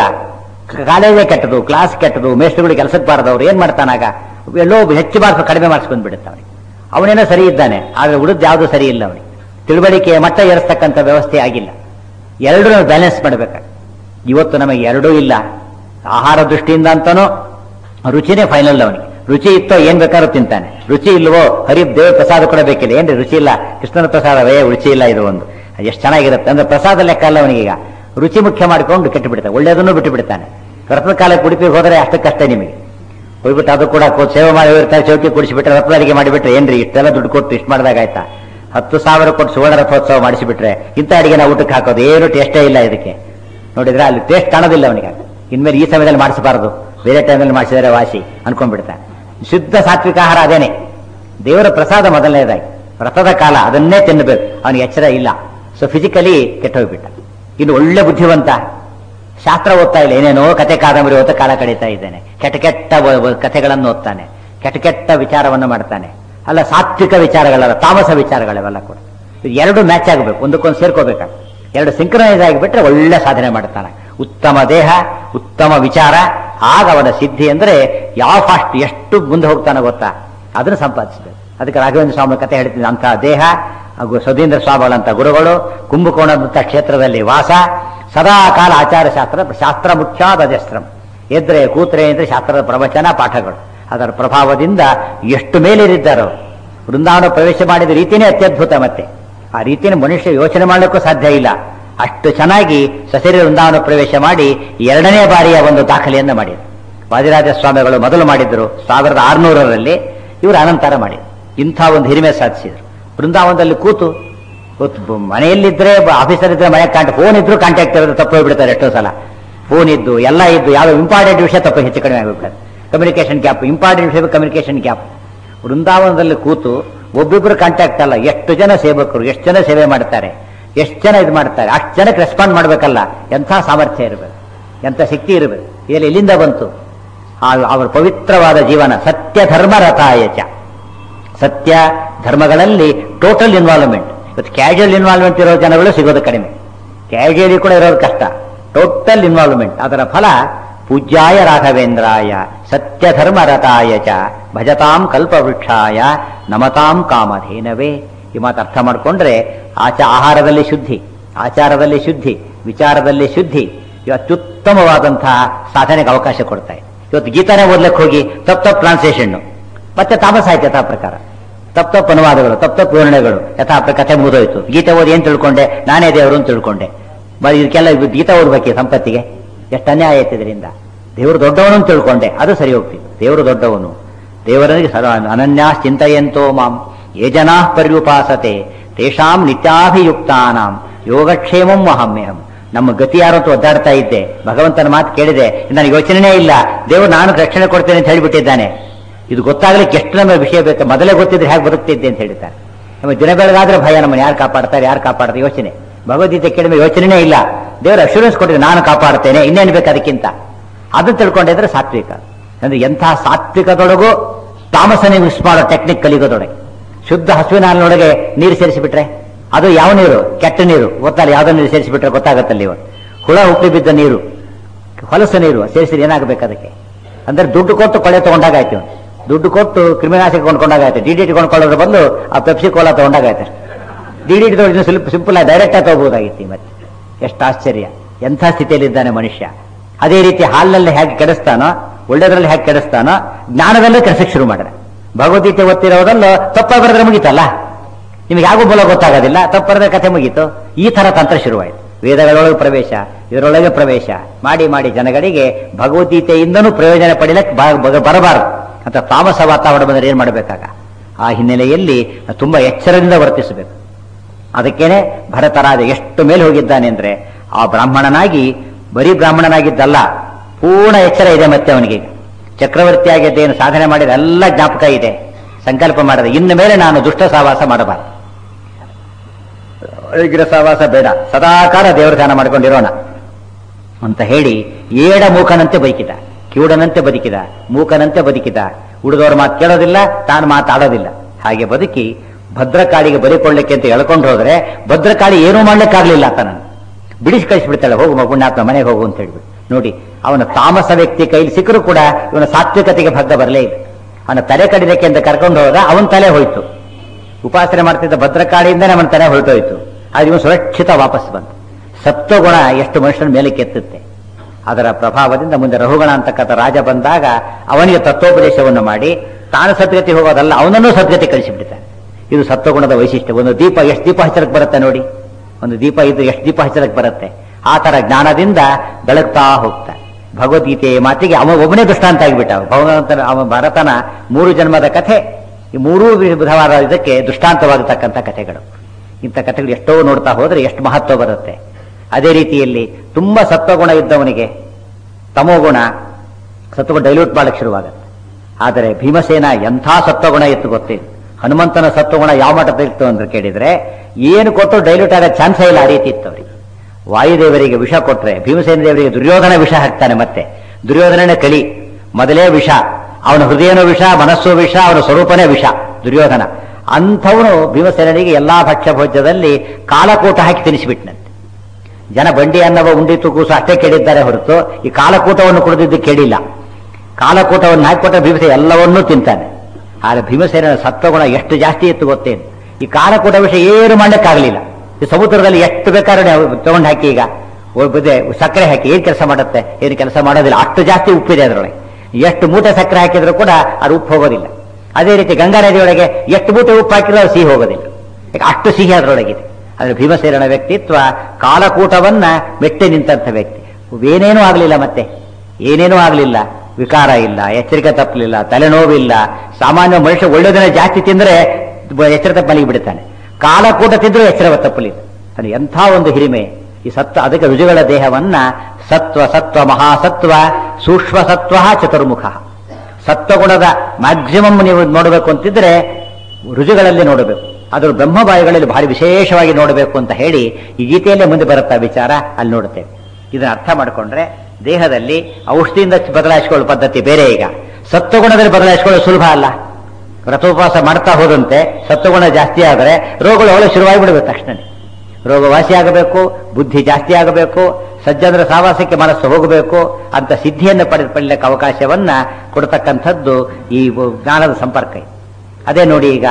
ಕಾಲೇಜೇ ಕೆಟ್ಟದು, ಕ್ಲಾಸ್ ಕೆಟ್ಟದು, ಮೇಷ್ಟ್ರುಗಳಿಗೆ ಕೆಲಸಕ್ಕೆ ಬಾರದವ್ರು ಏನ್ ಮಾಡ್ತಾನಾಗ? ಎಲ್ಲೋ ಹೆಚ್ಚು ಮಾರ್ಕ್ಸ್ ಕಡಿಮೆ ಮಾರ್ಕ್ಸ್ ಬಂದ್ಬಿಡುತ್ತೆ ಅವನಿಗೆ. ಅವನೇನೋ ಸರಿ ಇದ್ದಾನೆ, ಆದ್ರೆ ಉಳಿದು ಯಾವುದು ಸರಿ ಇಲ್ಲ ಅವನಿಗೆ. ತಿಳುವಳಿಕೆಯ ಮಟ್ಟ ಏರಿಸ್ತಕ್ಕಂಥ ವ್ಯವಸ್ಥೆ ಆಗಿಲ್ಲ. ಎರಡೂ ಬ್ಯಾಲೆನ್ಸ್ ಮಾಡಬೇಕಾಗ. ಇವತ್ತು ನಮಗೆ ಎರಡೂ ಇಲ್ಲ. ಆಹಾರ ದೃಷ್ಟಿಯಿಂದ ಅಂತಾನೋ ರುಚಿನೇ ಫೈನಲ್. ಅವನಿಗೆ ರುಚಿ ಇತ್ತೋ ಏನ್ ಬೇಕಾದ್ರೂ ತಿಂತಾನೆ, ರುಚಿ ಇಲ್ವೋ ಹರಿ ದೇವ ಪ್ರಸಾದ ಕೂಡ ಬೇಕಿಲ್ಲ. ಏನ್ರಿ ರುಚಿ ಇಲ್ಲ, ಕೃಷ್ಣನ ಪ್ರಸಾದವೇ ರುಚಿ ಇಲ್ಲ. ಇದು ಒಂದು ಎಷ್ಟು ಚೆನ್ನಾಗಿರುತ್ತೆ ಅಂದ್ರೆ ಪ್ರಸಾದ ಲೆಕ್ಕ ಅಲ್ಲ ಅವನಿಗೀಗ. ರುಚಿ ಮುಖ್ಯ ಮಾಡಿಕೊಂಡು ಕೆಟ್ಟು ಬಿಡ್ತಾನೆ, ಒಳ್ಳೆಯದನ್ನು ಬಿಟ್ಟು ಬಿಡ್ತಾನೆ. ವ್ರತದ ಕಾಲಕ್ಕೆ ಉಡುಪಿಗೆ ಹೋದರೆ ಅಷ್ಟಕ್ಕಷ್ಟೇ ನಿಮಗೆ ಹೋಗ್ಬಿಟ್ಟು ಅದು ಕೂಡ ಸೇವೆ ಮಾಡಿ ಇರ್ತಾರೆ, ಚೌಕಿ ಕುಡಿಸಿಬಿಟ್ರೆ, ರಥದ ಅಡಿಗೆ ಮಾಡಿಬಿಟ್ರೆ ಏನ್ರಿ ಇಷ್ಟೆಲ್ಲ ದುಡ್ಡು ಕೊಟ್ಟು ಇಷ್ಟು ಮಾಡಿದಾಗ ಆಯ್ತಾ? 10,000 ಕೊಟ್ಟು ಸುವರ್ಣ ರಥೋತ್ಸವ ಮಾಡಿಸಿಬಿಟ್ರೆ ಇಂಥ ಅಡಿಗೆ ನಾವು ಊಟಕ್ಕೆ ಹಾಕೋದು ಏನು ಟೇಸ್ಟೇ ಇಲ್ಲ ಇದಕ್ಕೆ. ನೋಡಿದ್ರೆ ಅಲ್ಲಿ ಟೇಸ್ಟ್ ಕಾಣೋದಿಲ್ಲ ಅವನಿಗೆ. ಇನ್ಮೇಲೆ ಈ ಸಮಯದಲ್ಲಿ ಮಾಡಿಸಬಾರದು, ಬೇರೆ ಟೈಮಲ್ಲಿ ಮಾಡಿಸಿದರೆ ವಾಸಿ ಅನ್ಕೊಂಡ್ಬಿಡ್ತಾನೆ. ಶುದ್ಧ ಸಾತ್ವಿಕ ಆಹಾರ ಅದೇನೆ, ದೇವರ ಪ್ರಸಾದ ಮೊದಲನೇದಾಗಿ. ವ್ರತದ ಕಾಲ ಅದನ್ನೇ ತಿನ್ನಬೇಕು, ಅವನಿಗೆ ಎಚ್ಚರ ಇಲ್ಲ. ಸೊ ಫಿಸಿಕಲಿ ಕೆಟ್ಟ ಹೋಗ್ಬಿಟ್ಟ. ಇನ್ನು ಒಳ್ಳೆ ಬುದ್ಧಿವಂತ, ಶಾಸ್ತ್ರ ಓದ್ತಾ ಇಲ್ಲ, ಏನೇನೋ ಕತೆ ಕಾದಂಬರಿ ಓದ್ತಾ ಕಾಲ ಕಳೀತಾ ಇದ್ದಾನೆ. ಕೆಟ್ಟ ಕೆಟ್ಟ ಕಥೆಗಳನ್ನು ಓದ್ತಾನೆ, ಕೆಟ್ಟ ಕೆಟ್ಟ ವಿಚಾರವನ್ನು ಮಾಡ್ತಾನೆ. ಅಲ್ಲ, ಸಾತ್ವಿಕ ವಿಚಾರಗಳಲ್ಲ, ತಾಮಸ ವಿಚಾರಗಳವೆಲ್ಲ ಕೂಡ. ಎರಡು ಮ್ಯಾಚ್ ಆಗಬೇಕು, ಒಂದಕ್ಕೊಂದು ಸೇರ್ಕೋಬೇಕಾಗ. ಎರಡು ಸಿಂಕ್ರನೈಸ್ ಆಗಿಬಿಟ್ರೆ ಒಳ್ಳೆ ಸಾಧನೆ ಮಾಡ್ತಾನೆ. ಉತ್ತಮ ದೇಹ, ಉತ್ತಮ ವಿಚಾರ, ಆಗ ಅವನ ಸಿದ್ಧಿ ಅಂದ್ರೆ ಯಾವ ಫಾಸ್ಟ್ ಎಷ್ಟು ಮುಂದೆ ಹೋಗ್ತಾನೆ ಗೊತ್ತಾ, ಅದನ್ನು ಸಂಪಾದಿಸಬೇಕು. ಅದಕ್ಕೆ ರಾಘವೇಂದ್ರ ಸ್ವಾಮಿ ಕಥೆ ಹೇಳ್ತೀನಿ. ಅಂತಹ ದೇಹ, ಸದೀಂದ್ರ ಸ್ವಾಮಿಗಳಂತ ಗುರುಗಳು, ಕುಂಭಕೋಣದಂತ ಕ್ಷೇತ್ರದಲ್ಲಿ ವಾಸ, ಸದಾ ಕಾಲ ಆಚಾರ ಶಾಸ್ತ್ರ ಮುಖ್ಯಾದ ಅಜಸ್ತ್ರಂ. ಎದ್ರೆ ಕೂತ್ರೆ ಅಂದ್ರೆ ಶಾಸ್ತ್ರದ ಪ್ರವಚನ ಪಾಠಗಳು. ಅದರ ಪ್ರಭಾವದಿಂದ ಎಷ್ಟು ಮೇಲೇರಿದ್ದಾರೋ. ವೃಂದಾವನ ಪ್ರವೇಶ ಮಾಡಿದ ರೀತಿಯೇ ಅತ್ಯದ್ಭುತ. ಮತ್ತೆ ಆ ರೀತಿಯನ್ನು ಮನುಷ್ಯ ಯೋಚನೆ ಮಾಡಲಿಕ್ಕೂ ಸಾಧ್ಯ ಇಲ್ಲ. ಅಷ್ಟು ಚೆನ್ನಾಗಿ ಸಸರಿ ವೃಂದಾವನ ಪ್ರವೇಶ ಮಾಡಿ 2ನೇ ಬಾರಿಯ ಒಂದು ದಾಖಲೆಯನ್ನು ಮಾಡಿದರು. ವಾದಿರಾಜ ಸ್ವಾಮಿಗಳು ಮೊದಲು ಮಾಡಿದ್ರು 1600ರಲ್ಲಿ, ಇವರು ಅನಂತರ ಮಾಡಿದರು. ಇಂಥ ಒಂದು ಹಿರಿಮೆ ಸಾಧಿಸಿದರು. ವೃಂದಾವನದಲ್ಲಿ ಕೂತು ಮನೆಯಲ್ಲಿದ್ರೆ, ಆಫೀಸರ್ ಇದ್ರೆ ಮನೆ ಫೋನ್ ಇದ್ರು ಕಾಂಟ್ಯಾಕ್ಟ್ ಇರೋದು ತಪ್ಪು ಹೋಗ್ಬಿಡ್ತಾರೆ. ಎಷ್ಟೋ ಸಲ ಫೋನ್ ಇದ್ದು ಎಲ್ಲ ಇದ್ದು ಯಾವ ಇಂಪಾರ್ಟೆಂಟ್ ವಿಷಯ ತಪ್ಪು ಹೆಚ್ಚು ಕಡಿಮೆ ಆಗಿಬಿಡ್ತಾರೆ. ಕಮ್ಯುನಿಕೇಶನ್ ಗ್ಯಾಪ್, ಇಂಪಾರ್ಟೆಂಟ್ ವಿಷಯ ಕಮ್ಯುನಿಕೇಶನ್ ಗ್ಯಾಪ್. ವೃಂದಾವನದಲ್ಲಿ ಕೂತು ಒಬ್ಬೊಬ್ಬರು ಕಾಂಟ್ಯಾಕ್ಟ್ ಅಲ್ಲ, ಎಷ್ಟು ಜನ ಸೇವಕರು, ಎಷ್ಟು ಜನ ಸೇವೆ ಮಾಡ್ತಾರೆ, ಎಷ್ಟು ಜನ ಇದು ಮಾಡ್ತಾರೆ, ಅಷ್ಟು ಜನಕ್ಕೆ ರೆಸ್ಪಾಂಡ್ ಮಾಡಬೇಕಲ್ಲ. ಎಂಥ ಸಾಮರ್ಥ್ಯ ಇರಬೇಕು, ಎಂಥ ಶಕ್ತಿ ಇರಬೇಕು. ಇದೆಲ್ಲ ಎಲ್ಲಿಂದ ಬಂತು? ಅವರ ಪವಿತ್ರವಾದ ಜೀವನ. ಸತ್ಯ ಧರ್ಮ ರಥಾಯಚ, ಸತ್ಯ ಧರ್ಮಗಳಲ್ಲಿ ಟೋಟಲ್ ಇನ್ವಾಲ್ವ್ಮೆಂಟ್. ಇವತ್ತು ಕ್ಯಾಶುಯಲ್ ಇನ್ವಾಲ್ವ್ಮೆಂಟ್ ಇರೋ ಜನಗಳು ಸಿಗೋದು ಕಡಿಮೆ, ಕ್ಯಾಶುಯಲಿ ಕೂಡ ಇರೋದು ಕಷ್ಟ. Total involvement. ಅದರ ಫಲ ಪೂಜ್ಯಾಯ ರಾಘವೇಂದ್ರಾಯ ಸತ್ಯ ಧರ್ಮ ರತಾಯ ಚ ಭಜತಾಂ ಕಲ್ಪವೃಕ್ಷಾಯ ನಮತಾಂ ಕಾಮಧೇನವೇ. ಈ ಮಾತು ಅರ್ಥ ಮಾಡಿಕೊಂಡ್ರೆ ಆಹಾರದಲ್ಲಿ ಶುದ್ಧಿ, ಆಚಾರದಲ್ಲಿ ಶುದ್ಧಿ, ವಿಚಾರದಲ್ಲಿ ಶುದ್ಧಿ, ಇವು ಅತ್ಯುತ್ತಮವಾದಂತಹ ಸಾಧನೆಗೆ ಅವಕಾಶ ಕೊಡ್ತಾ ಇದೆ. ಇವತ್ತು ಗೀತಾನೇ ಓದ್ಲಿಕ್ಕೆ ಹೋಗಿ ತಪ್ಪು ಟ್ರಾನ್ಸ್ಲೇಷನ್, ಮತ್ತೆ ತಾಮಸ ಆಯ್ತು ಯಥಾ ಪ್ರಕಾರ, ತಪ್ಪು ಅನುವಾದಗಳು, ತಪ್ಪು ವಿವರಣೆಗಳು, ಯಥಾ ಕಥೆ ಮುಗಿದೋಯ್ತು. ಗೀತೆ ಓದಿ ಏನ್ ತಿಳ್ಕೊಂಡೆ? ನಾನೇ ದೇವರು ಅಂತ ತಿಳ್ಕೊಂಡೆ. ಇದಕ್ಕೆಲ್ಲ ಗೀತಾ ಓದ್ಬೇಕೆ ಸಂಪತ್ತಿಗೆ? ಎಷ್ಟು ಅನ್ಯಾಯ ಆಯ್ತು ಇದರಿಂದ. ದೇವರು ದೊಡ್ಡವನು ಅಂತ ತಿಳ್ಕೊಂಡೆ, ಅದು ಸರಿ ಹೋಗ್ತಿತ್ತು. ದೇವರು ದೊಡ್ಡವನು, ದೇವರಿಗೆ ಅನನ್ಯಾಸ್ ಚಿಂತೆಯಂತೋ ಮಾಂ ಯೇ ಜನಾ ಪರ್ಯುಪಾಸತೆ ತೇಷಾಂ ನಿತ್ಯಾಭಿಯುಕ್ತಾನಾಂ ಯೋಗಕ್ಷೇಮಂ ಅಹಮ್ಯಹಂ. ನಮ್ಮ ಗತಿ ಯಾರು ಅಂತ ಒದ್ದಾಡ್ತಾ ಇದ್ದೆ, ಭಗವಂತನ ಮಾತು ಕೇಳಿದೆ, ನನಗೆ ಯೋಚನೆನೇ ಇಲ್ಲ, ದೇವರು ನಾನು ರಕ್ಷಣೆ ಕೊಡ್ತೇನೆ ಅಂತ ಹೇಳಿಬಿಟ್ಟಿದ್ದಾನೆ. ಇದು ಗೊತ್ತಾಗ್ಲಿಕ್ಕೆ ಎಷ್ಟು ನಮ್ಮ ವಿಷಯ ಬೇಕು, ಮೊದಲೇ ಗೊತ್ತಿದ್ರೆ ಹೇಗೆ ಬದುಕ್ತಿದ್ದೆ ಅಂತ ಹೇಳಿದ್ದಾರೆ. ನಮಗೆ ದಿನ ಬೆಳಗಾದ್ರೆ ಭಯ, ನಮ್ಮನ್ನು ಯಾರು ಕಾಪಾಡ್ತಾರೆ, ಯಾರು ಕಾಪಾಡ್ತಾರೆ ಯೋಚನೆ. ಭಗವದ್ಗೀತೆ ಕೇಳಿದ ಯೋಚನೆನೇ ಇಲ್ಲ, ದೇವರು ಅಶ್ಯೂರೆನ್ಸ್ ಕೊಟ್ಟಿದೆ ನಾನು ಕಾಪಾಡ್ತೇನೆ, ಇನ್ನೇನು ಬೇಕು ಅದಕ್ಕಿಂತ. ಅದನ್ನು ತಿಳ್ಕೊಂಡಿದ್ರೆ ಸಾತ್ವಿಕ. ಅಂದ್ರೆ ಎಂಥ ಸಾತ್ವಿಕದೊಳಗೂ ತಾಮಸನೇ ಮಿಸ್ ಮಾಡೋ ಟೆಕ್ನಿಕ್ ಕಲಿಗೋದೊಳಗೆ. ಶುದ್ಧ ಹಸುವಿನ ಹಾಲಿನೊಳಗೆ ನೀರು ಸೇರಿಸಿಬಿಟ್ರೆ ಅದು ಯಾವ ನೀರು? ಕೆಟ್ಟ ನೀರು. ಗೊತ್ತಲ್ಲ, ಯಾವ್ದೋ ನೀರು ಸೇರಿಸಿಬಿಟ್ರೆ ಗೊತ್ತಾಗತ್ತಲ್ಲಿ. ಹುಳ ಹುಪ್ಪಿ ಬಿದ್ದ ನೀರು, ಹೊಲಸು ನೀರು ಸೇರಿಸಿದ್ರೆ ಏನಾಗಬೇಕು ಅದಕ್ಕೆ? ಅಂದ್ರೆ ದುಡ್ಡು ಕೊಟ್ಟು ಕೊಳೆ ತಗೊಂಡಾಗಾಯ್ತು, ದುಡ್ಡು ಕೊಟ್ಟು ಕ್ರಿಮಿನಾಶಕ ಕೊಂಡ್ಕೊಂಡಾಗಾಯ್ತು. ಡಿಡಿಟಿ ಕೊಂಡ್ಕೊಳ್ಳೋದ್ರ ಬದಲು ಆ ಪೆಪ್ಸಿ ಕೋಲಾ ತಗೊಂಡಾಗಾಯ್ತು. ಡಿಡಿಟಿ ತಗೊಂಡು ಸಿಂಪಲ್ ಆಗಿ ಡೈರೆಕ್ಟ್ ಆಗಿ ತಗೋಬಹುದಾಗಿತ್ತು. ಮತ್ತೆ ಎಷ್ಟು ಆಶ್ಚರ್ಯ, ಎಂಥ ಸ್ಥಿತಿಯಲ್ಲಿದ್ದಾನೆ ಮನುಷ್ಯ. ಅದೇ ರೀತಿ ಹಾಲಿನಲ್ಲಿ ಹೇಗೆ ಕೆಡಿಸ್ತಾನೋ, ಒಳ್ಳೆದರಲ್ಲಿ ಹೇಗೆ ಕೆಡಿಸ್ತಾನೋ, ಜ್ಞಾನದಲ್ಲೂ ಕೆಡಿಸಕ್ಕೆ ಶುರು ಮಾಡಿದ್ರೆ. ಭಗವದ್ಗೀತೆ ಓದ್ತಿರೋದಲ್ಲೂ ತಪ್ಪ ಬರೆದ್ರೆ ಮುಗೀತಲ್ಲ, ನಿಮ್ಗೆ ಯಾಗೂ ಮೂಲ ಗೊತ್ತಾಗೋದಿಲ್ಲ, ತಪ್ಪ ಬರೆದ್ರೆ ಕಥೆ ಮುಗೀತು. ಈ ತರ ತಂತ್ರ ಶುರುವಾಯಿತು. ವೇದಗಳೊಳಗೆ ಪ್ರವೇಶ, ಇದರೊಳಗೆ ಪ್ರವೇಶ ಮಾಡಿ ಮಾಡಿ ಜನಗಳಿಗೆ ಭಗವದ್ಗೀತೆಯಿಂದನೂ ಪ್ರಯೋಜನ ಪಡೀಲಕ್ಕೆ ಬರಬಾರದು ಅಂತ ತಾಮಸ ವಾತಾವರಣ ಬಂದರೆ ಏನ್ ಮಾಡಬೇಕಾಗ? ಆ ಹಿನ್ನೆಲೆಯಲ್ಲಿ ತುಂಬಾ ಎಚ್ಚರದಿಂದ ವರ್ತಿಸಬೇಕು. ಅದಕ್ಕೇನೆ ಭರತರಾಜ ಎಷ್ಟು ಮೇಲೆ ಹೋಗಿದ್ದಾನೆ ಅಂದ್ರೆ, ಆ ಬ್ರಾಹ್ಮಣನಾಗಿ ಬರೀ ಬ್ರಾಹ್ಮಣನಾಗಿದ್ದಲ್ಲ, ಪೂರ್ಣ ಎಚ್ಚರ ಇದೆ. ಮತ್ತೆ ಅವನಿಗೆ ಚಕ್ರವರ್ತಿ ಆಗಿದ್ದೇನು ಸಾಧನೆ ಮಾಡಿದ ಎಲ್ಲ ಜ್ಞಾಪಕ ಇದೆ. ಸಂಕಲ್ಪ ಮಾಡಿದೆ, ಇನ್ನು ಮೇಲೆ ನಾನು ದುಷ್ಟ ಸಹವಾಸ ಮಾಡಬಾರದು, ಅಯೋಗ್ಯರ ಸಹವಾಸ ಬೇಡ, ಸದಾಕಾಲ ದೇವರ ಧ್ಯಾನ ಮಾಡ್ಕೊಂಡಿರೋಣ ಅಂತ ಹೇಳಿ ಏಡ ಮೂಕನಂತೆ ಬದುಕಿದ, ಕಿವುಡನಂತೆ ಬದುಕಿದ, ಮೂಕನಂತೆ ಬದುಕಿದ. ಉಳಿದವರ ಮಾತು ಕೇಳೋದಿಲ್ಲ, ತಾನು ಮಾತಾಡೋದಿಲ್ಲ. ಹಾಗೆ ಬದುಕಿ ಭದ್ರಕಾಳಿಗೆ ಬಲಿಕೊಳ್ಳಿಕ್ಕೆ ಅಂತ ಎಳ್ಕೊಂಡು ಹೋದ್ರೆ ಭದ್ರಕಾಳಿ ಏನೂ ಮಾಡ್ಲಿಕ್ಕಾಗ್ಲಿಲ್ಲ. ಆತನನ್ನು ಬಿಡಿಸಿ ಕಳಿಸ್ಬಿಡ್ತಾಳೆ, ಹೋಗು ಪುಣ್ಯಾತ್ಮ ಮನೆಗೆ ಹೋಗು ಅಂತ ಹೇಳ್ಬಿಟ್ಟು. ನೋಡಿ, ಅವನ ತಾಮಸ ವ್ಯಕ್ತಿ ಕೈಲಿ ಸಿಕ್ಕರೂ ಕೂಡ ಇವನ ಸಾತ್ವಿಕತೆಗೆ ಭಗ್ಗ ಬರಲೇ ಇಲ್ಲ. ಅವನ ತಲೆ ಕಡಿದಕ್ಕೆ ಅಂತ ಕರ್ಕೊಂಡು ಹೋದ, ಅವನ ತಲೆ ಹೋಯ್ತು. ಉಪಾಸನೆ ಮಾಡ್ತಿದ್ದ ಭದ್ರಕಾಳಿಯಿಂದನೇ ಅವನ ತಲೆ ಹೊರಟೋಯ್ತು. ಅದು ಇವನು ಸುರಕ್ಷಿತ ವಾಪಸ್ ಬಂತು. ಸತ್ವಗುಣ ಎಷ್ಟು ಮನುಷ್ಯನ ಮೇಲೆ ಕೆತ್ತುತ್ತೆ. ಅದರ ಪ್ರಭಾವದಿಂದ ಮುಂದೆ ರಹುಗಣ ಅಂತಕ್ಕಂಥ ರಾಜ ಬಂದಾಗ ಅವನಿಗೆ ತತ್ವೋಪದೇಶವನ್ನು ಮಾಡಿ ತಾನು ಸದ್ಗತಿ ಹೋಗೋದಲ್ಲ, ಅವನನ್ನೂ ಸದ್ಗತಿ ಕಳಿಸಿಬಿಡ್ತಾನೆ. ಇದು ಸತ್ವಗುಣದ ವೈಶಿಷ್ಟ್ಯ. ಒಂದು ದೀಪ ಎಷ್ಟು ದೀಪ ಹಚ್ಚಲಕ್ಕೆ ಬರುತ್ತೆ ನೋಡಿ, ಒಂದು ದೀಪ ಇದ್ದು ಎಷ್ಟು ದೀಪ ಹಚ್ಚಲಕ್ಕೆ ಬರುತ್ತೆ. ಆ ತರ ಜ್ಞಾನದಿಂದ ಬೆಳಗ್ತಾ ಹೋಗ್ತಾನೆ. ಭಗವದ್ಗೀತೆಯ ಮಾತಿಗೆ ಅವ ಒಬ್ಬನೇ ದೃಷ್ಟಾಂತ ಆಗಿಬಿಟ್ಟ. ಭಗವಂತನ ಭರತನ 3 ಜನ್ಮದ ಕಥೆ, ಈ 3 ವಿಧವಾದ ಇದಕ್ಕೆ ದೃಷ್ಟಾಂತವಾಗತಕ್ಕಂಥ ಕಥೆಗಳು. ಇಂಥ ಕಥೆಗಳು ಎಷ್ಟೋ ನೋಡ್ತಾ ಹೋದ್ರೆ ಎಷ್ಟು ಮಹತ್ವ ಬರುತ್ತೆ. ಅದೇ ರೀತಿಯಲ್ಲಿ ತುಂಬಾ ಸತ್ವಗುಣ ಇದ್ದವನಿಗೆ ತಮೋಗುಣ, ಸತ್ವಗುಣ ಡೈಲ್ಯೂಟ್ ಮಾಡಕ್ಕೆ ಶುರುವಾಗುತ್ತೆ. ಆದರೆ ಭೀಮಸೇನ ಎಂಥ ಸತ್ವಗುಣ ಇತ್ತು ಗೊತ್ತಿಲ್ಲ. ಹನುಮಂತನ ಸತ್ವಗುಣ ಯಾವ ಮಟ್ಟದಲ್ಲಿತ್ತು ಅಂತ ಕೇಳಿದ್ರೆ ಏನು ಕೊಟ್ಟು ಡೈಲ್ಯೂಟ್ ಆಗೋ ಚಾನ್ಸೇ ಇಲ್ಲ. ಆ ರೀತಿ ಇತ್ತು ಅವರಿಗೆ. ವಾಯುದೇವರಿಗೆ ವಿಷ ಕೊಟ್ರೆ ಭೀಮಸೇನ ದೇವರಿಗೆ ದುರ್ಯೋಧನ ವಿಷ ಹಾಕ್ತಾನೆ. ಮತ್ತೆ ದುರ್ಯೋಧನನೇ ಕಲಿ, ಮೊದಲೇ ವಿಷ, ಅವನ ಹೃದಯನೂ ವಿಷ, ಮನಸ್ಸು ವಿಷ, ಅವನ ಸ್ವರೂಪನೇ ವಿಷ ದುರ್ಯೋಧನ. ಅಂಥವನು ಭೀಮಸೇನಿಗೆ ಎಲ್ಲಾ ಭಕ್ಷ್ಯ ಭೋಜ್ಯದಲ್ಲಿ ಕಾಲಕೂಟ ಹಾಕಿ ತಿನ್ನಿಸಿಬಿಟ್ನಂತೆ. ಜನ ಬಂಡಿ ಅನ್ನವ ಉಂಡಿತು ಕೂಸು ಅಷ್ಟೇ ಕೇಳಿದ್ದಾರೆ ಹೊರತು ಈ ಕಾಲಕೂಟವನ್ನು ಕುಡಿದಿದ್ದು ಕೇಳಿಲ್ಲ. ಕಾಲಕೂಟವನ್ನು ಹಾಕಿಕೊಟ್ಟ ಭೀಮಸೇನ ಎಲ್ಲವನ್ನೂ ತಿಂತಾನೆ. ಆದರೆ ಭೀಮಸೇನ ಸತ್ವಗುಣ ಎಷ್ಟು ಜಾಸ್ತಿ ಇತ್ತು ಗೊತ್ತೇನು? ಈ ಕಾಲಕೂಟ ವಿಷಯ ಏನು ಮಾಡ್ಲಿಕ್ಕಾಗಲಿಲ್ಲ. ಈ ಸಮುದ್ರದಲ್ಲಿ ಎಷ್ಟು ಬೇಕಾದ್ರೆ ತಗೊಂಡು ಹಾಕಿ, ಈಗ ಸಕ್ಕರೆ ಹಾಕಿ ಏನ್ ಕೆಲಸ ಮಾಡುತ್ತೆ? ಏನು ಕೆಲಸ ಮಾಡೋದಿಲ್ಲ. ಅಷ್ಟು ಜಾಸ್ತಿ ಉಪ್ಪಿದೆ ಅದರೊಳಗೆ. ಎಷ್ಟು ಮೂಟೆ ಸಕ್ಕರೆ ಹಾಕಿದ್ರು ಕೂಡ ಅದು ಉಪ್ಪು ಹೋಗೋದಿಲ್ಲ. ಅದೇ ರೀತಿ ಗಂಗಾ ನದಿಯೊಳಗೆ ಎಷ್ಟು ಮೂಟೆ ಉಪ್ಪು ಹಾಕಿದ್ರು ಅದು ಸಿಹಿ ಹೋಗೋದಿಲ್ಲ. ಅಷ್ಟು ಸಿಹಿ ಅದರೊಳಗಿದೆ. ಆದರೆ ಭೀಮಸೇನ ವ್ಯಕ್ತಿತ್ವ ಕಾಲಕೂಟವನ್ನ ಮೆಟ್ಟಿ ನಿಂತ ವ್ಯಕ್ತಿ. ಏನೇನೂ ಆಗಲಿಲ್ಲ, ಮತ್ತೆ ಏನೇನೂ ಆಗಲಿಲ್ಲ. ವಿಕಾರ ಇಲ್ಲ, ಎಚ್ಚರಿಕೆ ತಪ್ಪಲಿಲ್ಲ, ತಲೆನೋವಿಲ್ಲ. ಸಾಮಾನ್ಯ ಮನುಷ್ಯ ಒಳ್ಳೆದನ್ನ ಜಾಸ್ತಿ ತಿಂದ್ರೆ ಎಚ್ಚರ ತಪ್ಪ ಮಲಗಿ ಬಿಡ್ತಾನೆ. ಕಾಲಕೂಟ ತಿಂದ್ರೂ ಎಚ್ಚರ ತಪ್ಪಲಿಲ್ಲ. ಅದು ಎಂಥ ಒಂದು ಹಿರಿಮೆ ಈ ಸತ್ವ. ಅದಕ್ಕೆ ರುಜುಗಳ ದೇಹವನ್ನ ಸತ್ವ, ಸತ್ವ, ಮಹಾಸತ್ವ, ಸೂಕ್ಷ್ಮ ಸತ್ವ, ಚತುರ್ಮುಖ. ಸತ್ವಗುಣದ ಮ್ಯಾಕ್ಸಿಮಮ್ ನೀವು ನೋಡಬೇಕು ಅಂತಿದ್ರೆ ರುಜುಗಳಲ್ಲಿ ನೋಡಬೇಕು. ಅದರ ಬ್ರಹ್ಮವಾಯುಗಳಲ್ಲಿ ಭಾರಿ ವಿಶೇಷವಾಗಿ ನೋಡಬೇಕು ಅಂತ ಹೇಳಿ ಈ ಗೀತೆಯಲ್ಲೇ ಮುಂದೆ ಬರುತ್ತಾ ವಿಚಾರ ಅಲ್ಲಿ ನೋಡುತ್ತೇವೆ. ಇದನ್ನ ಅರ್ಥ ಮಾಡಿಕೊಂಡ್ರೆ ದೇಹದಲ್ಲಿ ಔಷಧಿಯಿಂದ ಬದಲಾಯಿಸಿಕೊಳ್ಳುವ ಪದ್ಧತಿ ಬೇರೆ. ಈಗ ಸತ್ವಗುಣದಲ್ಲಿ ಬದಲಾಯಿಸಿಕೊಳ್ಳೋದು ಸುಲಭ ಅಲ್ಲ. ವ್ರತೋಪವಾಸ ಮಾಡ್ತಾ ಹೋದಂತೆ ಸತ್ವಗುಣ ಜಾಸ್ತಿ ಆದರೆ ರೋಗಗಳು ಅವಳು ಶುರುವಾಗಿಬಿಡಬೇಕು ತಕ್ಷಣ. ರೋಗ ವಾಸಿ ಆಗಬೇಕು, ಬುದ್ಧಿ ಜಾಸ್ತಿ ಆಗಬೇಕು, ಸಜ್ಜನರ ಸಾವಾಸಕ್ಕೆ ಮನಸ್ಸು ಹೋಗಬೇಕು ಅಂತ ಸಿದ್ಧಿಯನ್ನು ಪಡೆಯಲಿಕ್ಕೆ ಅವಕಾಶವನ್ನ ಕೊಡ್ತಕ್ಕಂಥದ್ದು ಈ ಜ್ಞಾನದ ಸಂಪರ್ಕ. ಅದೇ ನೋಡಿ ಈಗ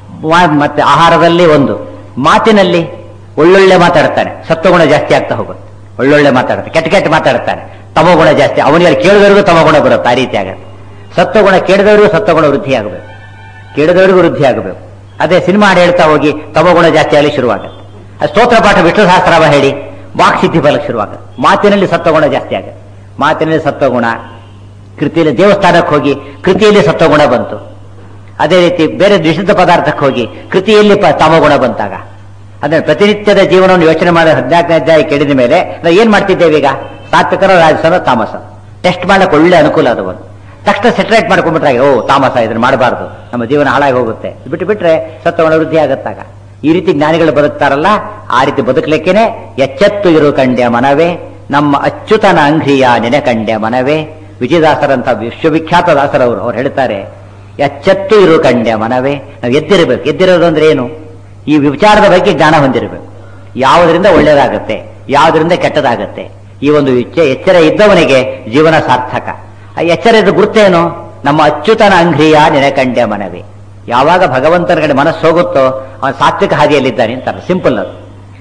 ಮತ್ತೆ ಆಹಾರದಲ್ಲಿ ಒಂದು, ಮಾತಿನಲ್ಲಿ ಒಳ್ಳೊಳ್ಳೆ ಮಾತಾಡ್ತಾನೆ, ಸತ್ವಗುಣ ಜಾಸ್ತಿ ಆಗ್ತಾ ಹೋಗುತ್ತೆ. ಒಳ್ಳೊಳ್ಳೆ ಮಾತಾಡ್ತಾನೆ, ಕೆಟ್ಟ ಕೆಟ್ಟ ಮಾತಾಡ್ತಾನೆ, ತಮಗುಣ ಜಾಸ್ತಿ, ಅವನಿಗೆ ಕೇಳಿದವರಿಗೂ ತಮಗುಣ ಬರುತ್ತೆ. ಆ ರೀತಿ ಆಗುತ್ತೆ. ಸತ್ವಗುಣ ಕೇಳಿದವರಿಗೂ ಸತ್ವಗುಣ ವೃದ್ಧಿ ಆಗಬೇಕು, ಕೇಳಿದವರಿಗೂ ವೃದ್ಧಿ ಆಗಬೇಕು. ಅದೇ ಸಿನಿಮಾ ಹಾಡು ಹೇಳ್ತಾ ಹೋಗಿ ತಮಗುಣ ಜಾಸ್ತಿ ಆಗಲಿ ಶುರುವಾಗುತ್ತೆ. ಸ್ತೋತ್ರ ಪಾಠ ವಿಷ್ಣು ಸಹಸ್ರನಾಮ ಹೇಳಿ ವಾಕ್ಸಿದ್ಧಿ ಫಲಕ್ಕೆ ಶುರುವಾಗುತ್ತೆ. ಮಾತಿನಲ್ಲಿ ಸತ್ವಗುಣ ಜಾಸ್ತಿ ಆಗುತ್ತೆ. ಮಾತಿನಲ್ಲಿ ಸತ್ವಗುಣ, ಕೃತಿಯಲ್ಲಿ ದೇವಸ್ಥಾನಕ್ಕೆ ಹೋಗಿ ಕೃತಿಯಲ್ಲಿ ಸತ್ವಗುಣ ಬಂತು. ಅದೇ ರೀತಿ ಬೇರೆ ನಿಷಿದ್ಧ ಪದಾರ್ಥಕ್ಕೆ ಹೋಗಿ ಕೃತಿಯಲ್ಲಿ ತಮಗುಣ ಬಂತಾಗ, ಅಂದ್ರೆ ಪ್ರತಿನಿತ್ಯದ ಜೀವನವನ್ನು ಯೋಚನೆ ಮಾಡಿ 14ನೇ ಅಧ್ಯಾಯ ಕೇಳಿದ ಮೇಲೆ ನಾವು ಏನ್ ಮಾಡ್ತಿದ್ದೇವೆ ಈಗ? ಸಾತ್ವಿಕರ, ರಾಜಸನ, ತಾಮಸ ಟೆಸ್ಟ್ ಮಾಡಕ್ಕೆ ಒಳ್ಳೆ ಅನುಕೂಲ ಅದು. ಒಂದು ತಕ್ಷಣ ಸೆಟರೇಟ್ ಮಾಡ್ಕೊಂಡ್ಬಿಟ್ರೆ ಓ ತಾಮಸ ಇದನ್ನು ಮಾಡಬಾರ್ದು, ನಮ್ಮ ಜೀವನ ಹಾಳಾಗಿ ಹೋಗುತ್ತೆ, ಬಿಟ್ಟು ಬಿಟ್ರೆ ಸತ್ವಗುಣ ವೃದ್ಧಿ ಆಗುತ್ತಾಗ. ಈ ರೀತಿ ಜ್ಞಾನಿಗಳು ಬದುಕ್ತಾರಲ್ಲ, ಆ ರೀತಿ ಬದುಕಲಿಕ್ಕೇನೆ ಎಚ್ಚೆತ್ತು ಇರು ಕಂಡ್ಯ ಮನವೇ, ನಮ್ಮ ಅಚ್ಯುತನ ಅಂಘ್ರಿಯ ನೆನೆ ಕಂಡ್ಯ ಮನವೇ. ವಿಜಯದಾಸರಂತ ವಿಶ್ವವಿಖ್ಯಾತ ದಾಸರವರು ಅವ್ರು ಹೇಳ್ತಾರೆ, ಎಚ್ಚೆತ್ತು ಇರು ಕಂಡ್ಯ ಮನವೇ. ನಾವು ಎದ್ದಿರಬೇಕು. ಎದ್ದಿರೋದು ಅಂದ್ರೆ ಏನು? ಈ ವಿಚಾರದ ಬಗ್ಗೆ ಜ್ಞಾನ ಹೊಂದಿರಬೇಕು. ಯಾವುದರಿಂದ ಒಳ್ಳೆಯದಾಗುತ್ತೆ, ಯಾವುದರಿಂದ ಕೆಟ್ಟದಾಗುತ್ತೆ, ಈ ಒಂದು ಎಚ್ಚರ ಇದ್ದವನಿಗೆ ಜೀವನ ಸಾರ್ಥಕ. ಆ ಎಚ್ಚರದ ಗುರುತೇನು? ನಮ್ಮ ಅಚ್ಯುತನ ಅಂಘ್ರಿಯ ನೆನೆ ಕಂಡ್ಯ ಮನವೇ. ಯಾವಾಗ ಭಗವಂತನ ಕಡೆ ಮನಸ್ಸು ಹೋಗುತ್ತೋ ಅವನು ಸಾತ್ವಿಕ ಹಾದಿಯಲ್ಲಿದ್ದಾನೆ ಅಂತಾರೆ. ಸಿಂಪಲ್ ಅದು,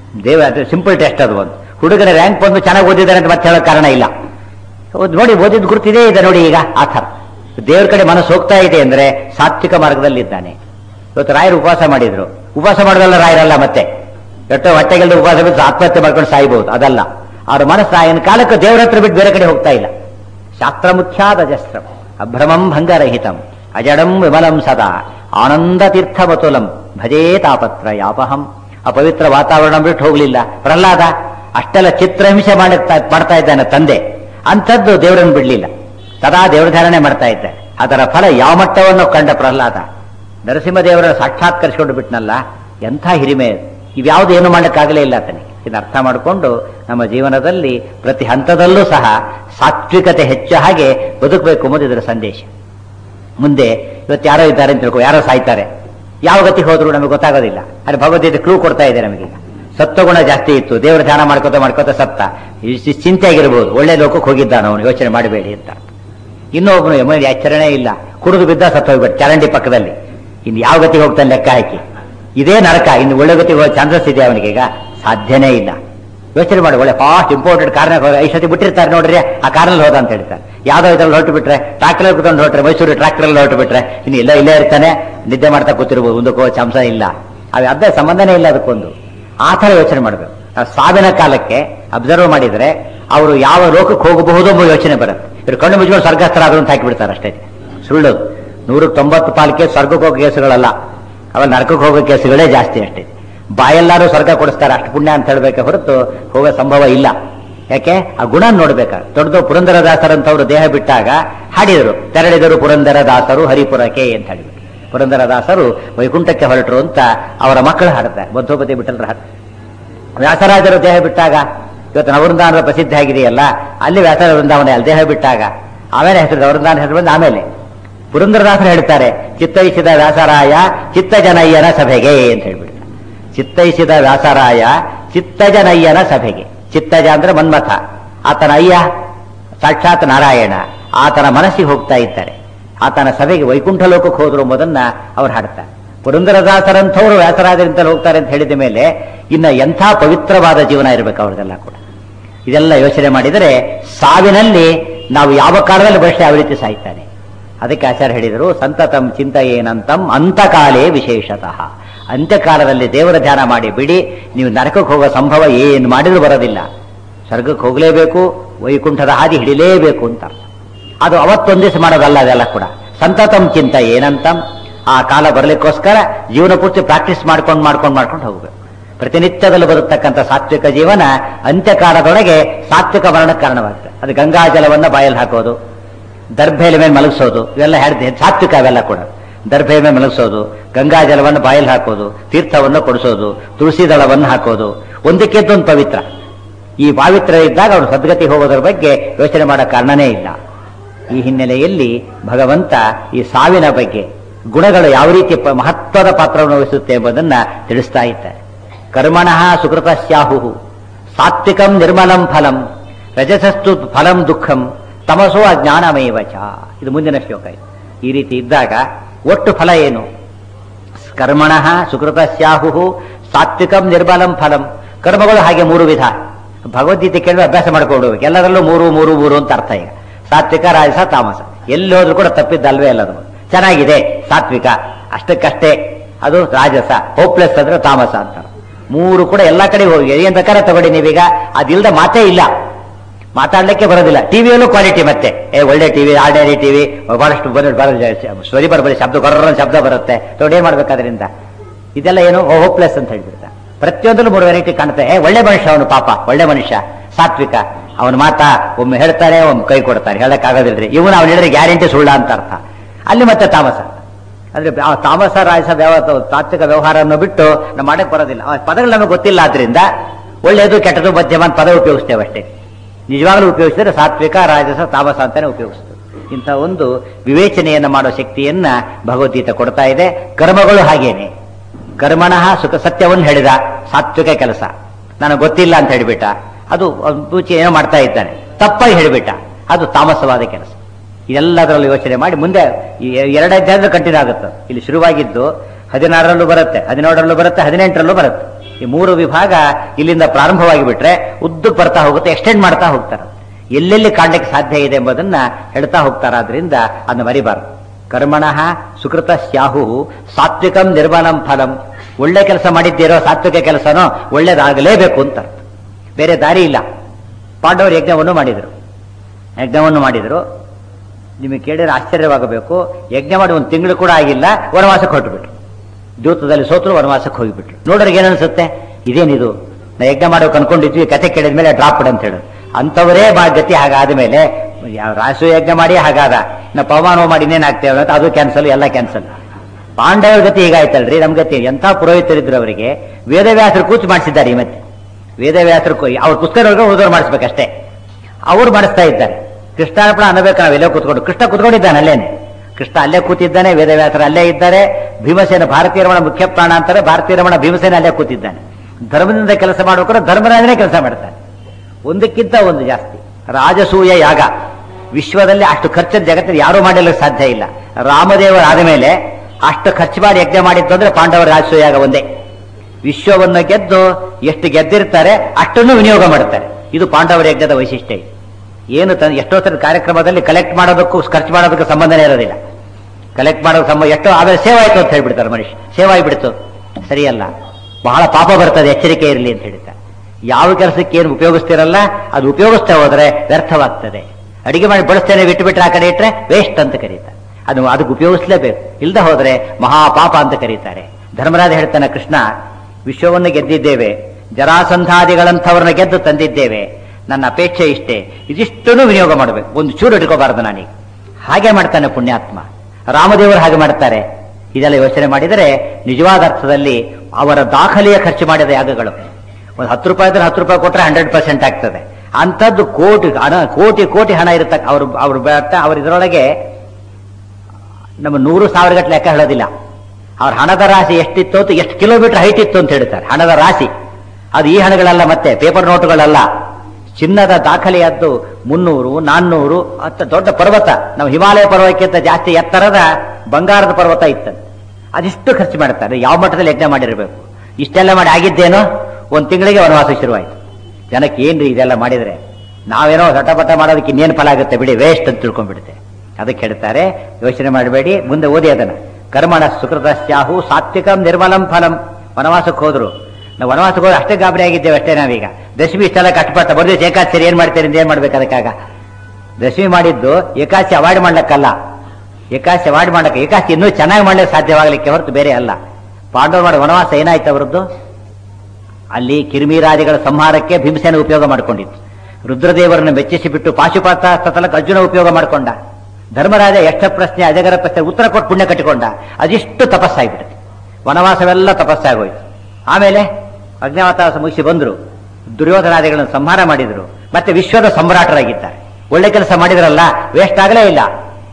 ಅದು ಸಿಂಪಲ್ ಟೆಸ್ಟ್ ಅದು. ಒಂದು ಹುಡುಗನ ರ್ಯಾಂಕ್ ಬಂದು ಚೆನ್ನಾಗಿ ಓದಿದ್ದಾರೆ ಅಂತ ಮತ್ತೆ ಹೇಳೋ ಕಾರಣ ಇಲ್ಲ. ನೋಡಿ ಓದಿದ ಗುರುತಿದೆ ಇದೆ ನೋಡಿ. ಈಗ ಆ ಥರ ದೇವ್ರ ಕಡೆ ಮನಸ್ಸು ಹೋಗ್ತಾ ಇದೆ ಅಂದ್ರೆ ಸಾತ್ವಿಕ ಮಾರ್ಗದಲ್ಲಿದ್ದಾನೆ. ಇವತ್ತು ರಾಯರು ಉಪವಾಸ ಮಾಡಿದ್ರು. ಉಪವಾಸ ಮಾಡೋದಲ್ಲ ರಾಯರಲ್ಲ, ಮತ್ತೆ ಎಷ್ಟೋ ಹೊಟ್ಟೆಗೆಲ್ಲ ಉಪವಾಸ ಬಿಟ್ಟು ಆತ್ಮಹತ್ಯೆ ಮಾಡ್ಕೊಂಡು ಸಾಯ್ಬಹುದು. ಅದಲ್ಲ, ಅವ್ರ ಮನಸ್ಸು ಆಗಿನ ಕಾಲಕ್ಕೆ ದೇವರ ಹತ್ರ ಬಿಟ್ಟು ಬೇರೆ ಕಡೆ ಹೋಗ್ತಾ ಇಲ್ಲ. ಶಾಸ್ತ್ರ ಮುಖ್ಯಾದ ಜಸ್ತ್ರಂ ಅಭ್ರಮಂ ಭಂಗರಹಿತಂ ಅಜಡಂ ವಿಮಲಂ ಸದಾ ಆನಂದ ತೀರ್ಥಮತುಲಂ ಭಜೇ ತಾಪತ್ರ ಯಾಪಹಂ. ಆ ಪವಿತ್ರ ವಾತಾವರಣ ಬಿಟ್ಟು ಹೋಗ್ಲಿಲ್ಲ ಪ್ರಹ್ಲಾದ. ಅಷ್ಟೆಲ್ಲ ಚಿತ್ರಹಿಂಸೆ ಮಾಡ್ತಾ ಇದ್ದಾನೆ ತಂದೆ, ಅಂಥದ್ದು ದೇವರನ್ನು ಬಿಡ್ಲಿಲ್ಲ. ಸದಾ ದೇವರ ಧಾರಣೆ ಮಾಡ್ತಾ ಇದ್ದಾರೆ. ಅದರ ಫಲ ಯಾವ ಮಟ್ಟವನ್ನು ಕಂಡ ಪ್ರಹ್ಲಾದ ನರಸಿಂಹದೇವರನ್ನು ಸಾಕ್ಷಾತ್ಕರಿಸಿಕೊಂಡು ಬಿಟ್ನಲ್ಲ, ಎಂಥ ಹಿರಿಮೆ. ಇವ್ಯಾವುದು ಏನು ಮಾಡಕ್ಕಾಗಲೇ ಇಲ್ಲ ಆತನಿಗೆ. ಇದನ್ನು ಅರ್ಥ ಮಾಡಿಕೊಂಡು ನಮ್ಮ ಜೀವನದಲ್ಲಿ ಪ್ರತಿ ಹಂತದಲ್ಲೂ ಸಹ ಸಾತ್ವಿಕತೆ ಹೆಚ್ಚು ಹಾಗೆ ಬದುಕಬೇಕು ಎಂಬುದು ಇದರ ಸಂದೇಶ. ಮುಂದೆ ಇವತ್ತು ಯಾರೋ ಇದ್ದಾರೆ ಅಂತ ತಿಳ್ಕೊ, ಯಾರೋ ಸಾಯ್ತಾರೆ, ಯಾವ ಗತಿ ಹೋದ್ರು ನಮಗೆ ಗೊತ್ತಾಗೋದಿಲ್ಲ. ಆದರೆ ಭಗವದ್ಗೀತೆ ಕ್ಲೂ ಕೊಡ್ತಾ ಇದೆ ನಮಗೀಗ. ಸತ್ವಗುಣ ಜಾಸ್ತಿ ಇತ್ತು, ದೇವರ ಧ್ಯಾನ ಮಾಡ್ಕೋತ ಸತ್ತ, ಚಿಂತೆ ಆಗಿರ್ಬೋದು, ಒಳ್ಳೆ ಲೋಕಕ್ಕೆ ಹೋಗಿದ್ದಾನ ಅವನು, ಯೋಚನೆ ಮಾಡಬೇಡಿ ಅಂತ. ಇನ್ನೊಬ್ಬನು ಯಮನಿಗೆ ಆಚರಣೆ ಇಲ್ಲ, ಕುಡಿದು ಬಿದ್ದ ಸತ್ತ ಹೋಗ್ಬಿಟ್ಟು ಚರಂಡಿ ಪಕ್ಕದಲ್ಲಿ. ಇನ್ನು ಯಾವ ಗತಿ ಹೋಗ್ತಾನೆ ಲೆಕ್ಕ ಹಾಕಿ. ಇದೇ ನರಕ. ಇನ್ನು ಒಳ್ಳೆ ಗತಿ ಹೋಗೋ ಚಾನ್ಸಸ್ ಇದೆ ಅವನಿಗೆ? ಈಗ ಸಾಧ್ಯನೇ ಇಲ್ಲ. ಯೋಚನೆ ಮಾಡಿ, ಒಳ್ಳೆ ಫಾಸ್ಟ್ ಇಂಪೋರ್ಟೆಡ್ ಕಾರ್ನ 5 ಸತಿ ಬಿಟ್ಟಿರ್ತಾರೆ ನೋಡ್ರಿ, ಆ ಕಾರ್ನಲ್ಲಿ ಹೋದ ಅಂತ ಹೇಳ್ತಾರೆ. ಯಾವ್ದೋ ಇದ್ರಲ್ಲಿ ಹೊರಟು ಬಿಟ್ರೆ, ಟ್ರಾಕ್ಟರ್ ಕುತ್ಕೊಂಡು ಹೊರಟ್ರೆ, ಮೈಸೂರು ಟ್ರಾಕ್ಟರ್ ಹೊರಟು ಬಿಟ್ರೆ ಇನ್ನು ಇಲ್ಲೇ ಇರ್ತಾನೆ, ನಿದ್ದೆ ಮಾಡ್ತಾ ಕೂತಿರ್ಬೋದು, ಮುಂದಕ್ಕೆ ಚಾನ್ಸ ಇಲ್ಲ. ಅದೇ ಸಂಬಂಧನೇ ಇಲ್ಲ ಅದಕ್ಕೊಂದು. ಆ ಥರ ಯೋಚನೆ ಮಾಡಬೇಕು. ಸಾವಿನ ಕಾಲಕ್ಕೆ ಅಬ್ಸರ್ವ್ ಮಾಡಿದ್ರೆ ಅವರು ಯಾವ ಲೋಕಕ್ಕೆ ಹೋಗಬಹುದು ಎಂಬ ಯೋಚನೆ ಬರುತ್ತೆ. ಇವರು ಕಣ್ಣು ಮುಚ್ಚಿಕೊಂಡು ಸ್ವರ್ಗಸ್ಥರಾದ್ರು ಅಂತ ಹಾಕಿಬಿಡ್ತಾರೆ ಅಷ್ಟೇ. ಸುಳ್ಳು. 190 ಪಾಲಿಕೆ ಸ್ವರ್ಗಕ್ಕೆ ಹೋಗೋ ಕೇಸುಗಳಲ್ಲ, ಅವ ನರಕಕ್ಕೆ ಹೋಗೋ ಕೇಸುಗಳೇ ಜಾಸ್ತಿ ಅಷ್ಟೇ. ಬಾಯೆಲ್ಲಾರು ಸ್ವರ್ಗ ಕೊಡಿಸ್ತಾರೆ, ಅಷ್ಟು ಪುಣ್ಯ ಅಂತ ಹೇಳ್ಬೇಕೆ ಹೊರತು ಹೋಗೋ ಸಂಭವ ಇಲ್ಲ. ಯಾಕೆ? ಆ ಗುಣ ನೋಡ್ಬೇಕ. ದೊಡ್ಡ ಪುರಂದರದಾಸರಂತವರು ದೇಹ ಬಿಟ್ಟಾಗ ಹಾಡಿದರು, ತೆರಳಿದರು ಪುರಂದರದಾಸರು ಹರಿಪುರಕ್ಕೆ ಅಂತ ಹೇಳಿದ್ರು. ಪುರಂದರದಾಸರು ವೈಕುಂಠಕ್ಕೆ ಹೊರಟರು ಅಂತ ಅವರ ಮಕ್ಕಳು ಹಾಡ್ತಾರೆ, ಮಧ್ವಪತಿ ಬಿಟ್ಟಲ್ರ ಹಾಡ್ತಾರೆ. ವ್ಯಾಸರಾಜರು ದೇಹ ಬಿಟ್ಟಾಗ, ಇವತ್ತು ನವೃಂದಾವನ ಪ್ರಸಿದ್ಧ ಆಗಿದೆಯಲ್ಲ, ಅಲ್ಲಿ ವ್ಯಾಸರ ವೃಂದಾವನ ಅಲ್ಲಿ ದೇಹ ಬಿಟ್ಟಾಗ ಆಮೇಲೆ ಹೆಸರು ನವೃಂದಾವನ ಹೆಸರು ಬಂದು ಆಮೇಲೆ ಪುರಂದರದಾಸರು ಹೇಳ್ತಾರೆ, ಚಿತ್ತೈಸಿದ ವ್ಯಾಸರಾಯ ಚಿತ್ತಜನಯ್ಯನ ಸಭೆಗೆ ಅಂತ ಹೇಳ್ಬಿಡ್ತಾರೆ. ಚಿತ್ತೈಸಿದ ವ್ಯಾಸರಾಯ ಚಿತ್ತಜನಯ್ಯನ ಸಭೆಗೆ. ಚಿತ್ತಜ ಅಂದ್ರೆ ಮನ್ಮಥ, ಆತನ ಅಯ್ಯ ಸಾಕ್ಷಾತ್ ನಾರಾಯಣ, ಆತನ ಮನಸ್ಸಿಗೆ ಹೋಗ್ತಾ ಇದ್ದಾರೆ. ಆತನ ಸಭೆಗೆ ವೈಕುಂಠ ಲೋಕಕ್ಕೆ ಹೋದ್ರು ಎಂಬುದನ್ನ ಅವ್ರು ಹಾಡ್ತಾರೆ. ಪುರಂದರದಾಸರಂಥವ್ರು ವ್ಯಾಸರಾಜರಿಂದಲೇ ಹೋಗ್ತಾರೆ ಅಂತ ಹೇಳಿದ ಮೇಲೆ ಇನ್ನ ಎಂಥ ಪವಿತ್ರವಾದ ಜೀವನ ಇರಬೇಕು ಅವ್ರದೆಲ್ಲ ಕೂಡ. ಇದೆಲ್ಲ ಯೋಚನೆ ಮಾಡಿದರೆ ಸಾವಿನಲ್ಲಿ ನಾವು ಯಾವ ಕಾಲದಲ್ಲಿ ಬಹುಶಃ ಯಾವ ರೀತಿ ಸಾಯ್ತಾನೆ. ಅದಕ್ಕೆ ಆಚಾರ್ಯ ಹೇಳಿದರು, ಸಂತತಂ ಚಿಂತೆಯೇನಂತಂ ಅಂತಕಾಲೇ ವಿಶೇಷತಃ. ಅಂತ್ಯಕಾಲದಲ್ಲಿ ದೇವರ ಧ್ಯಾನ ಮಾಡಿ ಬಿಡಿ, ನೀವು ನರಕಕ್ಕೆ ಹೋಗೋ ಸಂಭವ ಏನು ಮಾಡಿದ್ರು ಬರೋದಿಲ್ಲ. ಸ್ವರ್ಗಕ್ಕೆ ಹೋಗಲೇಬೇಕು, ವೈಕುಂಠದ ಹಾದಿ ಹಿಡಿಲೇಬೇಕು ಅಂತ. ಅದು ಅವತ್ತೊಂದು ದಿವಸ ಮಾಡೋದಲ್ಲ, ಅದೆಲ್ಲ ಕೂಡ ಸಂತತಂ ಚಿಂತ ಏನಂತಂ. ಆ ಕಾಲ ಬರಲಿಕ್ಕೋಸ್ಕರ ಜೀವನ ಪೂರ್ತಿ ಪ್ರಾಕ್ಟೀಸ್ ಮಾಡ್ಕೊಂಡು ಹೋಗ್ಬೇಕು. ಪ್ರತಿನಿತ್ಯದಲ್ಲಿ ಬದುಕ್ತಕ್ಕಂಥ ಸಾತ್ವಿಕ ಜೀವನ ಅಂತ್ಯಕಾಲದೊಳಗೆ ಸಾತ್ವಿಕ ಮರಣಕ್ಕೆ ಕಾರಣವಾಗುತ್ತೆ. ಅದು ಗಂಗಾಜಲವನ್ನು ಬಾಯಲ್ಲಿ ಹಾಕೋದು, ದರ್ಭೆಯ ಮೇಲೆ ಮಲಗಿಸೋದು, ಇವೆಲ್ಲ ಹೇಳಿದೆ ಸಾತ್ವಿಕ. ಅವೆಲ್ಲ ಕೂಡ ದರ್ಭೆಯ ಮೇಲೆ ಮಲಗಿಸೋದು, ಗಂಗಾಜಲವನ್ನು ಬಾಯಲ್ಲಿ ಹಾಕೋದು, ತೀರ್ಥವನ್ನು ಕೊಡಿಸೋದು, ತುಳಸಿ ದಳವನ್ನು ಹಾಕೋದು, ಒಂದಕ್ಕೆದ್ದೊಂದು ಪವಿತ್ರ. ಈ ಪಾವಿತ್ರ ಇದ್ದಾಗ ಅವನು ಸದ್ಗತಿ ಹೋಗೋದ್ರ ಬಗ್ಗೆ ಯೋಚನೆ ಮಾಡೋ ಕಾರಣನೇ ಇಲ್ಲ. ಈ ಹಿನ್ನೆಲೆಯಲ್ಲಿ ಭಗವಂತ ಈ ಸಾವಿನ ಬಗ್ಗೆ ಗುಣಗಳು ಯಾವ ರೀತಿ ಮಹತ್ವದ ಪಾತ್ರವನ್ನು ವಹಿಸುತ್ತೆ ಎಂಬುದನ್ನ ತಿಳಿಸ್ತಾ ಇದ್ದಾರೆ. ಕರ್ಮಣಃ ಸುಕೃತ ಸ್ಯಾಹು ಸಾತ್ವಿಕಂ ನಿರ್ಮಲಂ ಫಲಂ ರಜಸಸ್ತು ಫಲಂ ದುಃಖಂ ತಮಸೋ ಅಜ್ಞಾನಮೇವ ಚ. ಇದು ಮುಂದಿನ ಶ್ಲೋಕ ಇದು. ಈ ರೀತಿ ಇದ್ದಾಗ ಒಟ್ಟು ಫಲ ಏನು? ಕರ್ಮಣಃ ಸುಕೃತ ಸ್ಯಾಹು ಸಾತ್ವಿಕಂ ನಿರ್ಮಲಂ ಫಲಂ. ಕರ್ಮಗಳು ಹಾಗೆ ಮೂರು ವಿಧ. ಭಗವದ್ಗೀತೆ ಕೇಳಿದ್ರೆ ಅಭ್ಯಾಸ ಮಾಡ್ಕೊಂಡು ಹೋಗ್ಬೇಕು. ಎಲ್ಲರಲ್ಲೂ ಮೂರು ಮೂರು ಮೂರು ಅಂತ ಅರ್ಥ. ಈಗ ಸಾತ್ವಿಕ ರಾಜಸ ತಾಮಸ ಎಲ್ಲಿ ಹೋದ್ರೂ ಕೂಡ ತಪ್ಪಿದ್ದಲ್ವೇ ಅಲ್ಲದು. ಚೆನ್ನಾಗಿದೆ ಸಾತ್ವಿಕ, ಅಷ್ಟಕ್ಕಷ್ಟೇ ಅದು ರಾಜಸ, ಹೋಪ್ಲೆಸ್ ಅಂದ್ರೆ ತಾಮಸ ಅಂತ. ಮೂರು ಕೂಡ ಎಲ್ಲಾ ಕಡೆ ಹೋಗಿ ಏನ್ ಬೇಕಾದ್ರೆ ತಗೊಳ್ಳಿ ನೀವೀಗ. ಅದಿಲ್ಲದ ಮಾತೇ ಇಲ್ಲ, ಮಾತಾಡ್ಲಿಕ್ಕೆ ಬರೋದಿಲ್ಲ. ಟಿವಿಯಲ್ಲೂ ಕ್ವಾಲಿಟಿ ಮತ್ತೆ ಒಳ್ಳೆ ಟಿವಿ, ಆರ್ಡಿನರಿ ಟಿವಿ, ಬಹಳಷ್ಟು ಸ್ವರಿ ಬರಬರಿ ಶಬ್ದ ಗೊರ್ರ ಶಬ್ದ ಬರುತ್ತೆ. ನೋಡಿ ಏನ್ ಮಾಡ್ಬೇಕಾದ್ರಿಂದ ಇದೆಲ್ಲ ಏನು ಹೋಪ್ಲೆಸ್ ಅಂತ ಹೇಳ್ಬಿಡ್ತಾರೆ. ಪ್ರತಿಯೊಂದಲ್ಲೂ ಮೂರು ವೆರೈಟಿ ಕಾಣುತ್ತೆ. ಒಳ್ಳೆ ಮನುಷ್ಯ ಅವನು, ಪಾಪ ಒಳ್ಳೆ ಮನುಷ್ಯ ಸಾತ್ವಿಕ, ಅವನ ಮಾತಾ ಒಮ್ಮೆ ಹೇಳ್ತಾನೆ ಒಮ್ಮೆ ಕೈ ಕೊಡ್ತಾನೆ, ಹೇಳಕ್ಕಾಗೋದಿಲ್ರಿ. ಇವನು ಅವ್ನು ಹೇಳಿದ್ರೆ ಗ್ಯಾರಂಟಿ ಸುಳ್ಳ ಅಂತ ಅರ್ಥ. ಅಲ್ಲಿ ಮತ್ತೆ ತಾಮಸ ಅಂದ್ರೆ ತಾಮಸ ರಾಜಸ ತಾತ್ವಿಕ ವ್ಯವಹಾರವನ್ನು ಬಿಟ್ಟು ನಾವು ಮಾಡಕ್ ಬರೋದಿಲ್ಲ. ಆ ಪದಗಳು ನಮಗೆ ಗೊತ್ತಿಲ್ಲ. ಆದ್ರಿಂದ ಒಳ್ಳೆಯದು ಕೆಟ್ಟದು ಮಧ್ಯಮ ಪದ ಉಪಯೋಗಿಸ್ತೇವೆ ಅಷ್ಟೇ. ನಿಜವಾಗ್ಲೂ ಉಪಯೋಗಿಸಿದ್ರೆ ಸಾತ್ವಿಕ ರಾಜಸ ತಾಮಸ ಅಂತಾನೆ ಉಪಯೋಗಿಸ್ತೇವೆ. ಇಂಥ ಒಂದು ವಿವೇಚನೆಯನ್ನು ಮಾಡೋ ಶಕ್ತಿಯನ್ನ ಭಗವದ್ಗೀತೆ ಕೊಡ್ತಾ ಇದೆ. ಕರ್ಮಗಳು ಹಾಗೇನೆ. ಕರ್ಮಣಃ ಸುಖ ಸತ್ಯವನ್ನು ಹೇಳಿದ ಸಾತ್ವಿಕ ಕೆಲಸ. ನನಗೆ ಗೊತ್ತಿಲ್ಲ ಅಂತ ಹೇಳಿಬಿಟ್ಟ, ಅದು ರುಚಿ ಏನೋ ಮಾಡ್ತಾ ಇದ್ದಾನೆ, ತಪ್ಪಾಗಿ ಹೇಳಿಬಿಟ್ಟ, ಅದು ತಾಮಸವಾದ ಕೆಲಸ. ಇದೆಲ್ಲದರಲ್ಲೂ ಯೋಚನೆ ಮಾಡಿ ಮುಂದೆ 2 ಅಧ್ಯಾಯದ ಕಂಟಿನ್ಯೂ ಆಗುತ್ತೆ. ಇಲ್ಲಿ ಶುರುವಾಗಿದ್ದು 16ರಲ್ಲೂ ಬರುತ್ತೆ, 17ರಲ್ಲೂ ಬರುತ್ತೆ, 18ರಲ್ಲೂ ಬರುತ್ತೆ. ಈ 3 ವಿಭಾಗ ಇಲ್ಲಿಂದ ಪ್ರಾರಂಭವಾಗಿ ಬಿಟ್ರೆ ಉದ್ದಕ್ಕೆ ಬರ್ತಾ ಹೋಗುತ್ತೆ, ಎಕ್ಸ್ಟೆಂಡ್ ಮಾಡ್ತಾ ಹೋಗ್ತಾರೆ. ಎಲ್ಲೆಲ್ಲಿ ಕಾಣಲಿಕ್ಕೆ ಸಾಧ್ಯ ಇದೆ ಎಂಬುದನ್ನ ಹೇಳ್ತಾ ಹೋಗ್ತಾರೆ. ಆದ್ರಿಂದ ಅದನ್ನ ಮರಿಬಾರ್ದು. ಕರ್ಮಣಃ ಸುಕೃತ ಸ್ಯಾಹು ಸಾತ್ವಿಕಂ ನಿರ್ಮಲಂ ಫಲಂ. ಒಳ್ಳೆ ಕೆಲಸ ಮಾಡಿದ್ದೀರೋ ಸಾತ್ವಿಕ ಕೆಲಸನೋ ಒಳ್ಳೇದಾಗಲೇಬೇಕು ಅಂತ, ಬೇರೆ ದಾರಿ ಇಲ್ಲ. ಪಾಂಡವರು ಯಜ್ಞವನ್ನು ಮಾಡಿದರು. ನಿಮಗೆ ಕೇಳಿದ್ರೆ ಆಶ್ಚರ್ಯವಾಗಬೇಕು. ಯಜ್ಞ ಮಾಡಿ 1 ತಿಂಗಳು ಕೂಡ ಆಗಿಲ್ಲ, ವನವಾಸಕ್ಕೆ ಹೊರಟುಬಿಟ್ರು. ದ್ಯೂತದಲ್ಲಿ ಸೋತರು, ವನವಾಸಕ್ಕೆ ಹೋಗಿಬಿಟ್ರು. ನೋಡ್ರಿಗೆ ಏನನ್ಸುತ್ತೆ, ಇದೇನಿದು, ನಾ ಯಜ್ಞ ಮಾಡೋಕೆ ಅನ್ಕೊಂಡಿದ್ವಿ, ಕತೆ ಕೇಳಿದ ಮೇಲೆ ಡ್ರಾಪ್ ಅಂತ ಹೇಳೋದು. ಅಂಥವರೇ ಗತಿ ಹಾಗಾದ ಮೇಲೆ ರಾಸು ಯಜ್ಞ ಮಾಡಿ ಹಾಗಾದ, ನಾ ಪವಮಾನ ಮಾಡಿ ಇನ್ನೇನಾಗ್ತೇವೆ ಅಂತ ಅದು ಕ್ಯಾನ್ಸಲ್, ಎಲ್ಲ ಕ್ಯಾನ್ಸಲ್. ಪಾಂಡವರ ಗತಿ ಹೀಗಾಯ್ತಲ್ರಿ, ನಮ್ ಗತಿ. ಎಂಥ ಪುರೋಹಿತರಿದ್ರು ಅವರಿಗೆ ವೇದವ್ಯಾಸರು ಕೂತು ಮಾಡಿಸಿದ್ದಾರೆ. ಈ ಮತ್ತೆ ವೇದವ್ಯಾಸರು ಅವ್ರ ಪುಸ್ತಕ ಓದೋರು ಮಾಡಿಸ್ಬೇಕಷ್ಟೇ, ಅವ್ರು ಮಾಡಿಸ್ತಾ ಇದ್ದಾರೆ. ಕೃಷ್ಣಾರ್ಪಣ ಅನ್ನಬೇಕು ನಾವೆಲ್ಲೋ ಕೂತ್ಕೊಂಡು. ಕೃಷ್ಣ ಕೂತ್ಕೊಂಡಿದ್ದಾನೆ ಅಲ್ಲೇನೆ, ಕೃಷ್ಣ ಅಲ್ಲೇ ಕೂತಿದ್ದಾನೆ, ವೇದವ್ಯಾಸರು ಅಲ್ಲೇ ಇದ್ದಾರೆ. ಭೀಮಸೇನ ಭಾರತೀಯ ರಮಣ ಮುಖ್ಯ ಪ್ರಾಣ ಅಂತಾರೆ, ಭಾರತೀಯ ರಮಣ ಭೀಮಸೇನ ಅಲ್ಲೇ ಕೂತಿದ್ದಾನೆ. ಧರ್ಮದಿಂದ ಕೆಲಸ ಮಾಡ್ಬೇಕಾದ್ರೆ ಧರ್ಮರಾಜನೇ ಕೆಲಸ ಮಾಡ್ತಾನೆ, ಒಂದಕ್ಕಿಂತ ಒಂದು ಜಾಸ್ತಿ. ರಾಜಸೂಯ ಯಾಗ ವಿಶ್ವದಲ್ಲಿ ಅಷ್ಟು ಖರ್ಚು ಜಗತ್ತಲ್ಲಿ ಯಾರೂ ಮಾಡಲಿಕ್ಕೆ ಸಾಧ್ಯ ಇಲ್ಲ. ರಾಮದೇವರು ಆದ ಮೇಲೆ ಅಷ್ಟು ಖರ್ಚು ಮಾಡಿ ಯಜ್ಞ ಮಾಡಿದ್ದು ಅಂದ್ರೆ ಪಾಂಡವರ ರಾಜಸೂಯ ಯಾಗ ಒಂದೇ. ವಿಶ್ವವನ್ನು ಗೆದ್ದು ಎಷ್ಟು ಗೆದ್ದಿರ್ತಾರೆ ಅಷ್ಟನ್ನು ವಿನಿಯೋಗ ಮಾಡ್ತಾರೆ. ಇದು ಪಾಂಡವರ ಯಜ್ಞದ ವೈಶಿಷ್ಟ್ಯ. ಏನು ಎಷ್ಟೋ ತರ ಕಾರ್ಯಕ್ರಮದಲ್ಲಿ ಕಲೆಕ್ಟ್ ಮಾಡೋದಕ್ಕೂ ಖರ್ಚು ಮಾಡೋದಕ್ಕೂ ಸಂಬಂಧನೇ ಇರೋದಿಲ್ಲ. ಕಲೆಕ್ಟ್ ಮಾಡೋದು ಎಷ್ಟೋ ಆಮೇಲೆ ಸೇವ್ ಆಯ್ತು ಅಂತ ಹೇಳ್ಬಿಡ್ತಾರೆ. ಮನುಷ್ಯ ಸೇವ್ ಆಗಿಬಿಡ್ತು, ಸರಿಯಲ್ಲ, ಬಹಳ ಪಾಪ ಬರ್ತದೆ, ಎಚ್ಚರಿಕೆ ಇರಲಿ ಅಂತ ಹೇಳ್ತಾರೆ. ಯಾವ ಕೆಲಸಕ್ಕೆ ಏನು ಉಪಯೋಗಿಸ್ತಿರಲ್ಲ ಅದು ಉಪಯೋಗಿಸ್ತಾ ಹೋದ್ರೆ ವ್ಯರ್ಥವಾಗ್ತದೆ. ಅಡಿಗೆ ಮಾಡಿ ಬಳಸ್ತೇನೆ ಬಿಟ್ಟುಬಿಟ್ರೆ ಆ ಕಡೆ ಇಟ್ರೆ ವೇಸ್ಟ್ ಅಂತ ಕರೀತಾರೆ. ಅದಕ್ಕೆ ಉಪಯೋಗಿಸ್ಲೇಬೇಕು, ಇಲ್ದ ಹೋದ್ರೆ ಮಹಾಪಾಪ ಅಂತ ಕರೀತಾರೆ. ಧರ್ಮರಾಜ ಹೇಳ್ತಾನೆ, ಕೃಷ್ಣ ವಿಶ್ವವನ್ನು ಗೆದ್ದಿದ್ದೇವೆ, ಜರಾಸಂಧಾದಿಗಳಂಥವ್ರನ್ನ ಗೆದ್ದು ತಂದಿದ್ದೇವೆ, ನನ್ನ ಅಪೇಕ್ಷೆ ಇಷ್ಟೇ, ಇದಿಷ್ಟನ್ನು ವಿನಿಯೋಗ ಮಾಡಬೇಕು, ಒಂದು ಚೂರು ಇಟ್ಕೋಬಾರದು ನಾನೀಗ. ಹಾಗೆ ಮಾಡ್ತಾನೆ ಪುಣ್ಯಾತ್ಮ. ರಾಮದೇವರು ಹಾಗೆ ಮಾಡ್ತಾರೆ. ಇದೆಲ್ಲ ಯೋಚನೆ ಮಾಡಿದರೆ ನಿಜವಾದ ಅರ್ಥದಲ್ಲಿ ಅವರ ದಾಖಲೆಯ ಖರ್ಚು ಮಾಡಿದ ಯಾಗಗಳು. ಒಂದು 10 ರೂಪಾಯಿ ಇದ್ರೆ 10 ರೂಪಾಯಿ ಕೊಟ್ಟರೆ 100% ಆಗ್ತದೆ. ಅಂಥದ್ದು ಕೋಟಿ ಕೋಟಿ ಹಣ ಇರತಕ್ಕ ಅವ್ರ ಇದರೊಳಗೆ ನಮ್ಮ 100,000 ಗಟ್ಟಲೆ ಲೆಕ್ಕ ಹೇಳೋದಿಲ್ಲ. ಅವ್ರ ಹಣದ ರಾಶಿ ಎಷ್ಟಿತ್ತು ಅಂತ, ಎಷ್ಟು ಕಿಲೋಮೀಟರ್ ಹೈಟ್ ಇತ್ತು ಅಂತ ಹೇಳ್ತಾರೆ. ಹಣದ ರಾಶಿ ಅದು ಈ ಹಣಗಳಲ್ಲ, ಮತ್ತೆ ಪೇಪರ್ ನೋಟುಗಳಲ್ಲ. ಚಿನ್ನದ ದಾಖಲೆಯದ್ದು 300, 400 ಅಂತ ದೊಡ್ಡ ಪರ್ವತ. ನಮ್ಮ ಹಿಮಾಲಯ ಪರ್ವತಕ್ಕಿಂತ ಜಾಸ್ತಿ ಎತ್ತರದ ಬಂಗಾರದ ಪರ್ವತ ಇತ್ತಂತೆ. ಅದಿಷ್ಟು ಖರ್ಚು ಮಾಡ್ತಾರೆ. ಯಾವ ಮಟ್ಟದಲ್ಲಿ ಯಜ್ಞ ಮಾಡಿರಬೇಕು. ಇಷ್ಟೆಲ್ಲ ಮಾಡಿ ಆಗಿದ್ದೇನೋ 1 ತಿಂಗಳಿಗೆ ವನವಾಸ ಶುರುವಾಯಿತು. ಜನಕ್ಕೆ ಏನ್ರಿ ಇದೆಲ್ಲ ಮಾಡಿದ್ರೆ, ನಾವೇನೋ ಸಟಪಟ ಮಾಡೋದಕ್ಕೆ ಇನ್ನೇನು ಫಲ ಆಗುತ್ತೆ ಬಿಡಿ, ವೇಸ್ಟ್ ಅಂತ ತಿಳ್ಕೊಂಡ್ಬಿಡುತ್ತೆ. ಅದಕ್ಕೆ ಹೇಳ್ತಾರೆ, ಯೋಚನೆ ಮಾಡಬೇಡಿ. ಮುಂದೆ ಓದಿ ಅದನ್ನ. ಕರ್ಮಣ ಸುಕೃತ ಸ್ಯಾಹು ಸಾತ್ವಿಕಂ ನಿರ್ಮಲಂ ಫಲಂ. ವನವಾಸಕ್ಕೆ ಹೋದ್ರು. ನಾವು ವನವಾಸಕ್ಕೆ ಹೋದ್ರೆ ಅಷ್ಟೇ ಗಾಬರಿ ಆಗಿದ್ದೇವೆ ಅಷ್ಟೇ. ನಾವೀಗ ದಶಮಿ ಇಷ್ಟೆಲ್ಲ ಕಷ್ಟಪಟ್ಟ ಬರ್ದು ಏಕಾದಶಿ ಏನ್ ಮಾಡ್ತೀರಿ ಏನ್ ಮಾಡ್ಬೇಕು ಅದಕ್ಕಾಗ. ದಶಮಿ ಮಾಡಿದ್ದು ಏಕಾದಶಿ ಅವಾಯ್ಡ್ ಮಾಡ್ಲಿಕ್ಕಲ್ಲ, ಏಕಾದಶಿ ಅವಾಯ್ಡ್ ಮಾಡಕ್ಕೆ, ಏಕಾದಶಿ ಇನ್ನೂ ಚೆನ್ನಾಗಿ ಮಾಡ್ಲಿಕ್ಕೆ ಸಾಧ್ಯವಾಗಲಿಕ್ಕೆ ಹೊರತು ಬೇರೆ ಅಲ್ಲ. ಪಾಂಡವರು ಮಾಡೋ ವನವಾಸ ಏನಾಯ್ತು ಅವರದ್ದು? ಅಲ್ಲಿ ಕಿರ್ಮೀರಾದಿಗಳ ಸಂಹಾರಕ್ಕೆ ಭೀಮಸೇನ ಉಪಯೋಗ ಮಾಡಿಕೊಂಡಿತ್ತು. ರುದ್ರದೇವರನ್ನು ಮೆಚ್ಚಿಸಿ ಬಿಟ್ಟು ಪಾಶುಪಾತ ತಲಕ ಅರ್ಜುನ ಉಪಯೋಗ ಮಾಡಿಕೊಂಡ. ಧರ್ಮರಾಜ ಎಷ್ಟ ಪ್ರಶ್ನೆ ಅಜಗರ ಪ್ರಶ್ನೆ ಉತ್ತರ ಕೊಟ್ಟು ಪುಣ್ಯ ಕಟ್ಟಿಕೊಂಡ. ಅದಿಷ್ಟು ತಪಸ್ಸಾಗ್ಬಿಡುತ್ತೆ. ವನವಾಸವೆಲ್ಲ ತಪಸ್ಸಾಗೋಯ್ತು. ಆಮೇಲೆ ಅಜ್ಞಾತವಾಸ ಮುಗಿಸಿ ಬಂದ್ರು, ದುರ್ಯೋಧನಾದಿಗಳನ್ನು ಸಂಹಾರ ಮಾಡಿದ್ರು, ಮತ್ತೆ ವಿಶ್ವದ ಸಮ್ರಾಟರಾಗಿದ್ದಾರೆ. ಒಳ್ಳೆ ಕೆಲಸ ಮಾಡಿದ್ರಲ್ಲ, ವೇಸ್ಟ್ ಆಗಲೇ ಇಲ್ಲ.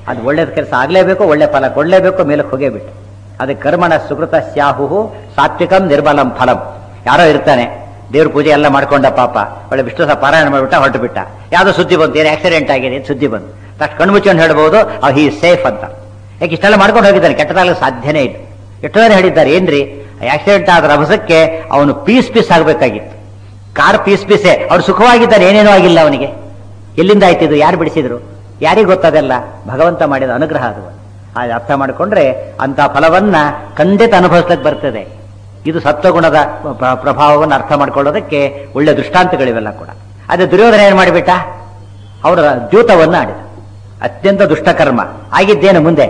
ಅದು ಒಳ್ಳೇದು ಕೆಲಸ ಆಗಲೇಬೇಕು, ಒಳ್ಳೆ ಫಲ ಕೊಡಲೇಬೇಕು, ಮೇಲಕ್ಕೆ ಹೋಗೇಬಿಟ್ಟು. ಅದಕ್ಕೆ ಕರ್ಮಣ ಸುಕೃತ ಸ್ಯಾಹು ಸಾತ್ವಿಕಂ ನಿರ್ಮಲಂ ಫಲಂ. ಯಾರೋ ಇರ್ತಾನೆ, ದೇವ್ರ ಪೂಜೆ ಎಲ್ಲ ಮಾಡ್ಕೊಂಡ ಪಾಪ, ಒಳ್ಳೆ ವಿಷ್ಣು ಸಹ ಪಾರಾಯಣ ಮಾಡಿಬಿಟ್ಟ, ಹೊರಟು ಬಿಟ್ಟ. ಯಾವುದೋ ಸುದ್ದಿ ಬಂತು, ಏನು ಆಕ್ಸಿಡೆಂಟ್ ಆಗಿದೆ ಅಂತ ಸುದ್ದಿ ಬಂತು, ತಕ್ಷಣ ಕಣ್ಣು ಮುಚ್ಕೊಂಡು ಹೇಳ್ಬೋದು ಹಿ ಸೇಫ್ ಅಂತ. ಯಾಕೆ ಇಷ್ಟೆಲ್ಲ ಮಾಡ್ಕೊಂಡು ಹೋಗಿದ್ದಾನೆ, ಕೆಟ್ಟದಾಗಲು ಸಾಧ್ಯನೇ ಇಲ್ಲ. ಎಷ್ಟೋ ಜನ ಹೇಳಿದ್ದಾರೆ, ಏನ್ರಿ ಆಕ್ಸಿಡೆಂಟ್ ಆದ ರಭಸಕ್ಕೆ ಅವನು ಪೀಸ್ ಆಗಬೇಕಾಗಿತ್ತು, ಕಾರ್ ಪೀಸೇ. ಅವ್ರು ಸುಖವಾಗಿದ್ದಾರೆ, ಏನೇನೂ ಆಗಿಲ್ಲ ಅವನಿಗೆ. ಎಲ್ಲಿಂದ ಆಯ್ತಿದ್ದು, ಯಾರು ಬಿಡಿಸಿದ್ರು, ಯಾರಿಗೆ ಗೊತ್ತದೆಲ್ಲ? ಭಗವಂತ ಮಾಡಿದ ಅನುಗ್ರಹ ಅದು. ಅದು ಅರ್ಥ ಮಾಡಿಕೊಂಡ್ರೆ ಅಂತ ಫಲವನ್ನ ಖಂಡಿತ ಅನುಭವಿಸ್ಲಿಕ್ಕೆ ಬರ್ತದೆ. ಇದು ಸತ್ವಗುಣದ ಪ್ರಭಾವವನ್ನು ಅರ್ಥ ಮಾಡ್ಕೊಳ್ಳೋದಕ್ಕೆ ಒಳ್ಳೆ ದೃಷ್ಟಾಂತಗಳಿವೆಲ್ಲ ಕೂಡ. ಅದೇ ದುರ್ಯೋಧನ ಏನ್ ಮಾಡಿಬಿಟ್ಟ, ಅವರ ದ್ಯೂತವನ್ನು ಆಡಿದ. ಅತ್ಯಂತ ದುಷ್ಟಕರ್ಮ ಆಗಿದ್ದೇನು. ಮುಂದೆ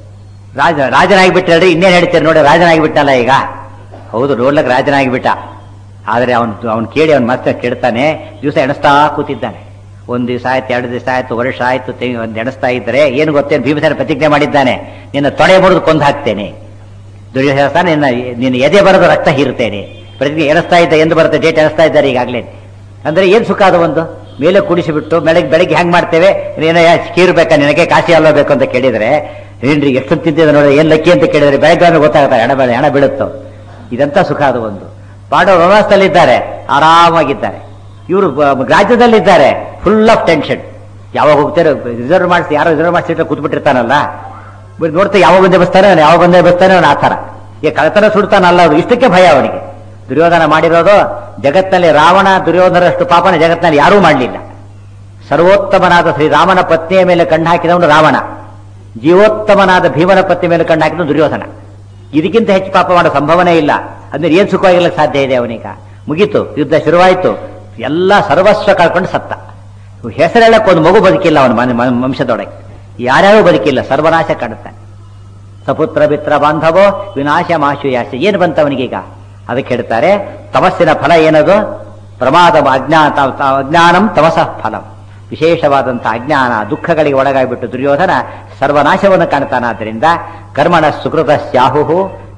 ರಾಜನಾಗಿಬಿಟ್ಟಲ್ರಿ, ಇನ್ನೇನು ಹೇಳ್ತೀರಿ ನೋಡಿ, ರಾಜನಾಗಿಬಿಟ್ಟಲ್ಲ ಈಗ. ಹೌದು, ನೋಡ್ಲಕ್ಕೆ ರಾಜನಾಗಿಬಿಟ್ಟ. ಆದರೆ ಅವನು ಕೇಳಿ ಅವನು ಮತ್ತೆ ಕೆಡ್ತಾನೆ. ದಿವಸ ಎಣಿಸ್ತಾ ಕೂತಿದ್ದಾನೆ. ಒಂದು ದಿವಸ ಆಯ್ತು, 2 ದಿವಸ ಆಯ್ತು, ವರ್ಷ ಆಯ್ತು, ಒಂದು ಎಣಿಸ್ತಾ ಇದ್ರೆ ಏನು ಗೊತ್ತೇನು, ಭೀಮಸೇನ ಪ್ರತಿಜ್ಞೆ ಮಾಡಿದ್ದಾನೆ, ನಿನ್ನ ತೊಡೆ ಮುರಿದು ಕೊಂದು ಹಾಕ್ತೇನೆ. ದುರ್ಯೋಧನ ನಿನ್ನ ಎದೆ ಬರೆದು ರಕ್ತ ಹೀರುತ್ತೇನೆ. ಪ್ರತಿಜ್ಞೆ ಎಣಿಸ್ತಾ ಇದ್ದ, ಎಂದು ಬರುತ್ತೆ ಡೇಟ್ ಎಣಿಸ್ತಾ ಇದ್ದಾರೆ ಈಗಾಗಲೇ. ಅಂದ್ರೆ ಏನ್ ಸುಖ ಅದು. ಒಂದು ಮೇಲೆ ಕುಡಿಸಿಬಿಟ್ಟು ಬೆಳಗ್ಗೆ ಹೆಂಗ್ ಮಾಡ್ತೇವೆ, ಏನೋ ಕೀರು ಬೇಕಾ ನಿನಗೆ, ಕಾಶಿ ಅಲ್ಲ ಬೇಕು ಅಂತ ಕೇಳಿದ್ರೆ, ಏನ್ರಿ ಎಷ್ಟು ತಿಂತಿದೆ ನೋಡಿ, ಏನ್ ಲಕ್ಕಿ ಅಂತ ಕೇಳಿದ್ರೆ ಬೆಳಗ್ಗೆ ಗೊತ್ತಾಗುತ್ತೆ, ಹಣ ಬೀಳುತ್ತೋ. ಇದಂತ ಸುಖ ಅದು. ಒಂದು ಪಾಡೋ ವನವಾಸದಲ್ಲಿದ್ದಾರೆ, ಆರಾಮಾಗಿದ್ದಾರೆ. ಇವರು ರಾಜ್ಯದಲ್ಲಿದ್ದಾರೆ, ಫುಲ್ ಆಫ್ ಟೆನ್ಷನ್. ಯಾವಾಗ ಹೋಗ್ತಾರೆ, ರಿಸರ್ವ್ ಮಾಡಿಸಿ, ಯಾರೋ ರಿಸರ್ವ್ ಮಾಡಿಸಿಟ್ರೆ ಕೂತ್ಬಿಟ್ಟಿರ್ತಾನಲ್ಲ, ನೋಡ್ತಾ ಯಾವಾಗ ಬಂದೇ ಬಸ್ತಾನೆ ಅವನು. ಆ ಥರ ಈ ಕಳತನ ಸುಡ್ತಾನಲ್ಲ, ಅದು ಇಷ್ಟಕ್ಕೆ ಭಯ ಅವನಿಗೆ. ದುರ್ಯೋಧನ ಮಾಡಿರೋದು ಜಗತ್ತಿನಲ್ಲಿ ರಾವಣ ದುರ್ಯೋಧನರಷ್ಟು ಪಾಪನ ಜಗತ್ತಿನಲ್ಲಿ ಯಾರೂ ಮಾಡಲಿಲ್ಲ. ಸರ್ವೋತ್ತಮನಾದ ಶ್ರೀರಾಮನ ಪತ್ನಿಯ ಮೇಲೆ ಕಣ್ಣು ಹಾಕಿದವನು ರಾವಣ, ಜೀವೋತ್ತಮನಾದ ಭೀಮನ ಪತ್ನಿ ಮೇಲೆ ಕಣ್ಣು ಹಾಕಿದವನು ದುರ್ಯೋಧನ. ಇದಕ್ಕಿಂತ ಹೆಚ್ಚು ಪಾಪ ಮಾಡೋ ಸಂಭವನೇ ಇಲ್ಲ. ಅಂದ್ರೆ ಏನ್ ಸುಖವಾಗಿರ್ಲಿಕ್ಕೆ ಸಾಧ್ಯ ಇದೆ ಅವನೀಗ? ಮುಗೀತು, ಯುದ್ಧ ಶುರುವಾಯಿತು, ಎಲ್ಲ ಸರ್ವಸ್ವ ಕಳ್ಕೊಂಡು ಸತ್ತ. ಹೆಸರೆಲ್ಲಕ್ಕೆ ಒಂದು ಮಗು ಬದುಕಿಲ್ಲ ಅವನ ವಂಶದೊಳಗೆ, ಯಾರ್ಯಾರೂ ಬದುಕಿಲ್ಲ, ಸರ್ವನಾಶ ಕಾಣುತ್ತಾನೆ. ಸಪುತ್ರ ಮಿತ್ರ ಬಾಂಧವೋ ವಿನಾಶ ಮಾಶು ಯಾಶ. ಏನು ಬಂತವನಿಗೀಗ? ಅದಕ್ಕೆ ಹೇಳ್ತಾರೆ, ತಮಸ್ಸಿನ ಫಲ ಏನದು? ಪ್ರಮಾದ ಅಜ್ಞಾನಂ ತಮಸಃ ಫಲಂ. ವಿಶೇಷವಾದಂತಹ ಅಜ್ಞಾನ ದುಃಖಗಳಿಗೆ ಒಳಗಾಗಿಬಿಟ್ಟು ದುರ್ಯೋಧನ ಸರ್ವನಾಶವನ್ನು ಕಾಣ್ತಾನಾದ್ದರಿಂದ ಕರ್ಮಣ ಸುಕೃತ ಸ್ಯಾಹು